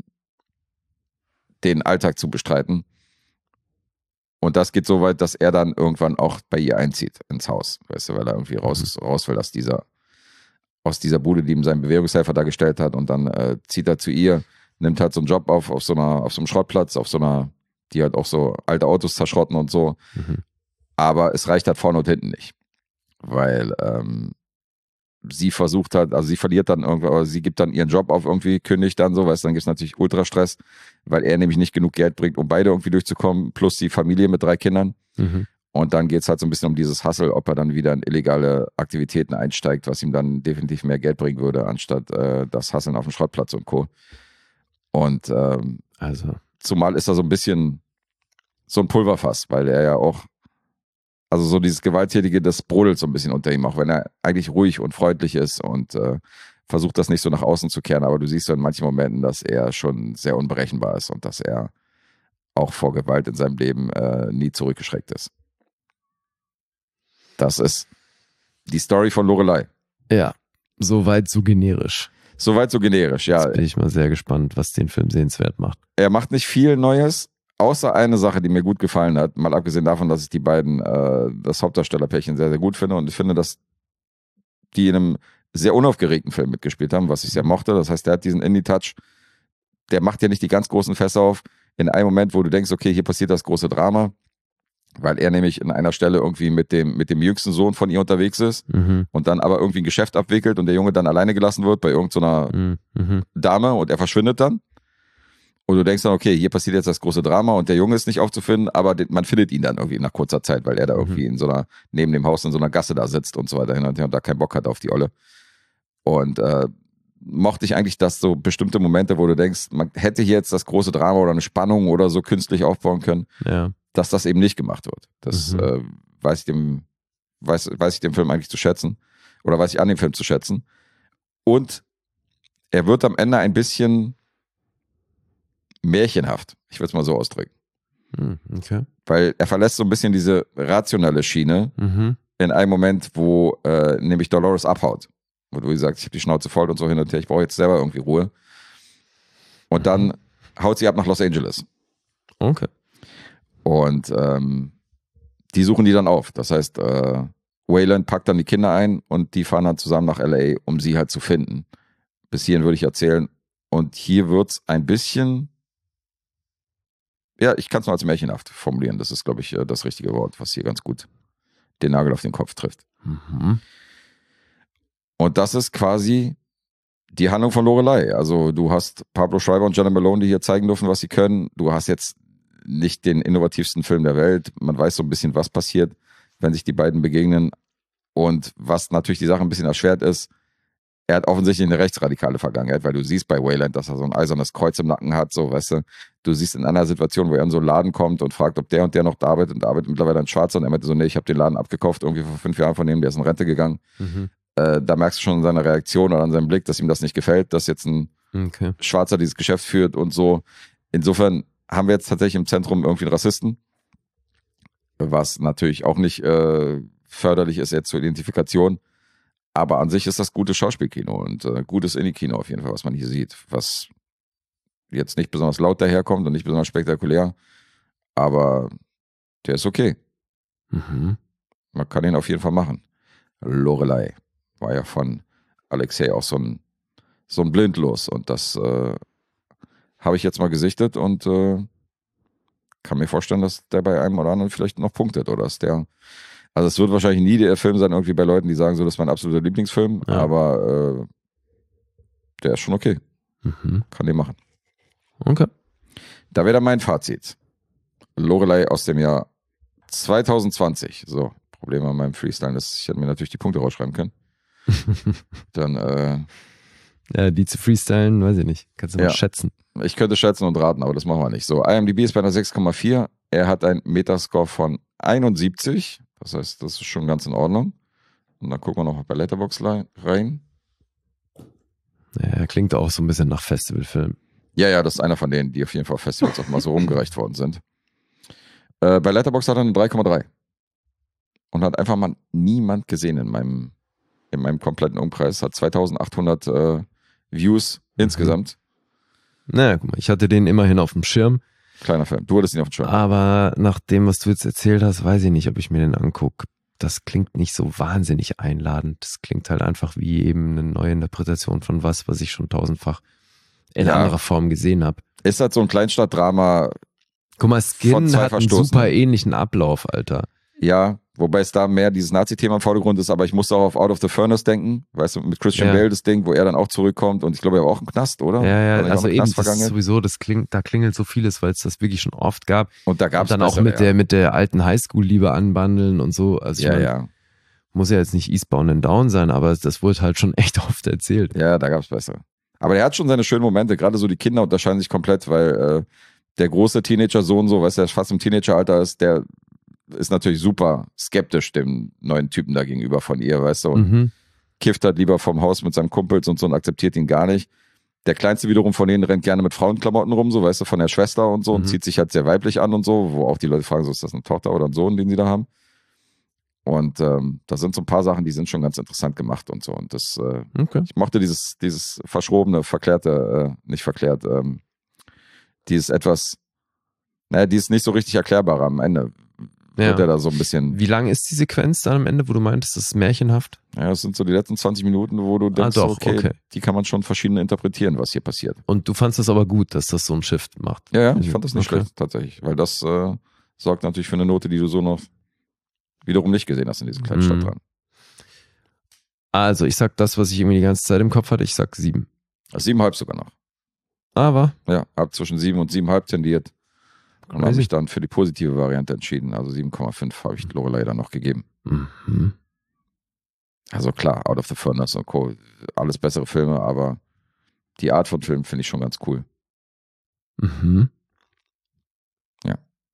Speaker 2: den Alltag zu bestreiten. Und das geht so weit, dass er dann irgendwann auch bei ihr einzieht ins Haus, weißt du, weil er irgendwie raus, ist, raus will aus dieser, aus dieser Bude, die ihm sein Bewährungshelfer da gestellt hat und dann äh, zieht er zu ihr, nimmt halt so einen Job auf, auf so einer, auf so einem Schrottplatz, auf so einer, die halt auch so alte Autos zerschrotten und so.
Speaker 3: Mhm.
Speaker 2: Aber es reicht halt vorne und hinten nicht. Weil ähm, sie versucht hat, also sie verliert dann irgendwann, aber sie gibt dann ihren Job auf irgendwie, kündigt dann so, weißt du, dann gibt es natürlich Ultrastress, weil er nämlich nicht genug Geld bringt, um beide irgendwie durchzukommen, plus die Familie mit drei Kindern.
Speaker 3: Mhm.
Speaker 2: Und dann geht es halt so ein bisschen um dieses Hustle, ob er dann wieder in illegale Aktivitäten einsteigt, was ihm dann definitiv mehr Geld bringen würde, anstatt äh, das Hustlen auf dem Schrottplatz und Co. Und ähm,
Speaker 3: Also,
Speaker 2: zumal ist er so ein bisschen so ein Pulverfass, weil er ja auch, also so dieses Gewalttätige, das brodelt so ein bisschen unter ihm, auch wenn er eigentlich ruhig und freundlich ist und äh, versucht das nicht so nach außen zu kehren, aber du siehst so in manchen Momenten, dass er schon sehr unberechenbar ist und dass er auch vor Gewalt in seinem Leben äh, nie zurückgeschreckt ist. Das ist die Story von Lorelei.
Speaker 3: ja, soweit so generisch.
Speaker 2: Soweit so generisch, ja.
Speaker 3: Jetzt bin ich mal sehr gespannt, was den Film sehenswert macht.
Speaker 2: Er macht nicht viel Neues, außer eine Sache, die mir gut gefallen hat. Mal abgesehen davon, dass ich die beiden, äh, das Hauptdarstellerpärchen sehr, sehr gut finde. Und ich finde, dass die in einem sehr unaufgeregten Film mitgespielt haben, was ich sehr mochte. Das heißt, der hat diesen Indie-Touch. Der macht ja nicht die ganz großen Fässer auf. In einem Moment, wo du denkst, okay, hier passiert das große Drama, weil er nämlich in einer Stelle irgendwie mit dem, mit dem jüngsten Sohn von ihr unterwegs ist
Speaker 3: Mhm.
Speaker 2: und dann aber irgendwie ein Geschäft abwickelt und der Junge dann alleine gelassen wird bei irgendeiner
Speaker 3: Mhm. Mhm.
Speaker 2: Dame und er verschwindet dann. Und du denkst dann, okay, hier passiert jetzt das große Drama und der Junge ist nicht aufzufinden, aber den, man findet ihn dann irgendwie nach kurzer Zeit, weil er da irgendwie in so einer, neben dem Haus in so einer Gasse da sitzt und so weiter hin und her und da keinen Bock hat auf die Olle. Und äh, mochte ich eigentlich, dass so bestimmte Momente, wo du denkst, man hätte hier jetzt das große Drama oder eine Spannung oder so künstlich aufbauen können,
Speaker 3: Ja.
Speaker 2: dass das eben nicht gemacht wird. Das
Speaker 3: Mhm.
Speaker 2: äh, weiß ich dem, weiß, weiß ich dem Film eigentlich zu schätzen. Oder weiß ich an dem Film zu schätzen. Und er wird am Ende ein bisschen märchenhaft. Ich würde es mal so ausdrücken.
Speaker 3: Hm, okay.
Speaker 2: Weil er verlässt so ein bisschen diese rationelle Schiene
Speaker 3: Mhm.
Speaker 2: in einem Moment, wo äh, nämlich Dolores abhaut. Wo du sagst, ich habe die Schnauze voll und so hin und her, ich brauche jetzt selber irgendwie Ruhe. Und dann haut sie ab nach Los Angeles.
Speaker 3: Okay.
Speaker 2: Und ähm, die suchen die dann auf. Das heißt, äh, Wayland packt dann die Kinder ein und die fahren dann zusammen nach L A, um sie halt zu finden. Bis hierhin würde ich erzählen. Und hier wird es ein bisschen, ja, ich kann es nur als märchenhaft formulieren. Das ist, glaube ich, das richtige Wort, was hier ganz gut den Nagel auf den Kopf trifft.
Speaker 3: Mhm.
Speaker 2: Und das ist quasi die Handlung von Lorelei. Also du hast Pablo Schreiber und Jenna Malone, die hier zeigen dürfen, was sie können. Du hast jetzt nicht den innovativsten Film der Welt. Man weiß so ein bisschen, was passiert, wenn sich die beiden begegnen. Und was natürlich die Sache ein bisschen erschwert ist, er hat offensichtlich eine rechtsradikale Vergangenheit, weil du siehst bei Wayland, dass er so ein eisernes Kreuz im Nacken hat, so, weißt du. Du siehst in einer Situation, wo er in so einen Laden kommt und fragt, ob der und der noch da arbeitet, und da arbeitet mittlerweile ein Schwarzer, und er meinte so, nee, ich habe den Laden abgekauft, irgendwie vor fünf Jahren von dem, der ist in Rente gegangen.
Speaker 3: Mhm.
Speaker 2: Äh, da merkst du schon an seiner Reaktion oder an seinem Blick, dass ihm das nicht gefällt, dass jetzt ein
Speaker 3: Okay.
Speaker 2: Schwarzer dieses Geschäft führt und so. Insofern haben wir jetzt tatsächlich im Zentrum irgendwie einen Rassisten, was natürlich auch nicht äh, förderlich ist jetzt zur Identifikation. Aber an sich ist das gutes Schauspielkino und äh, gutes Indie-Kino auf jeden Fall, was man hier sieht. Was jetzt nicht besonders laut daherkommt und nicht besonders spektakulär, aber der ist okay.
Speaker 3: Mhm.
Speaker 2: Man kann ihn auf jeden Fall machen. Lorelei war ja von Alexei auch so ein, so ein Blindlos, und das äh, habe ich jetzt mal gesichtet und äh, kann mir vorstellen, dass der bei einem oder anderen vielleicht noch punktet, oder dass der, also es wird wahrscheinlich nie der Film sein, irgendwie bei Leuten, die sagen so, das ist mein absoluter Lieblingsfilm,
Speaker 3: Ja.
Speaker 2: aber äh, der ist schon okay.
Speaker 3: Mhm.
Speaker 2: Kann den machen.
Speaker 3: Okay.
Speaker 2: Da wäre dann mein Fazit. Lorelei aus dem Jahr zwanzig zwanzig. So, Problem an meinem Freestyle ist, ich hätte mir natürlich die Punkte rausschreiben können. Dann, äh,
Speaker 3: Ja, die zu freestylen, weiß ich nicht. Kannst du mal
Speaker 2: Ja.
Speaker 3: schätzen.
Speaker 2: ich könnte schätzen und raten, aber das machen wir nicht. So, I M D B ist bei einer sechs Komma vier. Er hat einen Metascore von einundsiebzig. Das heißt, das ist schon ganz in Ordnung. Und dann gucken wir noch bei Letterboxd rein.
Speaker 3: Ja, klingt auch so ein bisschen nach Festivalfilm.
Speaker 2: Ja, ja, das ist einer von denen, die auf jeden Fall auf Festivals auch mal so rumgereicht worden sind. Äh, bei Letterboxd hat er eine drei Komma drei. Und hat einfach mal niemand gesehen in meinem, in meinem kompletten Umkreis. Hat zweitausendachthundert äh, Views
Speaker 3: Mhm.
Speaker 2: insgesamt.
Speaker 3: Naja, guck mal, ich hatte den immerhin auf dem Schirm,
Speaker 2: Kleiner Film. Du hattest ihn auf dem Schirm.
Speaker 3: aber nach dem, was du jetzt erzählt hast, weiß ich nicht, ob ich mir den angucke. Das klingt nicht so wahnsinnig einladend. Das klingt halt einfach wie eben eine neue Interpretation von was, was ich schon tausendfach in
Speaker 2: Ja.
Speaker 3: anderer Form gesehen habe.
Speaker 2: Ist halt so ein Kleinstadtdrama.
Speaker 3: Guck mal,
Speaker 2: Von
Speaker 3: Skin
Speaker 2: zwei
Speaker 3: hat einen
Speaker 2: Verstoßen.
Speaker 3: super ähnlichen Ablauf, Alter.
Speaker 2: Ja, wobei es da mehr dieses Nazi-Thema im Vordergrund ist, aber ich musste auch auf Out of the Furnace denken, weißt du, mit Christian
Speaker 3: Ja.
Speaker 2: Bale das Ding, wo er dann auch zurückkommt, und ich glaube, er war auch im Knast, oder?
Speaker 3: Ja,
Speaker 2: War
Speaker 3: ja,
Speaker 2: nicht auch
Speaker 3: also
Speaker 2: im
Speaker 3: eben,
Speaker 2: Knast
Speaker 3: das ist
Speaker 2: vergangen?
Speaker 3: sowieso, das klingt, da klingelt so vieles, weil es das wirklich schon oft gab.
Speaker 2: Und da gab
Speaker 3: Und
Speaker 2: es
Speaker 3: dann auch mit der, mit der alten Highschool-Liebe anbandeln und so. Also ich
Speaker 2: Ja,
Speaker 3: mein,
Speaker 2: ja.
Speaker 3: muss ja jetzt nicht Eastbound and Down sein, aber das wurde halt schon echt oft erzählt.
Speaker 2: Ja, da gab es bessere. Aber der hat schon seine schönen Momente, gerade so die Kinder unterscheiden sich komplett, weil äh, der große Teenager-Sohn, so, weißt du, der fast im Teenageralter ist, der ist natürlich super skeptisch dem neuen Typen da gegenüber von ihr, weißt du, und
Speaker 3: Mhm.
Speaker 2: kifft halt lieber vom Haus mit seinem Kumpels und so und akzeptiert ihn gar nicht. Der Kleinste wiederum von denen rennt gerne mit Frauenklamotten rum, so, weißt du, von der Schwester und so, und
Speaker 3: Mhm.
Speaker 2: zieht sich halt sehr weiblich an und so, wo auch die Leute fragen, so, ist das eine Tochter oder ein Sohn, den sie da haben? Und ähm, da sind so ein paar Sachen, die sind schon ganz interessant gemacht und so. Und das, äh,
Speaker 3: Okay.
Speaker 2: ich mochte dieses, dieses verschrobene, verklärte, äh, nicht verklärt, ähm, dieses etwas, naja, dieses nicht so richtig erklärbare am Ende. Wird
Speaker 3: Ja.
Speaker 2: er da so ein bisschen,
Speaker 3: Wie lang ist die Sequenz dann am Ende, wo du meintest, das ist märchenhaft?
Speaker 2: ja, das sind so die letzten zwanzig Minuten, wo du denkst,
Speaker 3: doch,
Speaker 2: okay,
Speaker 3: okay.
Speaker 2: die kann man schon verschieden interpretieren, was hier passiert.
Speaker 3: Und du fandst das aber gut, dass das so einen Shift macht.
Speaker 2: Ja, ja, ich fand das nicht
Speaker 3: Okay.
Speaker 2: schlecht, tatsächlich, weil das äh, sorgt natürlich für eine Note, die du so noch wiederum nicht gesehen hast in diesem kleinen
Speaker 3: Mhm.
Speaker 2: Stadt dran.
Speaker 3: Also, ich sag das, was ich irgendwie die ganze Zeit im Kopf hatte, ich sag sieben.
Speaker 2: Siebeneinhalb sogar noch.
Speaker 3: Aber,
Speaker 2: Ja, hab zwischen sieben und siebeneinhalb tendiert. Und habe
Speaker 3: Crazy.
Speaker 2: mich dann für die positive Variante entschieden. Also sieben Komma fünf habe ich Lorelei dann noch gegeben.
Speaker 3: mhm.
Speaker 2: Also klar, Out of the Furnace und Co. Alles bessere Filme, aber die Art von Film finde ich schon ganz cool.
Speaker 3: Mhm.
Speaker 2: Ja.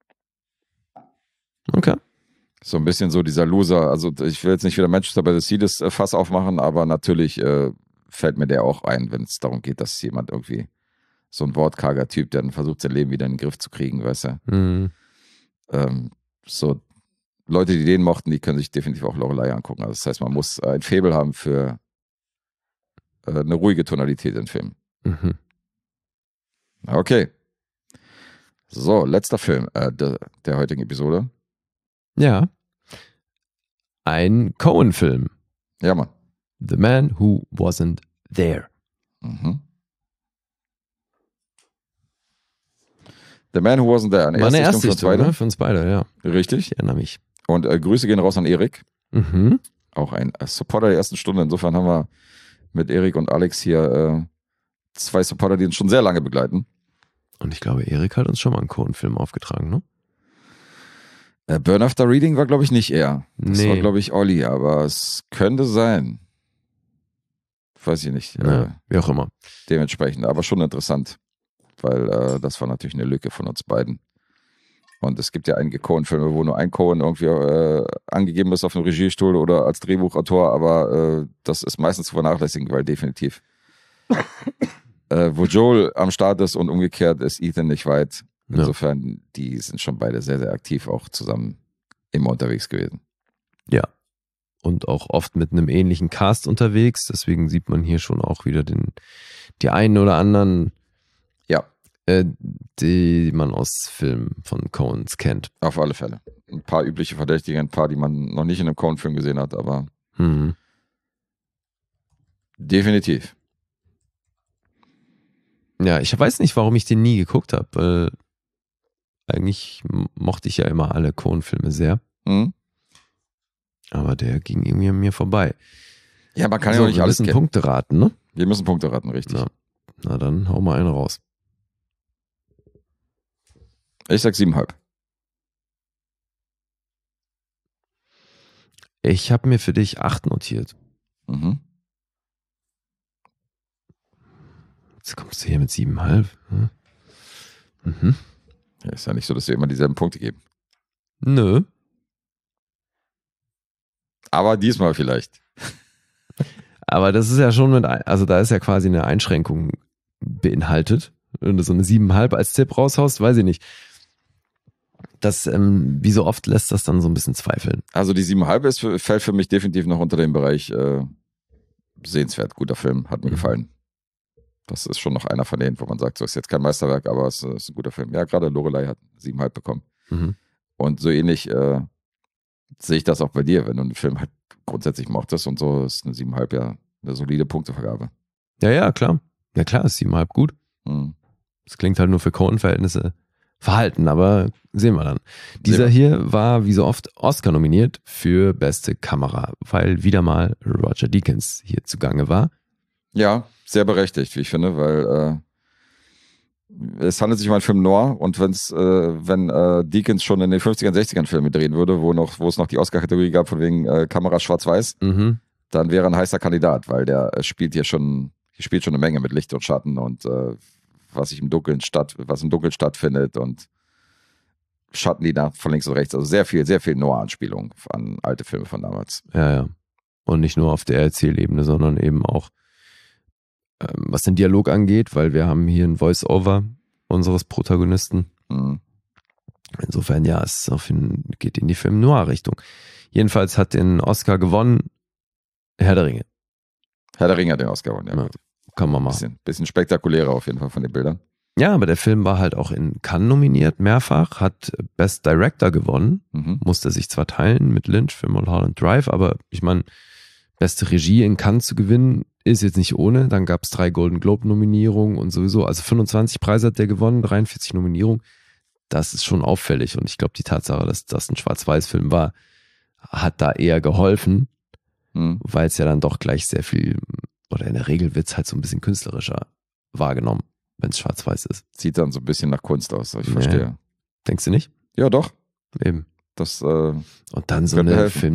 Speaker 3: Okay.
Speaker 2: So ein bisschen so dieser Loser, also ich will jetzt nicht wieder Manchester by the Sea das äh, Fass aufmachen, aber natürlich äh, fällt mir der auch ein, wenn es darum geht, dass jemand irgendwie so ein wortkarger Typ, der dann versucht, sein Leben wieder in den Griff zu kriegen, weißt du.
Speaker 3: Mhm.
Speaker 2: Ähm, so Leute, die den mochten, die können sich definitiv auch Lorelei angucken. Also das heißt, man muss ein Faible haben für äh, eine ruhige Tonalität in Filmen.
Speaker 3: Mhm.
Speaker 2: Okay. So, letzter Film äh, der, der heutigen Episode.
Speaker 3: Ja. Ein Coen-Film.
Speaker 2: Ja, Mann.
Speaker 3: The Man Who Wasn't There.
Speaker 2: Mhm. The Man Who Wasn't There. Eine
Speaker 3: War eine
Speaker 2: erste
Speaker 3: erste
Speaker 2: Sichtung für uns beide.
Speaker 3: ne? Für uns beide, ja.
Speaker 2: Richtig.
Speaker 3: Ich erinnere mich.
Speaker 2: Und äh, Grüße gehen raus an Erik.
Speaker 3: Mhm.
Speaker 2: Auch ein äh, Supporter der ersten Stunde. Insofern haben wir mit Erik und Alex hier äh, zwei Supporter, die uns schon sehr lange begleiten.
Speaker 3: Und ich glaube, Erik hat uns schon mal einen Coen-Film aufgetragen, ne?
Speaker 2: Äh, Burn After Reading war, glaube ich, nicht er. Das
Speaker 3: Nee.
Speaker 2: war, glaube ich, Olli, aber es könnte sein. Weiß ich nicht.
Speaker 3: Ja,
Speaker 2: Äh,
Speaker 3: wie auch immer.
Speaker 2: dementsprechend, aber schon interessant. Weil äh, das war natürlich eine Lücke von uns beiden. Und es gibt ja einige Coen-Filme, wo nur ein Coen irgendwie äh, angegeben ist auf dem Regiestuhl oder als Drehbuchautor, aber äh, das ist meistens zu vernachlässigen, weil definitiv äh, wo Joel am Start ist und umgekehrt ist Ethan nicht weit.
Speaker 3: Ja.
Speaker 2: Insofern, die sind schon beide sehr, sehr aktiv auch zusammen immer unterwegs gewesen.
Speaker 3: Ja. Und auch oft mit einem ähnlichen Cast unterwegs. Deswegen sieht man hier schon auch wieder den, die einen oder anderen,
Speaker 2: Ja,
Speaker 3: äh, die man aus Filmen von Coens kennt.
Speaker 2: auf alle Fälle. Ein paar übliche Verdächtige, ein paar, die man noch nicht in einem Coen-Film gesehen hat, aber
Speaker 3: Mhm.
Speaker 2: definitiv.
Speaker 3: Ja, ich weiß nicht, warum ich den nie geguckt habe, weil eigentlich m- mochte ich ja immer alle Coen-Filme sehr,
Speaker 2: Hm?
Speaker 3: aber der ging irgendwie an mir vorbei.
Speaker 2: Ja, man kann ja
Speaker 3: So,
Speaker 2: auch nicht
Speaker 3: wir
Speaker 2: alles
Speaker 3: müssen
Speaker 2: kennen.
Speaker 3: Punkte raten, ne?
Speaker 2: Wir müssen Punkte raten, richtig.
Speaker 3: Na, na dann hau mal einen raus.
Speaker 2: Ich sag siebeneinhalb.
Speaker 3: Ich habe mir für dich acht notiert.
Speaker 2: Mhm.
Speaker 3: Jetzt kommst du hier mit siebeneinhalb. Hm? Mhm.
Speaker 2: Ja, ist ja nicht so, dass wir immer dieselben Punkte geben.
Speaker 3: Nö.
Speaker 2: Aber diesmal vielleicht.
Speaker 3: Aber das ist ja schon mit, ein- also da ist ja quasi eine Einschränkung beinhaltet. Wenn du so eine siebeneinhalb als Tipp raushaust, weiß ich nicht. Das, ähm, wie so oft lässt das dann so ein bisschen zweifeln.
Speaker 2: Also die siebeneinhalb ist für, fällt für mich definitiv noch unter dem Bereich äh, sehenswert. Guter Film, hat mir
Speaker 3: Mhm.
Speaker 2: gefallen. Das ist schon noch einer von denen, wo man sagt, so ist jetzt kein Meisterwerk, aber es ist ein guter Film. Ja, gerade Lorelei hat siebeneinhalb bekommen.
Speaker 3: Mhm.
Speaker 2: Und so ähnlich äh, sehe ich das auch bei dir, wenn du einen Film halt grundsätzlich mochtest und so ist eine siebeneinhalb ja eine solide Punktevergabe.
Speaker 3: Ja, ja, klar. Ja, klar, ist siebeneinhalb gut.
Speaker 2: Mhm.
Speaker 3: Das klingt halt nur für Coen-Verhältnisse verhalten, aber sehen wir dann. Dieser
Speaker 2: wir.
Speaker 3: hier war wie so oft Oscar nominiert für beste Kamera, weil wieder mal Roger Deakins hier zugange war.
Speaker 2: Ja, sehr berechtigt, wie ich finde, weil äh, es handelt sich um einen Film noir und wenn's, äh, wenn äh, Deakins schon in den fünfzigern, sechzigern Filme drehen würde, wo noch, wo es noch die Oscar-Kategorie gab von wegen äh, Kamera schwarz-weiß,
Speaker 3: Mhm.
Speaker 2: dann wäre er ein heißer Kandidat, weil der äh, spielt hier schon, hier spielt schon eine Menge mit Licht und Schatten und äh, was sich im Dunkeln statt, was im Dunkeln stattfindet und Schatten, die nach von links und rechts, also sehr viel, sehr viel Noir-Anspielung an alte Filme von damals.
Speaker 3: Ja, ja. Und nicht nur auf der Erzählebene, sondern eben auch, ähm, was den Dialog angeht, weil wir haben hier ein Voice-Over unseres Protagonisten.
Speaker 2: Mhm.
Speaker 3: Insofern, ja, es auf jeden, geht in die Film-Noir-Richtung. Jedenfalls hat den Oscar gewonnen Herr der Ringe.
Speaker 2: Herr der Ringe hat den Oscar gewonnen, ja.
Speaker 3: Ja, kann man machen.
Speaker 2: Bisschen, bisschen spektakulärer auf jeden Fall von den Bildern.
Speaker 3: Ja, aber der Film war halt auch in Cannes nominiert, mehrfach, hat Best Director gewonnen,
Speaker 2: Mhm.
Speaker 3: musste sich zwar teilen mit Lynch für Mulholland Drive, aber ich meine, beste Regie in Cannes zu gewinnen, ist jetzt nicht ohne. Dann gab es drei Golden Globe-Nominierungen und sowieso, also fünfundzwanzig Preise hat der gewonnen, dreiundvierzig Nominierungen. Das ist schon auffällig und ich glaube, die Tatsache, dass das ein Schwarz-Weiß-Film war, hat da eher geholfen,
Speaker 2: Mhm.
Speaker 3: weil es ja dann doch gleich sehr viel, oder in der Regel wird es halt so ein bisschen künstlerischer wahrgenommen, wenn es schwarz-weiß ist.
Speaker 2: Sieht dann so ein bisschen nach Kunst aus, ich
Speaker 3: Nee.
Speaker 2: verstehe.
Speaker 3: Denkst du nicht?
Speaker 2: Ja, doch.
Speaker 3: Eben.
Speaker 2: Das, äh,
Speaker 3: Und dann so
Speaker 2: Könnte
Speaker 3: eine
Speaker 2: helfen.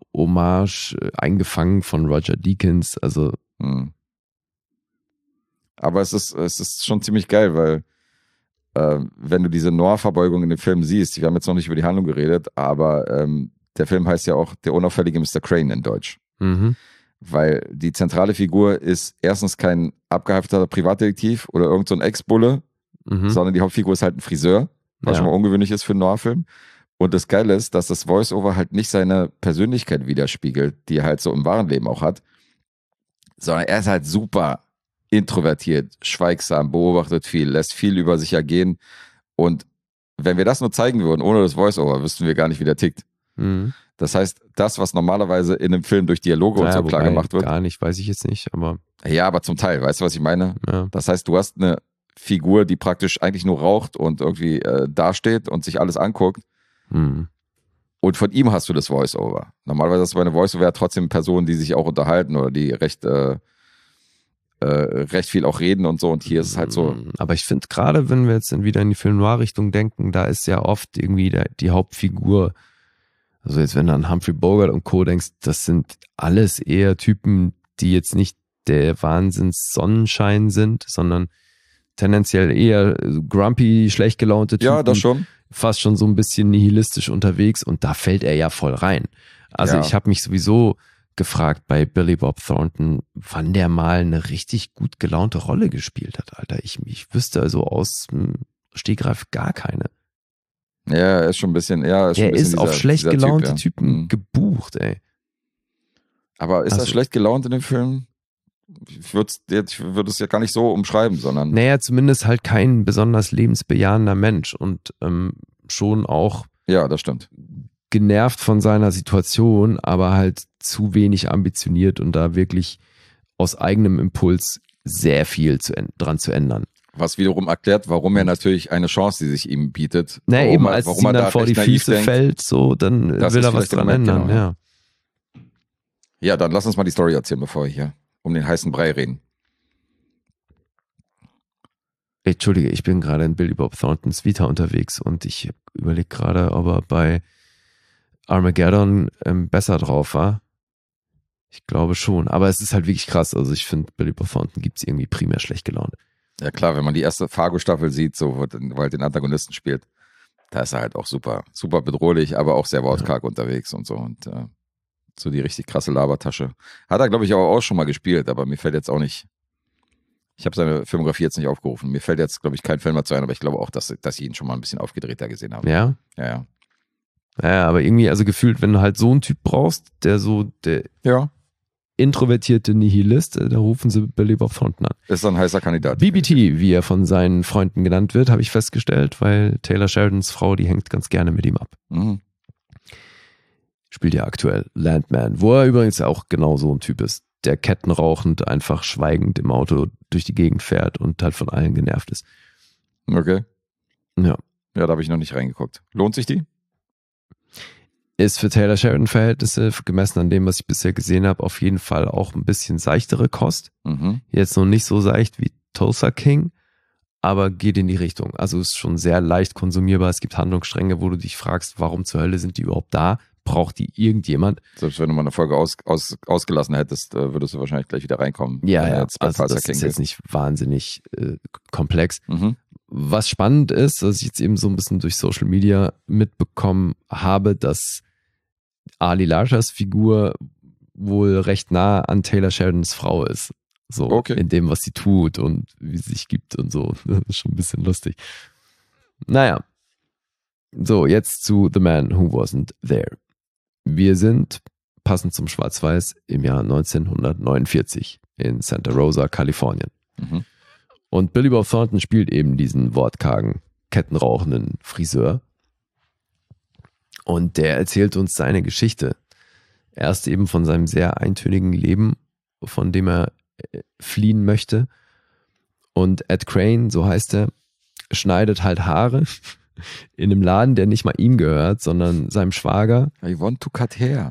Speaker 3: Film-Noir-Hommage, äh, eingefangen von Roger Deakins, also
Speaker 2: mh. Aber es ist, es ist schon ziemlich geil, weil äh, wenn du diese Noir-Verbeugung in dem Film siehst, wir haben jetzt noch nicht über die Handlung geredet, aber ähm, der Film heißt ja auch Der unauffällige Mister Crane in Deutsch.
Speaker 3: Mhm.
Speaker 2: Weil die zentrale Figur ist erstens kein abgehafteter Privatdetektiv oder irgend so ein Ex-Bulle,
Speaker 3: Mhm.
Speaker 2: sondern die Hauptfigur ist halt ein Friseur, was
Speaker 3: Ja.
Speaker 2: schon mal ungewöhnlich ist für einen Noir-Film. Und das Geile ist, dass das Voice-Over halt nicht seine Persönlichkeit widerspiegelt, die er halt so im wahren Leben auch hat, sondern er ist halt super introvertiert, schweigsam, beobachtet viel, lässt viel über sich ergehen. Und wenn wir das nur zeigen würden, ohne das Voice-Over, wüssten wir gar nicht, wie der tickt.
Speaker 3: Mhm.
Speaker 2: Das heißt, das, was normalerweise in einem Film durch Dialoge und
Speaker 3: Naja,
Speaker 2: so klar
Speaker 3: wobei,
Speaker 2: gemacht wird,
Speaker 3: gar nicht, weiß ich jetzt nicht, aber
Speaker 2: ja, aber zum Teil, weißt du, was ich meine?
Speaker 3: ja.
Speaker 2: Das heißt, du hast eine Figur, die praktisch eigentlich nur raucht und irgendwie äh, dasteht und sich alles anguckt.
Speaker 3: Mhm.
Speaker 2: Und von ihm hast du das Voice-Over. Normalerweise hast du bei einer Voice-Over ja trotzdem Personen, die sich auch unterhalten oder die recht, äh, äh, recht viel auch reden und so. Und hier ist es halt so.
Speaker 3: Aber ich finde gerade, wenn wir jetzt dann wieder in die Film-Noir-Richtung denken, da ist ja oft irgendwie der, die Hauptfigur, also jetzt wenn du an Humphrey Bogart und Co. denkst, das sind alles eher Typen, die jetzt nicht der Wahnsinns-Sonnenschein sind, sondern tendenziell eher grumpy, schlecht gelaunte Typen.
Speaker 2: Ja, das schon.
Speaker 3: Fast schon so ein bisschen nihilistisch unterwegs und da fällt er ja voll rein. Also
Speaker 2: Ja.
Speaker 3: ich habe mich sowieso gefragt bei Billy Bob Thornton, wann der mal eine richtig gut gelaunte Rolle gespielt hat, Alter. Ich, ich wüsste also aus dem Stegreif gar keine.
Speaker 2: Ja, er ist schon ein bisschen, ja, ist schon
Speaker 3: Er
Speaker 2: ein bisschen
Speaker 3: ist
Speaker 2: dieser,
Speaker 3: auf schlecht
Speaker 2: dieser
Speaker 3: gelaunte
Speaker 2: Typ, ja.
Speaker 3: Typen
Speaker 2: Mhm.
Speaker 3: gebucht, ey.
Speaker 2: Aber ist er
Speaker 3: Also-
Speaker 2: schlecht gelaunt in dem Film? Ich würde ich würd es ja gar nicht so umschreiben, sondern
Speaker 3: Naja, zumindest halt kein besonders lebensbejahender Mensch und ähm, schon auch
Speaker 2: ja, das stimmt.
Speaker 3: genervt von seiner Situation, aber halt zu wenig ambitioniert und da wirklich aus eigenem Impuls sehr viel zu, dran zu ändern.
Speaker 2: Was wiederum erklärt, warum er natürlich eine Chance, die sich ihm bietet.
Speaker 3: Na
Speaker 2: warum
Speaker 3: eben,
Speaker 2: er,
Speaker 3: als es
Speaker 2: warum
Speaker 3: ihm
Speaker 2: er
Speaker 3: dann
Speaker 2: da
Speaker 3: vor die
Speaker 2: recht naiv
Speaker 3: Füße
Speaker 2: denkt.
Speaker 3: fällt, so, dann
Speaker 2: Das
Speaker 3: will
Speaker 2: ist
Speaker 3: er was
Speaker 2: vielleicht der
Speaker 3: dran
Speaker 2: Moment,
Speaker 3: ändern,
Speaker 2: genau,
Speaker 3: ja.
Speaker 2: Ja, dann lass uns mal die Story erzählen, bevor wir hier um den heißen Brei reden.
Speaker 3: Entschuldige, ich bin gerade in Billy Bob Thorntons Vita unterwegs und ich überlege gerade, ob er bei Armageddon ähm, besser drauf war. Ich glaube schon, aber es ist halt wirklich krass. Also ich finde, Billy Bob Thornton gibt es irgendwie primär schlecht gelaunt.
Speaker 2: Ja klar, wenn man die erste Fargo-Staffel sieht, so wo er halt den Antagonisten spielt, da ist er halt auch super, super bedrohlich, aber auch sehr wortkarg ja. unterwegs und so. Und äh, so die richtig krasse Labertasche. Hat er, glaube ich, auch schon mal gespielt, aber mir fällt jetzt auch nicht, ich habe seine Filmografie jetzt nicht aufgerufen. Mir fällt jetzt, glaube ich, kein Film mehr zu ein, aber ich glaube auch, dass, dass ich ihn schon mal ein bisschen aufgedrehter gesehen habe.
Speaker 3: Ja?
Speaker 2: Ja, ja.
Speaker 3: Ja, aber irgendwie, also gefühlt, wenn du halt so einen Typ brauchst, der so, der
Speaker 2: Ja.
Speaker 3: introvertierte Nihilist, da rufen sie Billy Bob Thornton an.
Speaker 2: Ist ein heißer Kandidat.
Speaker 3: B B T, wie er von seinen Freunden genannt wird, habe ich festgestellt, weil Taylor Sheridans Frau, die hängt ganz gerne mit ihm ab.
Speaker 2: Mhm.
Speaker 3: Spielt ja aktuell Landman, wo er übrigens auch genau so ein Typ ist, der kettenrauchend einfach schweigend im Auto durch die Gegend fährt und halt von allen genervt ist.
Speaker 2: Okay.
Speaker 3: Ja.
Speaker 2: Ja, da habe ich noch nicht reingeguckt. Lohnt sich die?
Speaker 3: Ist für Taylor Sheridan-Verhältnisse, gemessen an dem, was ich bisher gesehen habe, auf jeden Fall auch ein bisschen seichtere Kost.
Speaker 2: Mhm.
Speaker 3: Jetzt noch nicht so seicht wie Tulsa King, aber geht in die Richtung. Also ist schon sehr leicht konsumierbar. Es gibt Handlungsstränge, wo du dich fragst, warum zur Hölle sind die überhaupt da? Braucht die irgendjemand?
Speaker 2: Selbst wenn du mal eine Folge aus, aus, ausgelassen hättest, äh, würdest du wahrscheinlich gleich wieder reinkommen.
Speaker 3: Ja,
Speaker 2: wenn er
Speaker 3: ja.
Speaker 2: jetzt bei
Speaker 3: Also
Speaker 2: Tulsa
Speaker 3: das
Speaker 2: King
Speaker 3: ist jetzt nicht wahnsinnig äh, komplex.
Speaker 2: Mhm.
Speaker 3: Was spannend ist, dass ich jetzt eben so ein bisschen durch Social Media mitbekommen habe, dass Ali Larters Figur wohl recht nah an Taylor Sheridans Frau ist. So
Speaker 2: Okay.
Speaker 3: in dem, was sie tut und wie sie sich gibt und so. Das ist schon ein bisschen lustig. Naja. So, jetzt zu The Man Who Wasn't There. Wir sind, passend zum Schwarz-Weiß, im Jahr neunzehnhundertneunundvierzig in Santa Rosa, Kalifornien.
Speaker 2: Mhm.
Speaker 3: Und Billy Bob Thornton spielt eben diesen wortkargen, kettenrauchenden Friseur. Und der erzählt uns seine Geschichte. Erst eben von seinem sehr eintönigen Leben, von dem er fliehen möchte. Und Ed Crane, so heißt er, schneidet halt Haare in einem Laden, der nicht mal ihm gehört, sondern seinem Schwager.
Speaker 2: I want to cut hair.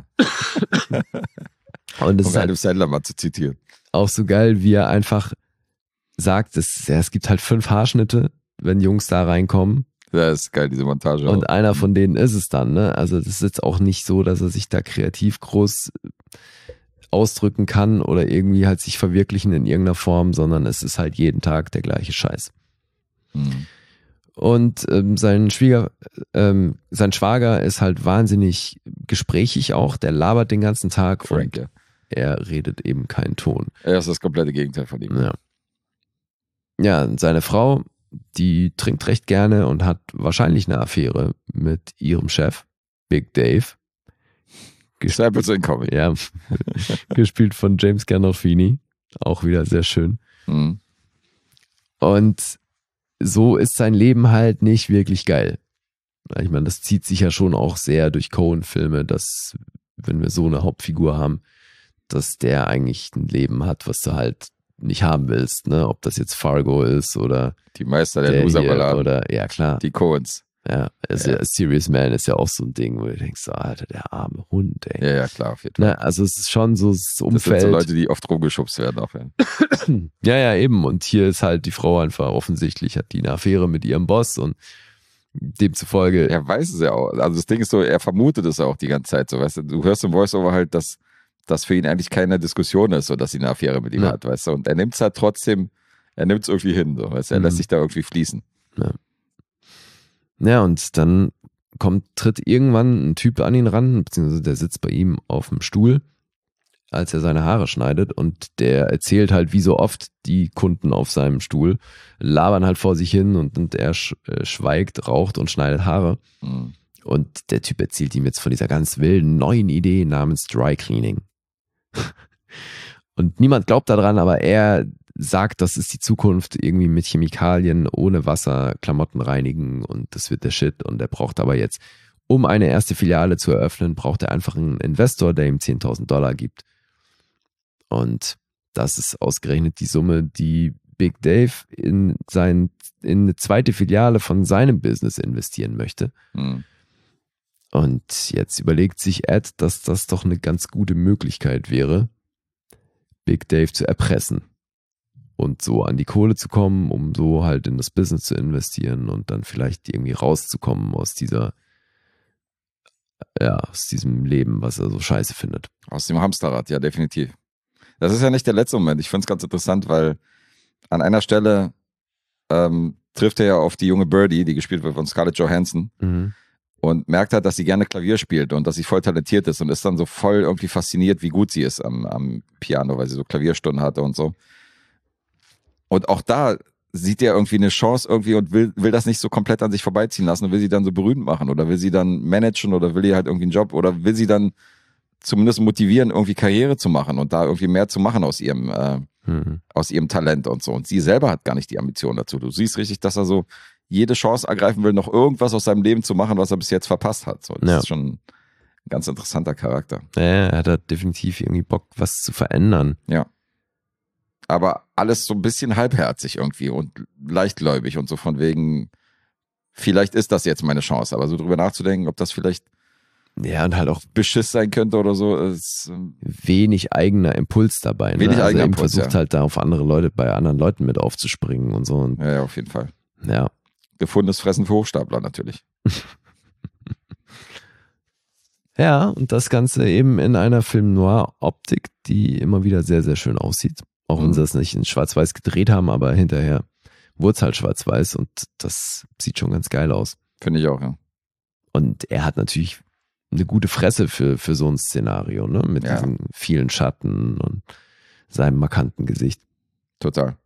Speaker 3: Und es
Speaker 2: Um
Speaker 3: ist halt
Speaker 2: Adam Sandler mal zu zitieren.
Speaker 3: auch so geil, wie er einfach sagt, es, ja, es gibt halt fünf Haarschnitte, wenn Jungs da reinkommen.
Speaker 2: Das ist geil, diese Montage.
Speaker 3: Und
Speaker 2: auch.
Speaker 3: einer von denen ist es dann, ne? Also das ist jetzt auch nicht so, dass er sich da kreativ groß ausdrücken kann oder irgendwie halt sich verwirklichen in irgendeiner Form, sondern es ist halt jeden Tag der gleiche Scheiß.
Speaker 2: Mhm.
Speaker 3: Und ähm, sein Schwieger, ähm, sein Schwager ist halt wahnsinnig gesprächig auch, der labert den ganzen Tag
Speaker 2: Frank,
Speaker 3: und
Speaker 2: ja.
Speaker 3: er redet eben keinen Ton.
Speaker 2: Er ist das komplette Gegenteil von ihm.
Speaker 3: Ja. Ja, und seine Frau, die trinkt recht gerne und hat wahrscheinlich eine Affäre mit ihrem Chef, Big Dave.
Speaker 2: Staples Incoming.
Speaker 3: Ja, gespielt von James Gandolfini. Auch wieder sehr schön.
Speaker 2: Mhm.
Speaker 3: Und so ist sein Leben halt nicht wirklich geil. Ich meine, das zieht sich ja schon auch sehr durch Coen-Filme, dass, wenn wir so eine Hauptfigur haben, dass der eigentlich ein Leben hat, was du halt nicht haben willst, ne? Ob das jetzt Fargo ist oder
Speaker 2: Die Meister der,
Speaker 3: der hier
Speaker 2: Loser-Balladen.
Speaker 3: oder, ja klar.
Speaker 2: Die Coens.
Speaker 3: Ja, also
Speaker 2: Ja.
Speaker 3: ja. Serious Man ist ja auch so ein Ding, wo du denkst, so, Alter, der arme Hund, ey.
Speaker 2: Ja, ja, klar, auf jeden Fall.
Speaker 3: Ne, also es ist schon so das
Speaker 2: Das sind
Speaker 3: Umfeld.
Speaker 2: so Leute, die oft rumgeschubst werden auch. Ja.
Speaker 3: Ja, ja, eben. Und hier ist halt die Frau einfach offensichtlich, hat die eine Affäre mit ihrem Boss und demzufolge.
Speaker 2: Er weiß es ja auch. Also das Ding ist so, er vermutet es auch die ganze Zeit. So, weißt du, du hörst im Voice-Over halt, dass das für ihn eigentlich keine Diskussion ist, so dass sie eine Affäre mit ihm
Speaker 3: Ja.
Speaker 2: hat, weißt du. Und er nimmt es halt trotzdem, er nimmt es irgendwie hin, so, weißt du. Er
Speaker 3: Mhm.
Speaker 2: lässt sich da irgendwie fließen.
Speaker 3: Ja, und dann kommt, tritt irgendwann ein Typ an ihn ran, beziehungsweise der sitzt bei ihm auf dem Stuhl, als er seine Haare schneidet und der erzählt halt, wie so oft die Kunden auf seinem Stuhl labern halt vor sich hin und, und er sch, äh, schweigt, raucht und schneidet Haare.
Speaker 2: Mhm.
Speaker 3: Und der Typ erzählt ihm jetzt von dieser ganz wilden neuen Idee namens Dry Cleaning. Und niemand glaubt daran, aber er sagt, das ist die Zukunft, irgendwie mit Chemikalien, ohne Wasser, Klamotten reinigen und das wird der Shit. Und er braucht aber jetzt, um eine erste Filiale zu eröffnen, braucht er einfach einen Investor, der ihm zehntausend Dollar gibt. Und das ist ausgerechnet die Summe, die Big Dave in, sein, in eine zweite Filiale von seinem Business investieren möchte.
Speaker 2: Mhm.
Speaker 3: Und jetzt überlegt sich Ed, dass das doch eine ganz gute Möglichkeit wäre, Big Dave zu erpressen und so an die Kohle zu kommen, um so halt in das Business zu investieren und dann vielleicht irgendwie rauszukommen aus dieser, ja, aus diesem Leben, was er so scheiße findet.
Speaker 2: Aus dem Hamsterrad, ja, definitiv. Das ist ja nicht der letzte Moment. Ich finde es ganz interessant, weil an einer Stelle ähm, trifft er ja auf die junge Birdie, die gespielt wird von Scarlett Johansson.
Speaker 3: Mhm.
Speaker 2: Und merkt halt, dass sie gerne Klavier spielt und dass sie voll talentiert ist und ist dann so voll irgendwie fasziniert, wie gut sie ist am, am Piano, weil sie so Klavierstunden hatte und so. Und auch da sieht er irgendwie eine Chance irgendwie und will, will das nicht so komplett an sich vorbeiziehen lassen und will sie dann so berühmt machen oder will sie dann managen oder will ihr halt irgendwie einen Job oder will sie dann zumindest motivieren, irgendwie Karriere zu machen und da irgendwie mehr zu machen aus ihrem, äh,
Speaker 3: Mhm.
Speaker 2: aus ihrem Talent und so. Und sie selber hat gar nicht die Ambition dazu. Du siehst richtig, dass er so jede Chance ergreifen will, noch irgendwas aus seinem Leben zu machen, was er bis jetzt verpasst hat. So, das
Speaker 3: Ja.
Speaker 2: ist schon ein ganz interessanter Charakter.
Speaker 3: Ja, er hat da definitiv irgendwie Bock, was zu verändern.
Speaker 2: Ja. Aber alles so ein bisschen halbherzig irgendwie und leichtgläubig und so von wegen, vielleicht ist das jetzt meine Chance. Aber so drüber nachzudenken, ob das vielleicht
Speaker 3: Ja, und halt auch
Speaker 2: Beschiss sein könnte oder so, ist, ähm,
Speaker 3: wenig eigener Impuls dabei. Ne?
Speaker 2: Wenig
Speaker 3: also
Speaker 2: eigener
Speaker 3: er
Speaker 2: Impuls,
Speaker 3: versucht
Speaker 2: ja.
Speaker 3: halt da auf andere Leute, bei anderen Leuten mit aufzuspringen und so. Und
Speaker 2: ja, ja, auf jeden Fall.
Speaker 3: ja.
Speaker 2: Gefundenes Fressen für Hochstapler natürlich.
Speaker 3: Ja, und das Ganze eben in einer Film-Noir-Optik, die immer wieder sehr, sehr schön aussieht. Auch wenn
Speaker 2: Mhm.
Speaker 3: sie das nicht in Schwarz-Weiß gedreht haben, aber hinterher wurde es halt Schwarz-Weiß und das sieht schon ganz geil aus.
Speaker 2: Finde ich auch, ja.
Speaker 3: Und er hat natürlich eine gute Fresse für, für so ein Szenario, ne? Mit
Speaker 2: Ja.
Speaker 3: diesen vielen Schatten und seinem markanten Gesicht.
Speaker 2: Total.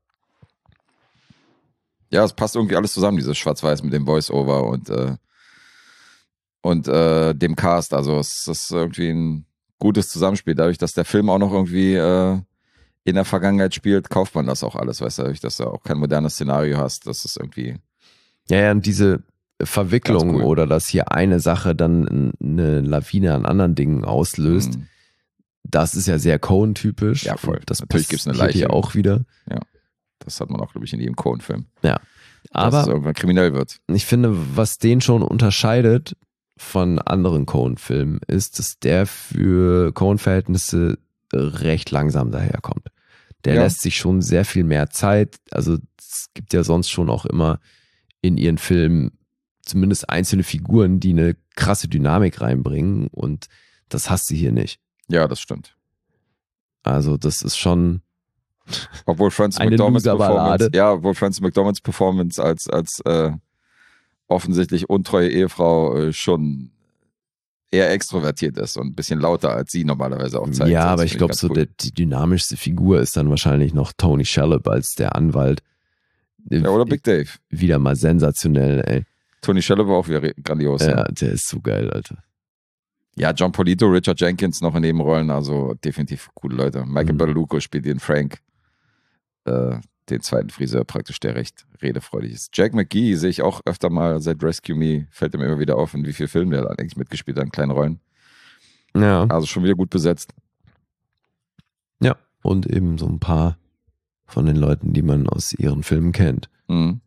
Speaker 2: Ja, es passt irgendwie alles zusammen, dieses Schwarz-Weiß mit dem Voice-Over und, äh, und äh, dem Cast. Also es ist irgendwie ein gutes Zusammenspiel. Dadurch, dass der Film auch noch irgendwie äh, in der Vergangenheit spielt, kauft man das auch alles, weißt du, dadurch, dass du auch kein modernes Szenario hast. Das ist irgendwie.
Speaker 3: Ja, ja, und diese Verwicklung
Speaker 2: Ganz cool.
Speaker 3: oder dass hier eine Sache dann eine Lawine an anderen Dingen auslöst,
Speaker 2: mh,
Speaker 3: das ist ja sehr Coen-typisch.
Speaker 2: Ja, voll.
Speaker 3: Und das
Speaker 2: Natürlich gibt's eine
Speaker 3: passiert hier
Speaker 2: Leiche.
Speaker 3: auch wieder.
Speaker 2: Das hat man auch, glaube ich, in jedem Coen-Film.
Speaker 3: Ja.
Speaker 2: Dass es
Speaker 3: Aber
Speaker 2: irgendwann kriminell wird.
Speaker 3: ich finde, was den schon unterscheidet von anderen Coen-Filmen, ist, dass der für Coen-Verhältnisse recht langsam daherkommt. Der
Speaker 2: Ja.
Speaker 3: lässt sich schon sehr viel mehr Zeit. Also es gibt ja sonst schon auch immer in ihren Filmen zumindest einzelne Figuren, die eine krasse Dynamik reinbringen und das hast du hier nicht.
Speaker 2: Ja, das stimmt.
Speaker 3: Also das ist schon
Speaker 2: Obwohl Frances
Speaker 3: eine
Speaker 2: McDormand's
Speaker 3: Loser-Ballade.
Speaker 2: Performance, ja, obwohl Frances McDormand's Performance als, als äh, offensichtlich untreue Ehefrau äh, schon eher extrovertiert ist und ein bisschen lauter als sie normalerweise auch zeigt.
Speaker 3: Ja,
Speaker 2: Das
Speaker 3: aber
Speaker 2: finde
Speaker 3: ich glaube,
Speaker 2: ganz
Speaker 3: so
Speaker 2: cool.
Speaker 3: der, die dynamischste Figur ist dann wahrscheinlich noch Tony Shalhoub als der Anwalt.
Speaker 2: Ja, oder Big Dave.
Speaker 3: Wieder mal sensationell, ey.
Speaker 2: Tony Shalhoub war auch wieder re- grandios.
Speaker 3: Ja,
Speaker 2: Ja.
Speaker 3: der ist so geil, Alter.
Speaker 2: ja, John Polito, Richard Jenkins noch in Nebenrollen, also definitiv coole Leute. Michael
Speaker 3: Mhm.
Speaker 2: Berluco spielt den Frank, äh, den zweiten Friseur praktisch, der recht redefreudig ist. Jack McGee sehe ich auch öfter mal seit Rescue Me, fällt ihm immer wieder auf, in wie vielen Filmen der eigentlich mitgespielt hat, in kleinen Rollen.
Speaker 3: Ja.
Speaker 2: Also schon wieder gut besetzt.
Speaker 3: Ja. Und eben so ein paar von den Leuten, die man aus ihren Filmen kennt.
Speaker 2: Mhm.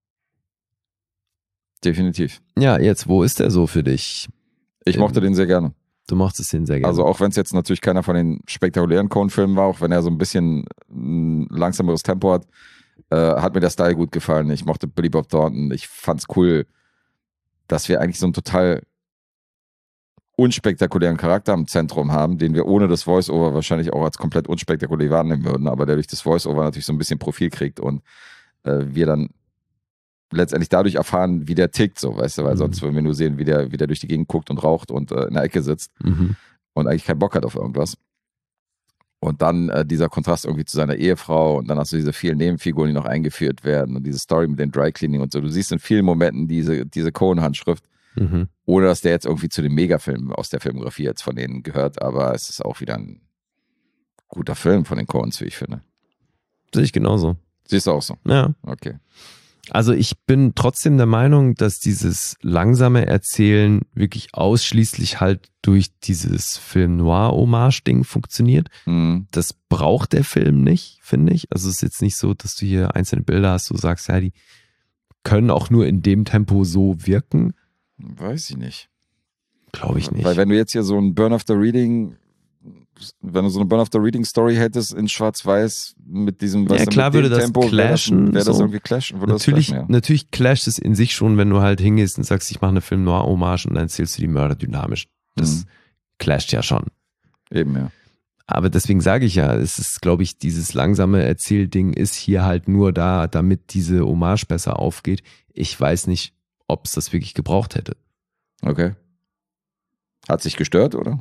Speaker 2: Definitiv.
Speaker 3: Ja, jetzt, wo ist der so für dich?
Speaker 2: Ich
Speaker 3: Ähm,
Speaker 2: mochte den sehr gerne.
Speaker 3: Du mochtest den sehr gerne.
Speaker 2: Also auch wenn es jetzt natürlich keiner von den spektakulären Coen-Filmen war, auch wenn er so ein bisschen ein langsameres Tempo hat, äh, hat mir der Style gut gefallen. Ich mochte Billy Bob Thornton. Ich fand's cool, dass wir eigentlich so einen total unspektakulären Charakter im Zentrum haben, den wir ohne das Voice-Over wahrscheinlich auch als komplett unspektakulär wahrnehmen würden, aber der durch das Voice-Over natürlich so ein bisschen Profil kriegt und äh, wir dann letztendlich dadurch erfahren, wie der tickt, so, weißt du, weil
Speaker 3: Mhm.
Speaker 2: sonst würden wir nur sehen, wie der, wie der durch die Gegend guckt und raucht und äh, in der Ecke sitzt
Speaker 3: mhm.
Speaker 2: und eigentlich keinen Bock hat auf irgendwas. Und dann äh, dieser Kontrast irgendwie zu seiner Ehefrau und dann hast du diese vielen Nebenfiguren, die noch eingeführt werden und diese Story mit den Dry Cleaning und so. Du siehst in vielen Momenten diese, diese Coen-Handschrift,
Speaker 3: Mhm.
Speaker 2: ohne dass der jetzt irgendwie zu den Megafilmen aus der Filmografie jetzt von denen gehört, aber es ist auch wieder ein guter Film von den Coens, wie ich finde.
Speaker 3: Sehe ich genauso.
Speaker 2: Siehst du auch so?
Speaker 3: Ja.
Speaker 2: Okay.
Speaker 3: Also ich bin trotzdem der Meinung, dass dieses langsame Erzählen wirklich ausschließlich halt durch dieses Film-Noir-Hommage-Ding funktioniert.
Speaker 2: Mhm.
Speaker 3: Das braucht der Film nicht, finde ich. Also es ist jetzt nicht so, dass du hier einzelne Bilder hast, du sagst, ja, die können auch nur in dem Tempo so wirken.
Speaker 2: Weiß ich nicht.
Speaker 3: Glaube ich nicht.
Speaker 2: Weil wenn du jetzt hier so ein Burn After Reading, wenn du so eine Burn After Reading Story hättest in Schwarz-Weiß mit diesem,
Speaker 3: Ja,
Speaker 2: weißt du,
Speaker 3: klar
Speaker 2: mit dem
Speaker 3: würde das
Speaker 2: Tempo,
Speaker 3: clashen,
Speaker 2: wäre das, wär das
Speaker 3: so.
Speaker 2: irgendwie clashen, würde
Speaker 3: natürlich,
Speaker 2: das clashen, ja.
Speaker 3: natürlich clasht es in sich schon, wenn du halt hingehst und sagst, ich mache eine Film-Noir-Hommage und dann erzählst du die Mörder dynamisch. Das
Speaker 2: Mhm.
Speaker 3: clasht ja schon.
Speaker 2: Eben, ja.
Speaker 3: Aber deswegen sage ich ja, es ist, glaube ich, dieses langsame Erzählding ist hier halt nur da, damit diese Hommage besser aufgeht. Ich weiß nicht, ob es das wirklich gebraucht hätte.
Speaker 2: Okay. Hat sich gestört, oder?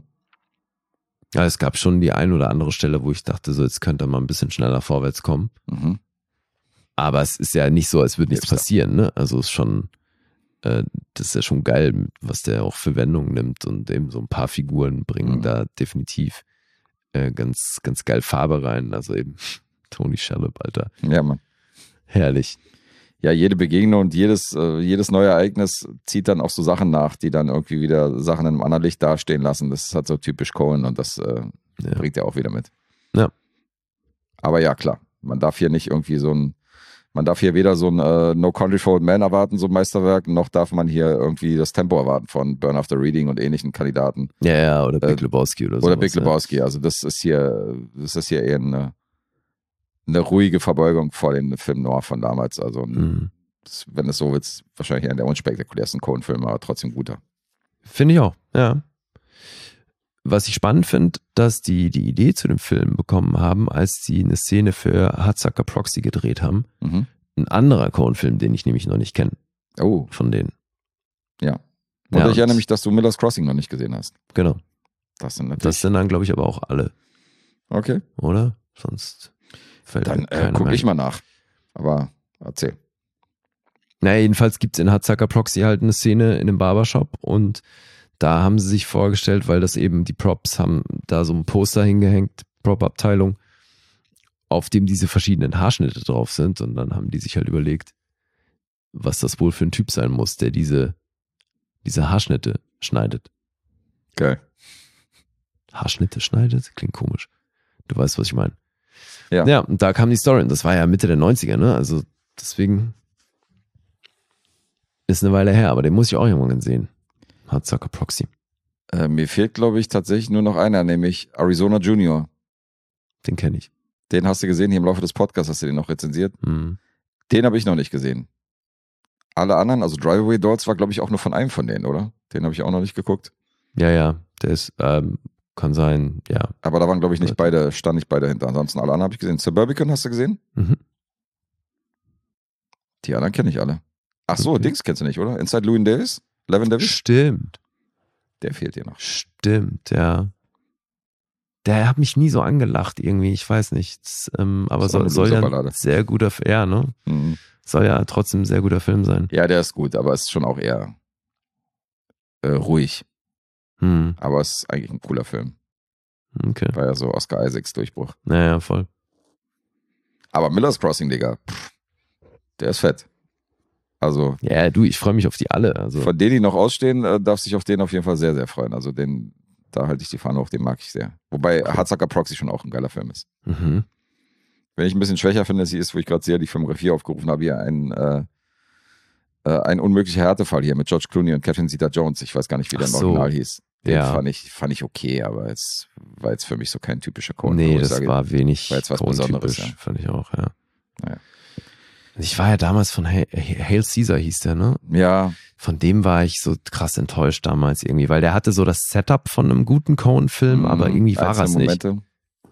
Speaker 3: Ja, es gab schon die ein oder andere Stelle, wo ich dachte, so jetzt könnte man ein bisschen schneller vorwärts kommen.
Speaker 2: Mhm.
Speaker 3: Aber es ist ja nicht so, als würde nichts
Speaker 2: Gibt's da.
Speaker 3: passieren, ne? Also es ist schon, äh, das ist ja schon geil, was der auch für Wendungen nimmt und eben so ein paar Figuren bringen
Speaker 2: Mhm.
Speaker 3: da definitiv äh, ganz, ganz geil Farbe rein. Also eben Tony Shalhoub, Alter.
Speaker 2: Ja, Mann.
Speaker 3: Herrlich.
Speaker 2: Ja, jede Begegnung und jedes, äh, jedes neue Ereignis zieht dann auch so Sachen nach, die dann irgendwie wieder Sachen in einem anderen Licht dastehen lassen. Das ist halt so typisch Coen und das äh,
Speaker 3: Ja.
Speaker 2: bringt er auch wieder mit.
Speaker 3: Ja.
Speaker 2: Aber ja, klar, man darf hier nicht irgendwie so ein, man darf hier weder so ein äh, No Country for Old Men erwarten, so ein Meisterwerk, noch darf man hier irgendwie das Tempo erwarten von Burn After Reading und ähnlichen Kandidaten.
Speaker 3: Ja, ja, oder Big
Speaker 2: Äh,
Speaker 3: Lebowski oder so.
Speaker 2: Oder Big Lebowski. Also das ist hier, das ist hier eher eine, eine ruhige Verbeugung vor den Film Noir von damals. Also ein,
Speaker 3: Mhm.
Speaker 2: das, wenn es so willst, wahrscheinlich einer der unspektakulärsten Coen-Filme, aber trotzdem guter.
Speaker 3: Finde ich auch, ja. Was ich spannend finde, dass die die Idee zu dem Film bekommen haben, als sie eine Szene für Hudsucker Proxy gedreht haben.
Speaker 2: Mhm.
Speaker 3: Ein anderer Coen-Film, den ich nämlich noch nicht kenne,
Speaker 2: Oh,
Speaker 3: von denen.
Speaker 2: ja. Und
Speaker 3: Ja,
Speaker 2: ich erinnere
Speaker 3: und-
Speaker 2: mich, dass du Miller's Crossing noch nicht gesehen hast.
Speaker 3: Genau.
Speaker 2: Das sind natürlich.
Speaker 3: Das sind dann, glaube ich, aber auch alle,
Speaker 2: okay,
Speaker 3: oder? Sonst fällt
Speaker 2: dann
Speaker 3: mir
Speaker 2: äh,
Speaker 3: keiner
Speaker 2: gucke
Speaker 3: mehr
Speaker 2: ich mal nach. Aber erzähl.
Speaker 3: Naja, jedenfalls gibt es in Hudsucker Proxy halt eine Szene in einem Barbershop und da haben sie sich vorgestellt, weil das eben die Props haben da so ein Poster hingehängt, Prop-Abteilung, auf dem diese verschiedenen Haarschnitte drauf sind und dann haben die sich halt überlegt, was das wohl für ein Typ sein muss, der diese, diese Haarschnitte schneidet.
Speaker 2: Geil.
Speaker 3: Haarschnitte schneidet? Klingt komisch. Du weißt, was ich meine.
Speaker 2: Ja.
Speaker 3: Ja, und da kam die Story und das war ja Mitte der neunziger, ne? Also deswegen ist eine Weile her, aber den muss ich auch irgendwann sehen. Hudsucker Proxy.
Speaker 2: Äh, mir fehlt, glaube ich, tatsächlich nur noch einer, nämlich Arizona Junior.
Speaker 3: Den kenne ich.
Speaker 2: Den hast du gesehen, hier im Laufe des Podcasts hast du den noch rezensiert.
Speaker 3: Hm.
Speaker 2: Den habe ich noch nicht gesehen. Alle anderen, also Drive-Away Dolls war, glaube ich, auch nur von einem von denen, oder? Den habe ich auch noch nicht geguckt.
Speaker 3: Ja, ja, der ist ähm, kann sein, ja.
Speaker 2: Aber da waren, glaube ich, nicht beide, stand nicht beide hinter. Ansonsten alle anderen habe ich gesehen. Suburbicon hast du gesehen?
Speaker 3: Mhm.
Speaker 2: Die anderen kenne ich alle. Ach so,
Speaker 3: Okay.
Speaker 2: Dings kennst du nicht, oder? Inside Llewyn Davis? Levin Davis?
Speaker 3: Stimmt.
Speaker 2: Der fehlt dir noch.
Speaker 3: Stimmt, ja. Der hat mich nie so angelacht irgendwie, ich weiß nicht. Das, ähm, aber
Speaker 2: Ist auch
Speaker 3: soll,
Speaker 2: eine
Speaker 3: soll ja
Speaker 2: Loser-Ballade.
Speaker 3: ein sehr guter, ja, ne?
Speaker 2: Mhm.
Speaker 3: Soll ja trotzdem ein sehr guter Film sein.
Speaker 2: Ja, der ist gut, aber ist schon auch eher äh, ruhig.
Speaker 3: Hm,
Speaker 2: Aber es ist eigentlich ein cooler Film.
Speaker 3: okay.
Speaker 2: War ja so Oscar Isaacs Durchbruch.
Speaker 3: Naja, voll.
Speaker 2: Aber Miller's Crossing, Digga, pff, der ist fett. Also
Speaker 3: Ja, du, ich freue mich auf die alle. Also,
Speaker 2: von denen, die noch ausstehen, äh, darf sich auf den auf jeden Fall sehr, sehr freuen. Also den, da halte ich die Fahne hoch, den mag ich sehr. Wobei Hardsucker Proxy schon auch ein geiler Film ist.
Speaker 3: mhm.
Speaker 2: Wenn ich ein bisschen schwächer finde, sie ist, wo ich gerade sehr die Filmografie aufgerufen habe, hier ein, äh, äh, ein unmöglicher Härtefall hier mit George Clooney und Catherine Zeta-Jones. Ich weiß gar nicht, wie der im
Speaker 3: Ach so.
Speaker 2: Original hieß. Den
Speaker 3: Ja.
Speaker 2: fand ich, fand ich okay, aber es war jetzt für mich so kein typischer Coen.
Speaker 3: Nee,
Speaker 2: wo ich
Speaker 3: das
Speaker 2: sage,
Speaker 3: war wenig
Speaker 2: war jetzt was
Speaker 3: Coen-typisch,
Speaker 2: Besonderes, ja.
Speaker 3: fand ich auch, ja.
Speaker 2: Naja.
Speaker 3: Ich war ja damals von Hail, Hail Caesar hieß der, ne?
Speaker 2: Ja,
Speaker 3: Von dem war ich so krass enttäuscht damals irgendwie, weil der hatte so das Setup von einem guten Coen-Film, aber irgendwie war
Speaker 2: einzelne
Speaker 3: es nicht.
Speaker 2: Momente.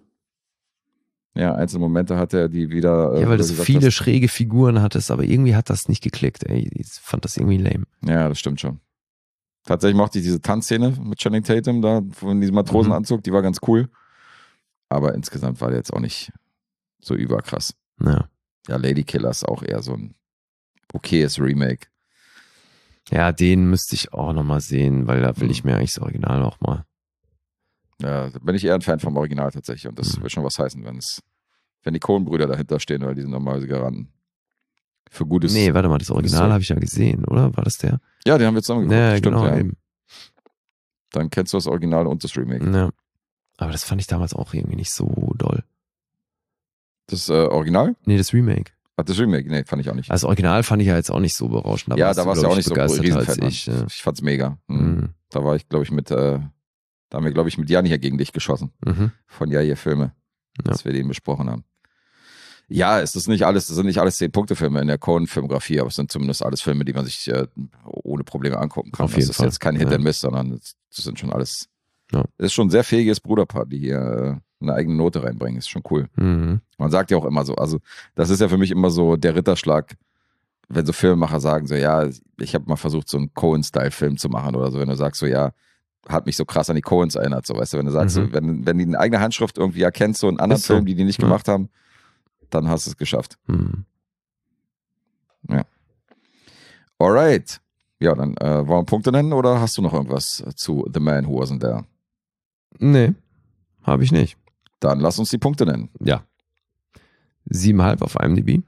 Speaker 2: Ja, einzelne Momente hatte er, die wieder. äh,
Speaker 3: Ja, weil
Speaker 2: wie
Speaker 3: das
Speaker 2: du gesagt
Speaker 3: viele
Speaker 2: hast.
Speaker 3: schräge Figuren hattest, aber irgendwie hat das nicht geklickt, ey. Ich fand das irgendwie lame.
Speaker 2: Ja, das stimmt schon. Tatsächlich mochte ich diese Tanzszene mit Channing Tatum da, von diesem Matrosenanzug, die war ganz cool. Aber insgesamt war der jetzt auch nicht so überkrass.
Speaker 3: Ja.
Speaker 2: Ja, Lady Killer ist auch eher so ein okayes Remake.
Speaker 3: Ja, den müsste ich auch nochmal sehen, weil da will
Speaker 2: Mhm.
Speaker 3: ich mir eigentlich das Original auch mal.
Speaker 2: Ja, da bin ich eher ein Fan vom Original tatsächlich. Und das
Speaker 3: Mhm.
Speaker 2: will schon was heißen, wenn es, wenn die Coen-Brüder dahinter stehen, weil die sind normalerweise Garanten. Für gutes.
Speaker 3: Nee, warte mal, das Original
Speaker 2: Zeug.
Speaker 3: habe ich ja gesehen, oder? War das der?
Speaker 2: Ja, den haben wir zusammen geguckt.
Speaker 3: Ja,
Speaker 2: Stimmt,
Speaker 3: genau,
Speaker 2: ja.
Speaker 3: eben.
Speaker 2: Dann kennst du das Original und das Remake.
Speaker 3: Ja. Aber das fand ich damals auch irgendwie nicht so doll.
Speaker 2: Das äh, Original?
Speaker 3: Nee, das Remake.
Speaker 2: Ach, das Remake? Nee, fand ich auch nicht.
Speaker 3: Also das Original fand ich ja jetzt auch nicht so berauschend.
Speaker 2: ja, da warst du ja auch nicht so
Speaker 3: begeisterter
Speaker 2: Riesenfan.
Speaker 3: als ich. Ja.
Speaker 2: Ich fand's mega. Mhm.
Speaker 3: Mhm.
Speaker 2: Da war ich, glaube ich, mit, äh, da haben wir, glaube ich, mit Jan hier gegen dich geschossen.
Speaker 3: Mhm.
Speaker 2: Von Ja, hier Filme.
Speaker 3: Ja.
Speaker 2: Dass wir den besprochen haben. Ja, es ist nicht alles, das sind nicht alles zehn-Punkte-Filme in der Coen-Filmografie, aber es sind zumindest alles Filme, die man sich äh, ohne Probleme angucken kann.
Speaker 3: Auf jeden
Speaker 2: das ist
Speaker 3: Fall.
Speaker 2: jetzt kein Hit
Speaker 3: Ja.
Speaker 2: and Miss, sondern das, das sind schon alles.
Speaker 3: Ja.
Speaker 2: Es ist schon ein sehr fähiges Bruderpaar, die hier äh, eine eigene Note reinbringen. Ist schon cool.
Speaker 3: Mhm.
Speaker 2: Man sagt ja auch immer so, also das ist ja für mich immer so der Ritterschlag, wenn so Filmemacher sagen so, ja, ich habe mal versucht, so einen Coen-Style-Film zu machen oder so, wenn du sagst so, ja, hat mich so krass an die Coens erinnert, so, weißt du, wenn du sagst
Speaker 3: Mhm.
Speaker 2: so, wenn, wenn die eine eigene Handschrift irgendwie erkennst, so einen anderen
Speaker 3: Ist so.
Speaker 2: Film, die die nicht
Speaker 3: Ja.
Speaker 2: gemacht haben, dann hast du es geschafft.
Speaker 3: Mhm.
Speaker 2: Alright. Ja, dann äh, wollen wir Punkte nennen oder hast du noch irgendwas zu The Man Who Wasn't There?
Speaker 3: Nee, habe ich nicht.
Speaker 2: Dann lass uns die Punkte nennen.
Speaker 3: Ja. Siebeneinhalb auf IMDb.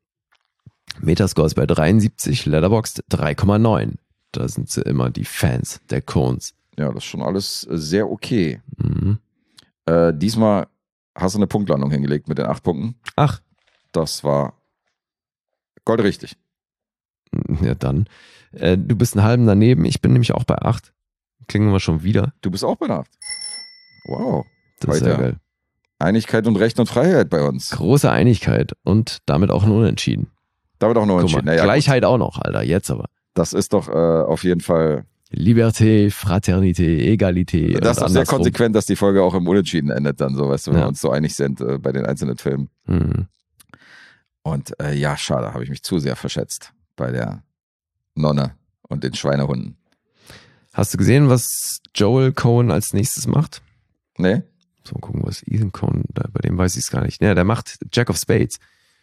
Speaker 3: Metascore ist bei dreiundsiebzig, Letterboxd drei Komma neun. Da sind sie immer die Fans der Coens.
Speaker 2: Ja, das ist schon alles äh, sehr okay.
Speaker 3: Mhm.
Speaker 2: Äh, diesmal hast du eine Punktlandung hingelegt mit den acht Punkten.
Speaker 3: Ach,
Speaker 2: Das war goldrichtig.
Speaker 3: ja dann. Äh, du bist einen halben daneben, ich bin nämlich auch bei acht. Klingen wir schon wieder.
Speaker 2: Du bist auch bei der acht. Wow.
Speaker 3: Das ist sehr
Speaker 2: Weiter.
Speaker 3: geil.
Speaker 2: Einigkeit und Recht und Freiheit bei uns.
Speaker 3: Große Einigkeit und damit auch ein Unentschieden.
Speaker 2: Da wird auch noch
Speaker 3: Guck mal,
Speaker 2: entschieden. Naja,
Speaker 3: Gleichheit auch noch, Alter, jetzt aber.
Speaker 2: gut. Das ist doch äh, auf jeden Fall.
Speaker 3: Liberté, Fraternité, Egalité.
Speaker 2: Das ist
Speaker 3: und
Speaker 2: doch sehr
Speaker 3: andersrum.
Speaker 2: konsequent, dass die Folge auch im Unentschieden endet, dann so, weißt du, wenn
Speaker 3: Ja.
Speaker 2: wir uns so einig sind äh, bei den einzelnen Filmen.
Speaker 3: Mhm.
Speaker 2: Und äh, ja, schade, habe ich mich zu sehr verschätzt bei der Nonne und den Schweinehunden.
Speaker 3: Hast du gesehen, was Joel Coen als nächstes macht?
Speaker 2: Nee?
Speaker 3: So, gucken, was Ethan Coen, da, bei dem weiß ich es gar nicht. Ja, der macht Jack of Spades.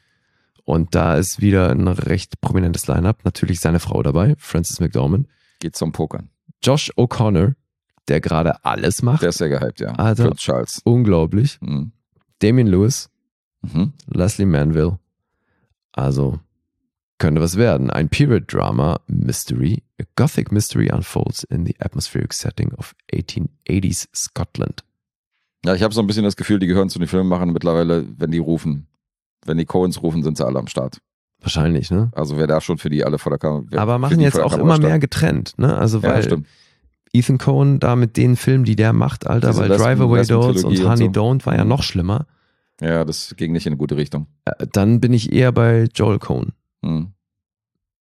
Speaker 3: Und da ist wieder ein recht prominentes Line-Up. Natürlich seine Frau dabei, Frances McDormand.
Speaker 2: Geht zum Pokern.
Speaker 3: Josh O'Connor, der gerade alles macht.
Speaker 2: Der ist sehr gehypt, ja.
Speaker 3: Alter.
Speaker 2: Für Charles.
Speaker 3: Unglaublich.
Speaker 2: Mhm.
Speaker 3: Damien Lewis,
Speaker 2: Mhm.
Speaker 3: Leslie Manville. Also, könnte was werden. Ein Period-Drama Mystery. A Gothic Mystery unfolds in the atmospheric setting of eighteen eighties Scotland.
Speaker 2: Ja, ich habe so ein bisschen das Gefühl, die gehören zu den Filmemachern mittlerweile, wenn die rufen. Wenn die Coens rufen, sind sie alle am Start.
Speaker 3: Wahrscheinlich, ne?
Speaker 2: Also wer darf schon für die alle vor der Kamera. wer
Speaker 3: Aber
Speaker 2: für
Speaker 3: machen
Speaker 2: die
Speaker 3: jetzt
Speaker 2: vor der
Speaker 3: auch
Speaker 2: Kamera
Speaker 3: immer
Speaker 2: stand.
Speaker 3: mehr getrennt, ne? Also,
Speaker 2: Ja,
Speaker 3: weil
Speaker 2: stimmt.
Speaker 3: Ethan Coen da mit den Filmen, die der macht, Alter,
Speaker 2: Diese
Speaker 3: weil
Speaker 2: Lesben-
Speaker 3: Drive Away Dolls und
Speaker 2: Lesben-Trilogie und
Speaker 3: Honey
Speaker 2: so.
Speaker 3: Don't war ja
Speaker 2: Mhm.
Speaker 3: noch schlimmer.
Speaker 2: Ja, das ging nicht in eine gute Richtung.
Speaker 3: Äh, Dann bin ich eher bei Joel Coen.
Speaker 2: Hm.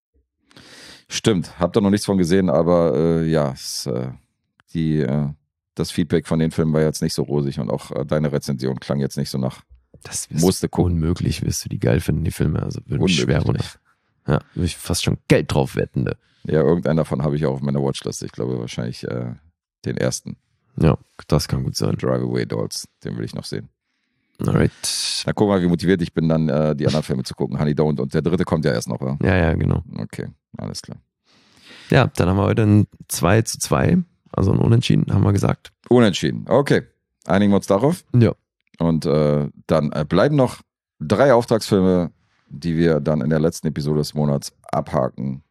Speaker 2: Stimmt, hab da noch nichts von gesehen, aber äh, ja, es, äh, die, äh, das Feedback von den Filmen war jetzt nicht so rosig und auch äh, deine Rezension klang jetzt nicht so nach.
Speaker 3: Das
Speaker 2: Musste gucken.
Speaker 3: Unmöglich wirst du die geil finden, die Filme. Also würde mich
Speaker 2: Unmöglich.
Speaker 3: schwer runter. Ja, würde ich fast schon Geld drauf wetten. Ne?
Speaker 2: Ja, irgendeinen davon habe ich auch auf meiner Watchlist. Ich glaube wahrscheinlich äh, den ersten.
Speaker 3: Ja, das kann gut sein.
Speaker 2: Drive Away Dolls, den will ich noch sehen.
Speaker 3: Alright.
Speaker 2: Na, guck mal, wie motiviert ich bin, dann äh, die anderen Filme zu gucken. Honey Don't. Und der dritte kommt ja erst noch, oder?
Speaker 3: Ja, ja, genau.
Speaker 2: Okay, alles klar.
Speaker 3: Ja, dann haben wir heute ein zwei zu zwei, also ein Unentschieden, haben wir gesagt.
Speaker 2: Unentschieden. Okay, einigen wir uns darauf.
Speaker 3: Ja.
Speaker 2: Und äh, dann äh, bleiben noch drei Auftragsfilme, die wir dann in der letzten Episode des Monats abhaken.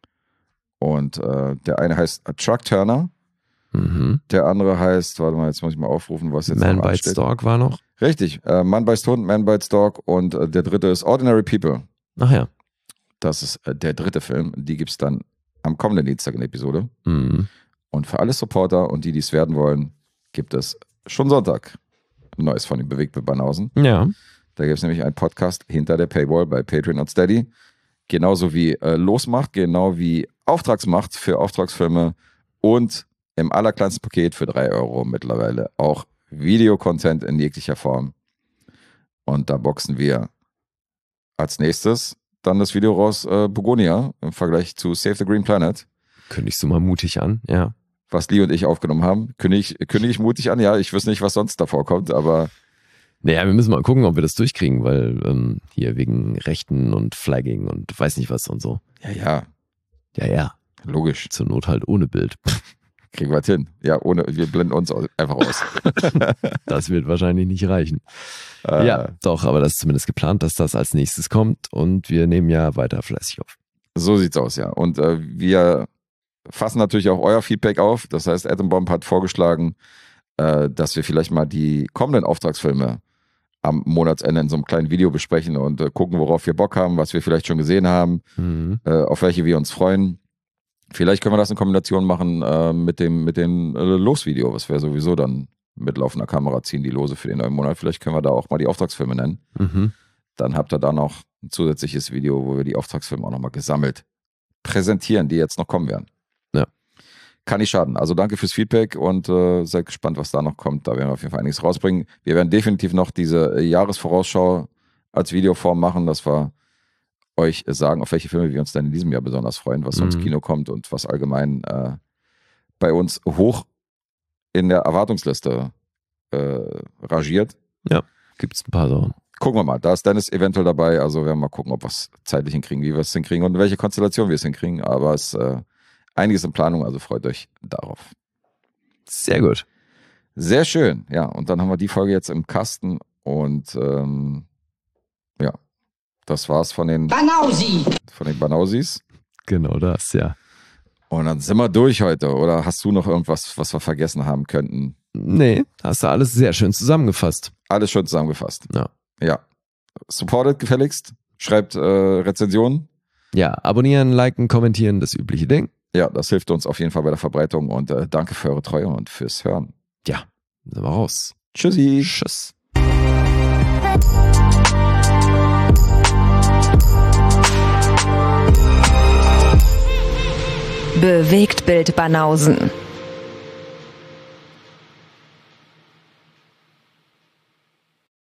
Speaker 2: Und äh, der eine heißt Truck Turner.
Speaker 3: Mhm.
Speaker 2: Der andere heißt, warte mal, jetzt muss ich mal aufrufen, was jetzt
Speaker 3: Man
Speaker 2: noch
Speaker 3: Bites
Speaker 2: ansteht.
Speaker 3: Dog war noch.
Speaker 2: Richtig, äh, Man Bites Hund, Man Bites Dog und äh, der dritte ist Ordinary People.
Speaker 3: Ach ja.
Speaker 2: Das ist äh, der dritte Film. Die gibt es dann am kommenden Dienstag in der Episode.
Speaker 3: Mhm.
Speaker 2: Und für alle Supporter und die, die es werden wollen, gibt es schon Sonntag Neues von den Bewegt mit Banausen.
Speaker 3: Ja.
Speaker 2: Da gibt es nämlich einen Podcast hinter der Paywall bei Patreon und Steady. Genauso wie äh, Losmacht, genau wie Auftragsmacht für Auftragsfilme und im allerkleinsten Paket für drei Euro mittlerweile auch Videocontent in jeglicher Form. Und da boxen wir als nächstes dann das Video raus, äh, Begonia im Vergleich zu Save the Green Planet.
Speaker 3: Kündigst du mal mutig an, ja.
Speaker 2: Was Lee und ich aufgenommen haben. Kündige ich, kündige ich mutig an, ja, ich wüsste nicht, was sonst davor kommt, aber
Speaker 3: Naja, wir müssen mal gucken, ob wir das durchkriegen, weil ähm, hier wegen Rechten und Flagging und weiß nicht was und so.
Speaker 2: ja, ja,
Speaker 3: Ja, ja.
Speaker 2: logisch.
Speaker 3: Zur Not halt ohne Bild.
Speaker 2: Kriegen wir das hin. Ja, ohne, wir blenden uns aus- einfach aus.
Speaker 3: Das wird wahrscheinlich nicht reichen.
Speaker 2: Äh,
Speaker 3: Ja, doch, aber das ist zumindest geplant, dass das als nächstes kommt und wir nehmen ja weiter fleißig auf.
Speaker 2: So sieht's aus, ja. Und äh, wir fassen natürlich auch euer Feedback auf. Das heißt, Atom Bomb hat vorgeschlagen, äh, dass wir vielleicht mal die kommenden Auftragsfilme am Monatsende in so einem kleinen Video besprechen und äh, gucken, worauf wir Bock haben, was wir vielleicht schon gesehen haben,
Speaker 3: Mhm.
Speaker 2: äh, auf welche wir uns freuen. Vielleicht können wir das in Kombination machen äh, mit dem, mit dem äh, Losvideo, was wir sowieso dann mit laufender Kamera ziehen, die Lose für den neuen Monat. Vielleicht können wir da auch mal die Auftragsfilme nennen.
Speaker 3: Mhm.
Speaker 2: Dann habt ihr da noch ein zusätzliches Video, wo wir die Auftragsfilme auch nochmal gesammelt präsentieren, die jetzt noch kommen werden.
Speaker 3: Ja.
Speaker 2: Kann nicht schaden. Also danke fürs Feedback und äh, seid gespannt, was da noch kommt. Da werden wir auf jeden Fall einiges rausbringen. Wir werden definitiv noch diese äh, Jahresvorausschau als Videoform machen, dass wir euch sagen, auf welche Filme wir uns denn in diesem Jahr besonders freuen, was so ins
Speaker 3: Mhm.
Speaker 2: Kino kommt und was allgemein äh, bei uns hoch in der Erwartungsliste äh, rangiert.
Speaker 3: Gibt's ein paar Sachen.
Speaker 2: Gucken wir mal, da ist Dennis eventuell dabei, also werden wir mal gucken, ob wir es zeitlich hinkriegen, wie wir es hinkriegen und in welche Konstellation wir es hinkriegen, aber es ist äh, einiges in Planung, also freut euch darauf.
Speaker 3: Sehr gut.
Speaker 2: Sehr schön, ja, und dann haben wir die Folge jetzt im Kasten und ähm, ja, das war's von den,
Speaker 7: Banausi!
Speaker 2: von den Banausis
Speaker 3: Genau das, ja.
Speaker 2: und dann sind wir durch heute, oder hast du noch irgendwas, was wir vergessen haben könnten?
Speaker 3: Nee, hast du alles sehr schön zusammengefasst.
Speaker 2: Alles schon zusammengefasst.
Speaker 3: Ja.
Speaker 2: Ja, supportet gefälligst, schreibt äh, Rezensionen.
Speaker 3: Ja, abonnieren, liken, kommentieren, das übliche Ding.
Speaker 2: Ja, das hilft uns auf jeden Fall bei der Verbreitung und äh, danke für eure Treue und fürs Hören.
Speaker 3: Ja, sind wir raus.
Speaker 2: Tschüssi.
Speaker 3: Tschüss.
Speaker 1: Bewegt Bild Banausen.